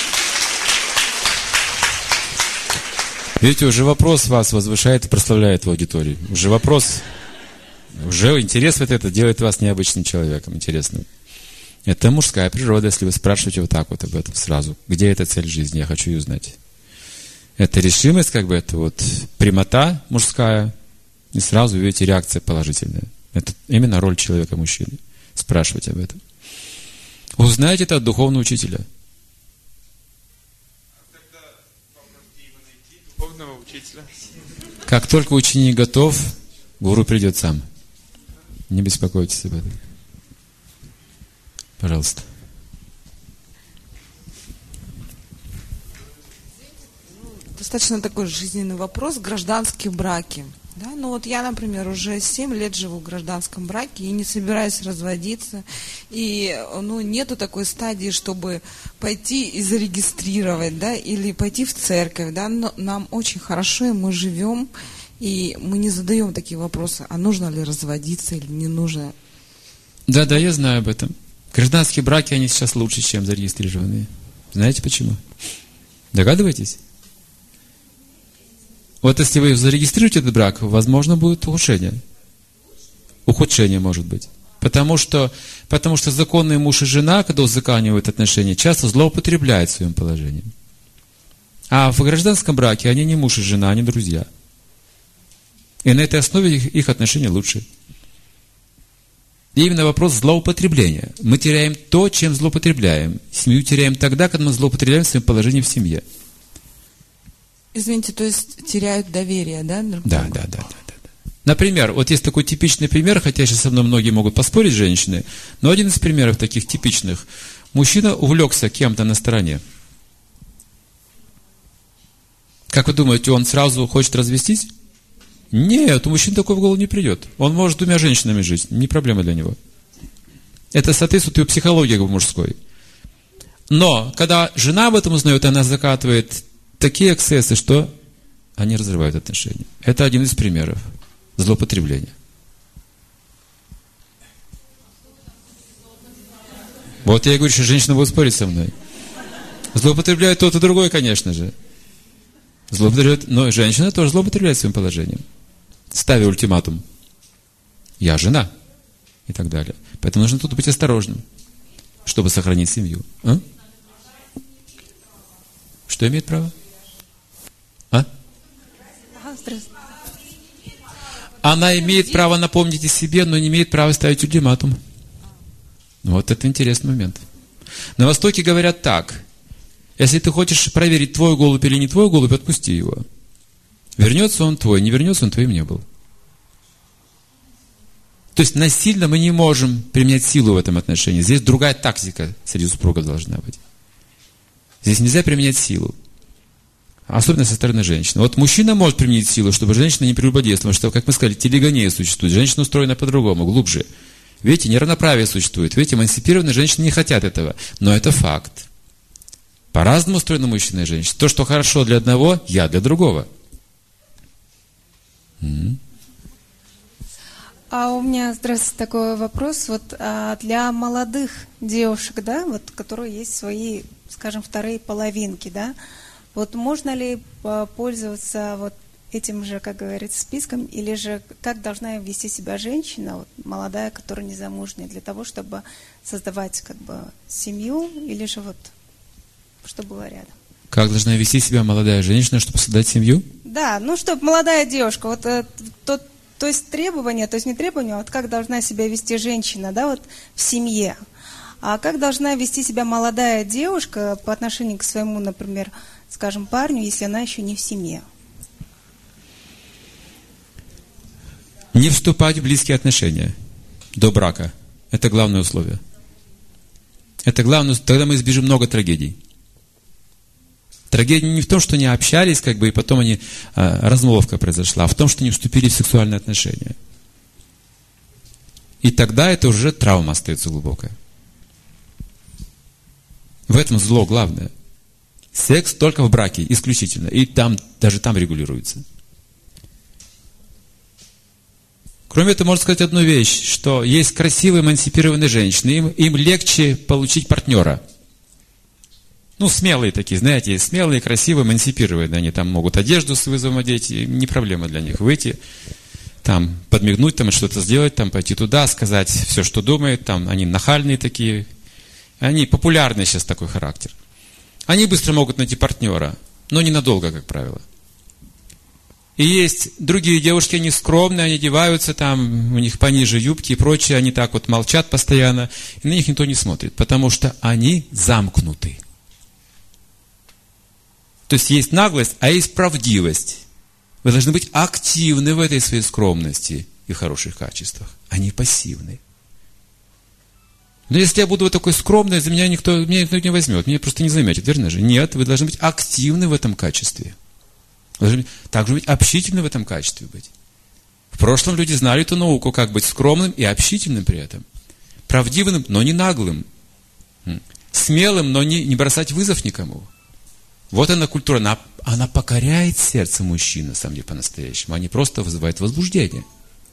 Видите, уже вопрос вас возвышает и прославляет в аудитории. Уже вопрос, уже интерес вот это делает вас необычным человеком, интересным. Это мужская природа, если вы спрашиваете вот так вот об этом сразу. Где эта цель жизни? Я хочу ее узнать. Это решимость, как бы, это вот прямота мужская, и сразу видите реакция положительная. Это именно роль человека-мужчины. Спрашивать об этом. Узнайте это от духовного учителя. Духовного учителя. Как только ученик готов, гуру придет сам. Не беспокойтесь об этом. Пожалуйста. Достаточно такой жизненный вопрос. Гражданские браки. Да? Ну вот я, например, уже семь лет живу в гражданском браке и не собираюсь разводиться. И ну, нету такой стадии, чтобы пойти и зарегистрировать, да, или пойти в церковь. Да? Но нам очень хорошо, и мы живем, и мы не задаем такие вопросы, а нужно ли разводиться или не нужно. Да, да, я знаю об этом. Гражданские браки, они сейчас лучше, чем зарегистрированные. Знаете почему? Догадываетесь? Вот если вы зарегистрируете этот брак, возможно, будет ухудшение. Ухудшение может быть. Потому что, потому что законный муж и жена, когда узаконивают отношения, часто злоупотребляют своим положением. А в гражданском браке они не муж и жена, они друзья. И на этой основе их, их отношения лучше. И именно вопрос злоупотребления. Мы теряем то, чем злоупотребляем. Семью теряем тогда, когда мы злоупотребляем своим положением в семье. Извините, то есть теряют доверие, да? Друг да, да, да, да, да. Например, вот есть такой типичный пример, хотя сейчас со мной многие могут поспорить, женщины, но один из примеров таких типичных. Мужчина увлекся кем-то на стороне. Как вы думаете, он сразу хочет развестись? Нет, у мужчин такой в голову не придет. Он может двумя женщинами жить, не проблема для него. Это соответствует его психологии мужской. Но, когда жена об этом узнает, она закатывает такие эксцессы, что они разрывают отношения. Это один из примеров злоупотребления. Вот я и говорю, что женщина будет спорить со мной. Злоупотребляет тот и другой, конечно же. Злоупотребляет, но женщина тоже злоупотребляет своим положением. Ставя ультиматум. Я жена. И так далее. Поэтому нужно тут быть осторожным, чтобы сохранить семью. А? Что имеет право? А? Она имеет право напомнить о себе, но не имеет права ставить ультиматум. Вот это интересный момент. На Востоке говорят так. Если ты хочешь проверить, твой голубь или не твой голубь, отпусти его. Вернется он твой, не вернется он твоим не был. То есть насильно мы не можем применять силу в этом отношении. Здесь другая тактика среди супругов должна быть. Здесь нельзя применять силу. Особенно со стороны женщины. Вот мужчина может применить силу, чтобы женщина не прелюбодействовала, что, как мы сказали, телегония существует. Женщина устроена по-другому, глубже. Видите, неравноправие существует. Видите, эмансипированные женщины не хотят этого. Но это факт. По-разному устроены мужчина и женщина. То, что хорошо для одного, я для другого. М-м. А у меня, здравствуйте, такой вопрос. Вот а для молодых девушек, да, вот, которые есть свои, скажем, вторые половинки, да, Вот можно ли э, пользоваться вот этим же, как говорится, списком, или же как должна вести себя женщина, вот, молодая, которая незамужняя, для того, чтобы создавать как бы семью, или же вот, что было рядом? Как должна вести себя молодая женщина, чтобы создать семью? Да, ну, чтобы молодая девушка, вот э, то, то есть требования, то есть не требования, а вот как должна себя вести женщина, да, вот в семье. А как должна вести себя молодая девушка по отношению к своему, например, скажем, парню, если она еще не в семье? Не вступать в близкие отношения до брака. Это главное условие. Это главное, тогда мы избежим много трагедий. Трагедия не в том, что они общались, как бы, и потом они, а, размолвка произошла, а в том, что они вступили в сексуальные отношения. И тогда это уже травма остается глубокая. В этом зло главное. Секс только в браке, исключительно. И там, даже там регулируется. Кроме этого, можно сказать одну вещь, что есть красивые эмансипированные женщины, им, им легче получить партнера. Ну, смелые такие, знаете, смелые, красивые, эмансипированные. Они там могут одежду с вызовом одеть, и не проблема для них выйти, там, подмигнуть, там, что-то сделать, там, пойти туда, сказать все, что думает, там, они нахальные такие. Они популярные сейчас такой характер. Они быстро могут найти партнера, но ненадолго, как правило. И есть другие девушки, они скромные, они одеваются там, у них пониже юбки и прочее, они так вот молчат постоянно, и на них никто не смотрит, потому что они замкнуты. То есть есть наглость, а есть правдивость. Вы должны быть активны в этой своей скромности и хороших качествах, а не пассивны. Но если я буду вот такой скромный, за меня никто, меня никто не возьмет, меня просто не заметит, верно же? Нет, вы должны быть активны в этом качестве. Вы должны также быть общительны в этом качестве быть. В прошлом люди знали эту науку, как быть скромным и общительным при этом. Правдивым, но не наглым. Смелым, но не, не бросать вызов никому. Вот она культура, она, она покоряет сердце мужчин, на самом деле, по-настоящему. Они просто вызывают возбуждение.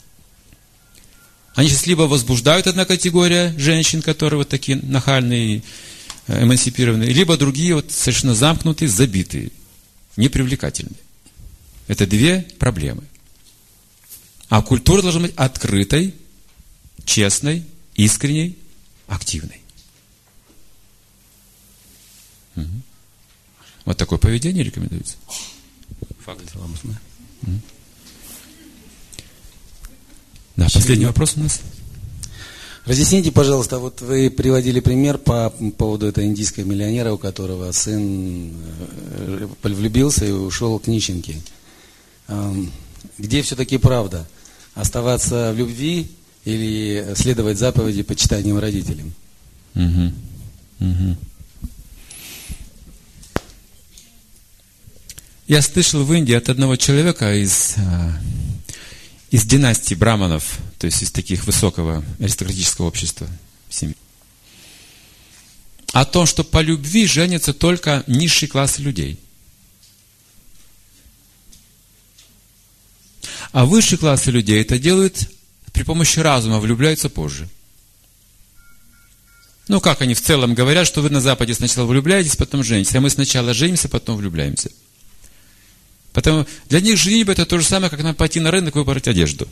Они сейчас либо возбуждают одна категория женщин, которые вот такие нахальные, эмансипированные, либо другие вот совершенно замкнутые, забитые, непривлекательные. Это две проблемы. А культура должна быть открытой, честной, искренней, активной. Угу. Вот такое поведение рекомендуется. Факт. Угу. Да, последний вопрос у нас. Разъясните, пожалуйста, вот вы приводили пример по поводу этого индийского миллионера, у которого сын влюбился и ушел к нищенке. Где все-таки правда? Оставаться в любви или следовать заповеди почитанием родителям? Угу. Угу. Я слышал в Индии от одного человека из, из династии браманов, то есть из таких высокого аристократического общества, семьи, о том, что по любви женятся только низшие классы людей. А высшие классы людей это делают при помощи разума, влюбляются позже. Ну, как они в целом говорят, что вы на Западе сначала влюбляетесь, потом женитесь, а мы сначала женимся, потом влюбляемся. Поэтому для них женитьба это то же самое, как нам пойти на рынок и выбрать одежду.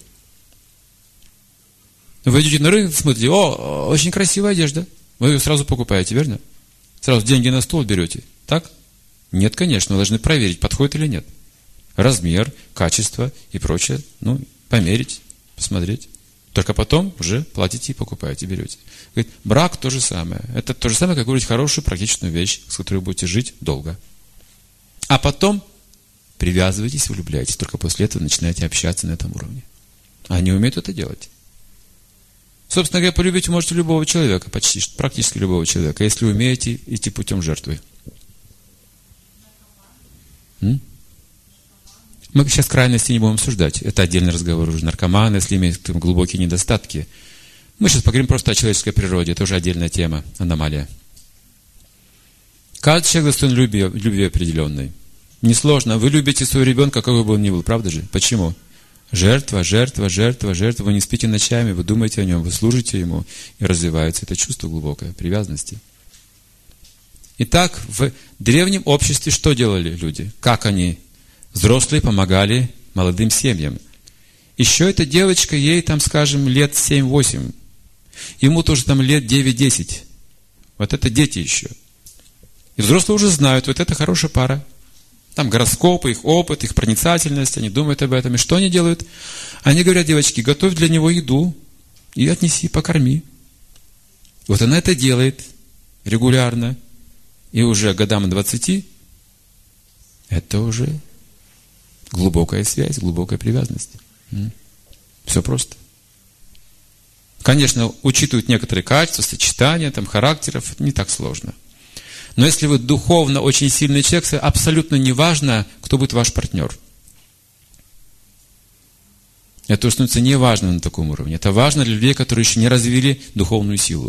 Вы идете на рынок, смотрите, о, очень красивая одежда. Вы ее сразу покупаете, верно? Сразу деньги на стол берете. Так? Нет, конечно, вы должны проверить, подходит или нет. Размер, качество и прочее. Ну, померить, посмотреть. Только потом уже платите и покупаете, берете. Говорит, брак то же самое. Это то же самое, как выбрать хорошую практичную вещь, с которой вы будете жить долго. А потом привязывайтесь, влюбляйтесь. Только после этого начинаете общаться на этом уровне. А они умеют это делать. Собственно говоря, полюбить вы можете любого человека, почти, практически любого человека, если умеете идти путем жертвы. М? Мы сейчас крайности не будем обсуждать. Это отдельный разговор уже. Наркоманы, если имеют глубокие недостатки. Мы сейчас поговорим просто о человеческой природе. Это уже отдельная тема, аномалия. Каждый человек достоин любви, любви определенной. Несложно. Вы любите своего ребенка, какой бы он ни был, правда же? Почему? Жертва, жертва, жертва, жертва. Вы не спите ночами, вы думаете о нем, вы служите ему, и развивается это чувство глубокое, привязанности. Итак, в древнем обществе что делали люди? Как они, взрослые, помогали молодым семьям? Еще эта девочка, ей там, скажем, лет семь-восемь. Ему тоже там лет девять-десять. Вот это дети еще. И взрослые уже знают, вот это хорошая пара. Там гороскопы, их опыт, их проницательность, они думают об этом. И что они делают? Они говорят: девочки, готовь для него еду и отнеси, покорми. Вот она это делает регулярно. И уже годам двадцати это уже глубокая связь, глубокая привязанность. Все просто. Конечно, учитывают некоторые качества, сочетания, там, характеров, не так сложно. Но если вы духовно очень сильный человек, абсолютно не важно, кто будет ваш партнер. Это становится не важно на таком уровне. Это важно для людей, которые еще не развили духовную силу.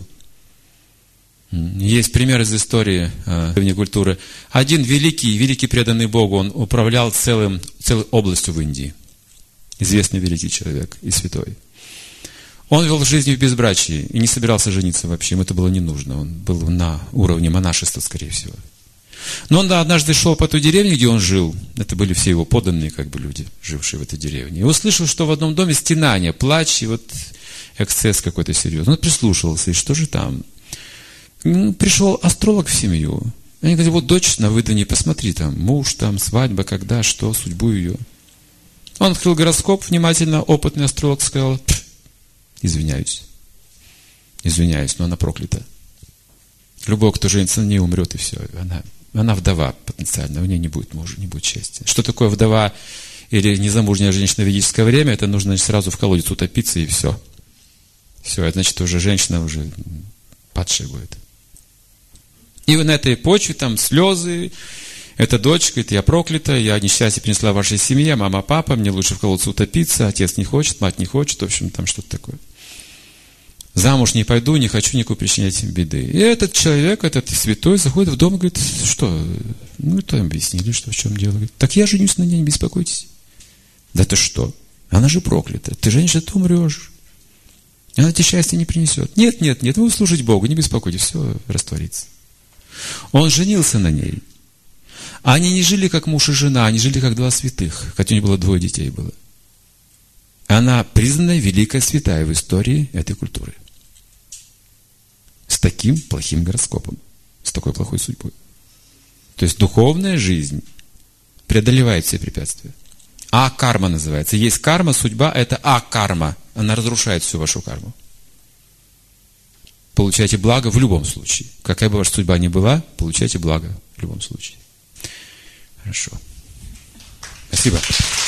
Есть пример из истории э, древней культуры. Один великий, великий преданный Богу, он управлял целым, целой областью в Индии. Известный великий человек и святой. Он вел жизнь в безбрачии и не собирался жениться вообще. Ему это было не нужно. Он был на уровне монашества, скорее всего. Но он однажды шел по той деревне, где он жил. Это были все его подданные, как бы, люди, жившие в этой деревне. И услышал, что в одном доме стенание, плач и вот эксцесс какой-то серьезный. Он прислушивался, и что же там? Пришел астролог в семью. Они говорят: вот дочь на выданье, посмотри, там, муж, там, свадьба, когда, что, судьбу ее. Он открыл гороскоп внимательно, опытный астролог сказал: извиняюсь, извиняюсь, но она проклята. Любой, кто женится на ней, умрет, и все. Она, она вдова потенциально, у нее не будет мужа, не будет счастья. Что такое вдова или незамужняя женщина в ведическое время? Это нужно, значит, сразу в колодец утопиться, и все. Все, это значит, уже женщина уже падшая будет. И на этой почве там слезы. Эта дочь говорит: я проклята, я несчастье принесла вашей семье, мама, папа, мне лучше в колодце утопиться, отец не хочет, мать не хочет, в общем, там что-то такое. Замуж не пойду, не хочу никакой причинять им беды. И этот человек, этот святой, заходит в дом и говорит: что? Ну, то им объяснили, что в чем дело. Говорит: так я женюсь на ней, не беспокойтесь. Да ты что? Она же проклята. Ты женишься, ты умрешь. Она тебе счастья не принесет. Нет, нет, нет, вы служите Богу, не беспокойтесь, все растворится. Он женился на ней. А они не жили как муж и жена, они жили как два святых, хотя у них было двое детей было. Она признанная великая святая в истории этой культуры. С таким плохим гороскопом, с такой плохой судьбой. То есть духовная жизнь преодолевает все препятствия. А-карма называется. Есть карма, судьба – это а-карма. Она разрушает всю вашу карму. Получайте благо в любом случае. Какая бы ваша судьба ни была, получайте благо в любом случае. Хорошо. Спасибо.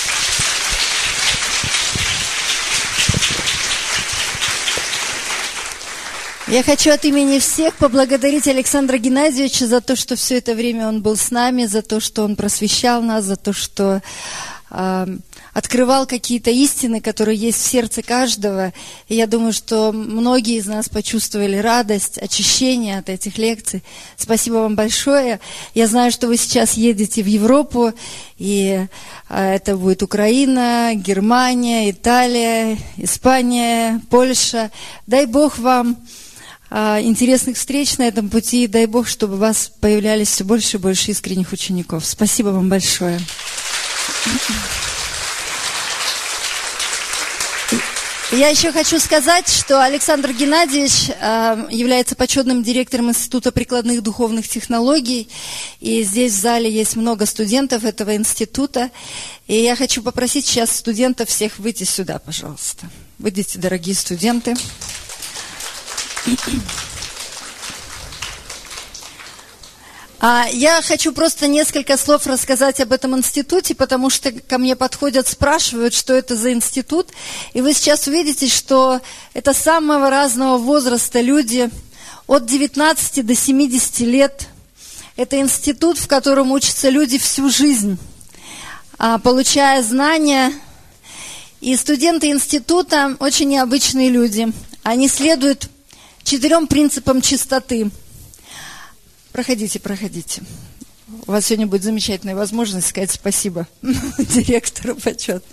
Я хочу от имени всех поблагодарить Александра Геннадьевича за то, что все это время он был с нами, за то, что он просвещал нас, за то, что э, открывал какие-то истины, которые есть в сердце каждого. И я думаю, что многие из нас почувствовали радость, очищение от этих лекций. Спасибо вам большое. Я знаю, что вы сейчас едете в Европу, и э, это будет Украина, Германия, Италия, Испания, Польша. Дай Бог вам интересных встреч на этом пути. Дай Бог, чтобы у вас появлялись все больше и больше искренних учеников. Спасибо вам большое. Я еще хочу сказать, что Александр Геннадьевич является почетным директором Института прикладных духовных технологий. И здесь в зале есть много студентов этого института. И я хочу попросить сейчас студентов всех выйти сюда, пожалуйста. Выйдите, дорогие студенты. Я хочу просто несколько слов рассказать об этом институте, потому что ко мне подходят, спрашивают, что это за институт. И вы сейчас увидите, что это самого разного возраста люди, от девятнадцати до семидесяти лет. Это институт, в котором учатся люди всю жизнь, получая знания. И студенты института очень необычные люди. Они следуют четырем принципам чистоты. Проходите, проходите. У вас сегодня будет замечательная возможность сказать спасибо директору почетно.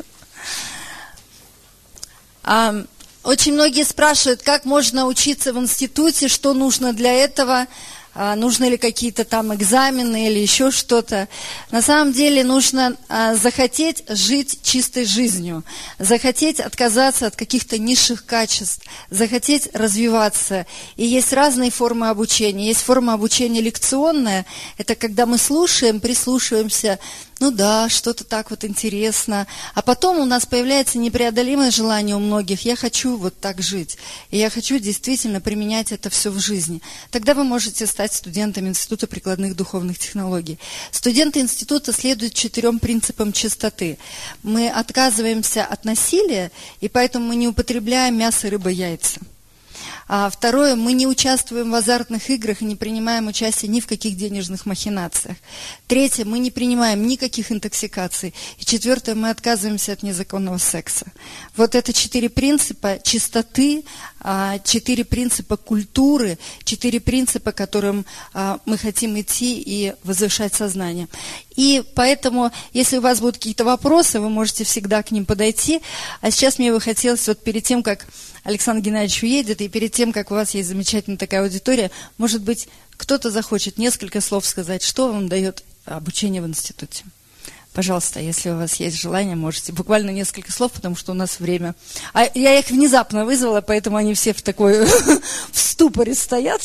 Очень многие спрашивают, как можно учиться в институте, что нужно для этого. а, нужны ли какие-то там экзамены или еще что-то. На самом деле нужно а, захотеть жить чистой жизнью, захотеть отказаться от каких-то низших качеств, захотеть развиваться. И есть разные формы обучения. Есть форма обучения лекционная, это когда мы слушаем, прислушиваемся, ну да, что-то так вот интересно. А потом у нас появляется непреодолимое желание у многих, я хочу вот так жить. И я хочу действительно применять это все в жизни. Тогда вы можете стать студентом Института прикладных духовных технологий. Студенты института следуют четырем принципам чистоты. Мы отказываемся от насилия, и поэтому мы не употребляем мясо, рыба, яйца. А второе, мы не участвуем в азартных играх и не принимаем участие ни в каких денежных махинациях. Третье, мы не принимаем никаких интоксикаций. И четвертое, мы отказываемся от незаконного секса. Вот это четыре принципа чистоты, четыре принципа культуры, четыре принципа, которым мы хотим идти и возвышать сознание. И поэтому, если у вас будут какие-то вопросы, вы можете всегда к ним подойти. А сейчас мне бы хотелось, вот перед тем, как Александр Геннадьевич уедет, и перед тем, как у вас есть замечательная такая аудитория, может быть, кто-то захочет несколько слов сказать, что вам дает обучение в институте. Пожалуйста, если у вас есть желание, можете. Буквально несколько слов, потому что у нас время. А я их внезапно вызвала, поэтому они все в такой в ступоре стоят.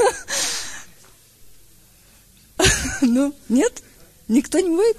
Ну, нет? Никто не будет?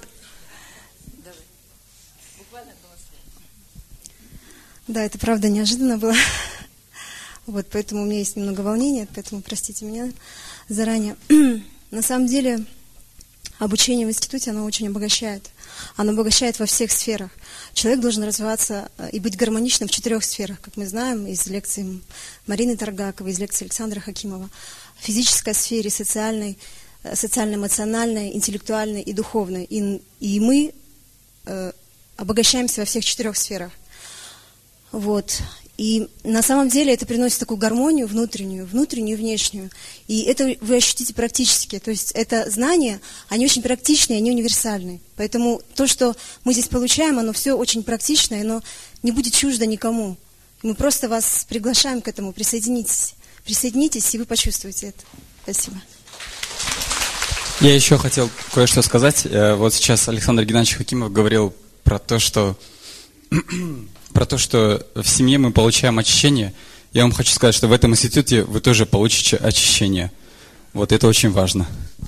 Да, это правда неожиданно было. Вот, поэтому у меня есть немного волнения, поэтому простите меня заранее. На самом деле, обучение в институте, оно очень обогащает. Оно обогащает во всех сферах. Человек должен развиваться и быть гармоничным в четырех сферах, как мы знаем из лекций Марины Таргаковой, из лекций Александра Хакимова. В физической сфере, социальной, социально-эмоциональной, интеллектуальной и духовной. И, и мы э, обогащаемся во всех четырех сферах. Вот. И на самом деле это приносит такую гармонию внутреннюю, внутреннюю и внешнюю. И это вы ощутите практически. То есть это знания, они очень практичные, они универсальные. Поэтому то, что мы здесь получаем, оно все очень практичное, оно не будет чуждо никому. Мы просто вас приглашаем к этому, присоединитесь. Присоединитесь, и вы почувствуете это. Спасибо. Я еще хотел кое-что сказать. Вот сейчас Александр Геннадьевич Хакимов говорил про то, что... про то, что в семье мы получаем очищение. Я вам хочу сказать, что в этом институте вы тоже получите очищение. Вот это очень важно.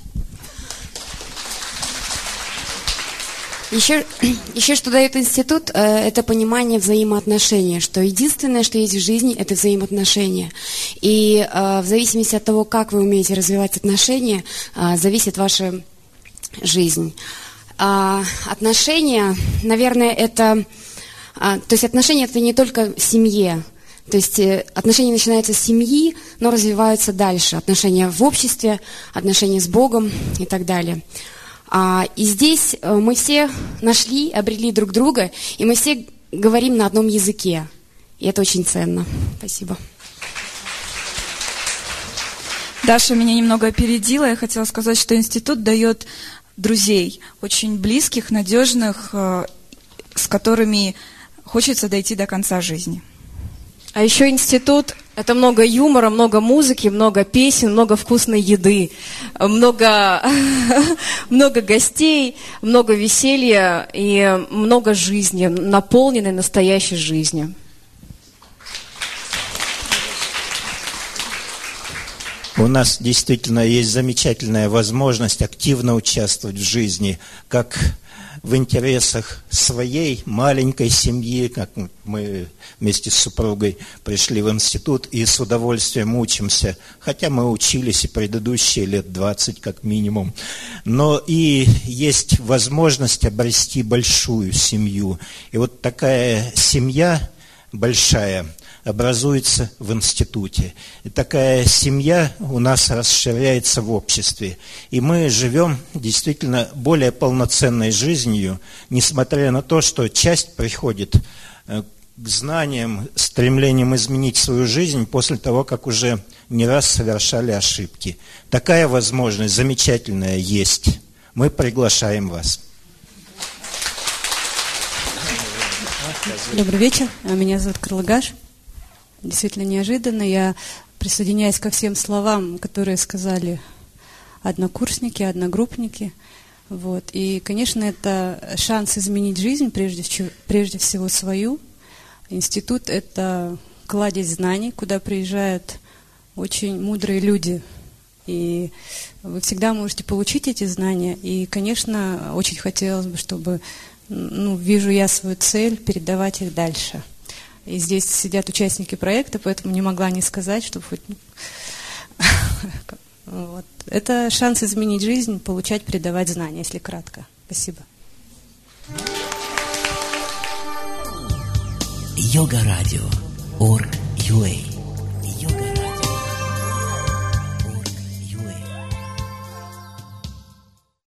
Еще, еще что дает институт, это понимание взаимоотношений, что единственное, что есть в жизни, это взаимоотношения. И в зависимости от того, как вы умеете развивать отношения, зависит ваша жизнь. Отношения, наверное, это... То есть отношения это не только в семье. То есть отношения начинаются с семьи, но развиваются дальше. Отношения в обществе, отношения с Богом и так далее. И здесь мы все нашли, обрели друг друга, и мы все говорим на одном языке. И это очень ценно. Спасибо. Даша меня немного опередила. Я хотела сказать, что институт дает друзей, очень близких, надежных, с которыми хочется дойти до конца жизни. А еще институт – это много юмора, много музыки, много песен, много вкусной еды, много, много гостей, много веселья и много жизни, наполненной настоящей жизнью. У нас действительно есть замечательная возможность активно участвовать в жизни, как в интересах своей маленькой семьи, как мы вместе с супругой пришли в институт и с удовольствием учимся, хотя мы учились и предыдущие лет двадцать как минимум, но и есть возможность обрести большую семью. И вот такая семья большая образуется в институте. И такая семья у нас расширяется в обществе. И мы живем действительно более полноценной жизнью, несмотря на то, что часть приходит к знаниям, стремлением изменить свою жизнь после того, как уже не раз совершали ошибки. Такая возможность замечательная есть. Мы приглашаем вас. Добрый вечер. Меня зовут Крылыгаш. Действительно неожиданно. Я присоединяюсь ко всем словам, которые сказали однокурсники, одногруппники. Вот. И, конечно, это шанс изменить жизнь, прежде, всего, прежде всего свою. Институт – это кладезь знаний, куда приезжают очень мудрые люди. И вы всегда можете получить эти знания. И, конечно, очень хотелось бы, чтобы, ну, вижу я свою цель, передавать их дальше. И здесь сидят участники проекта, поэтому не могла не сказать, чтобы хоть... Вот. Это шанс изменить жизнь, получать, передавать знания, если кратко. Спасибо. йога радио точка орг точка ю а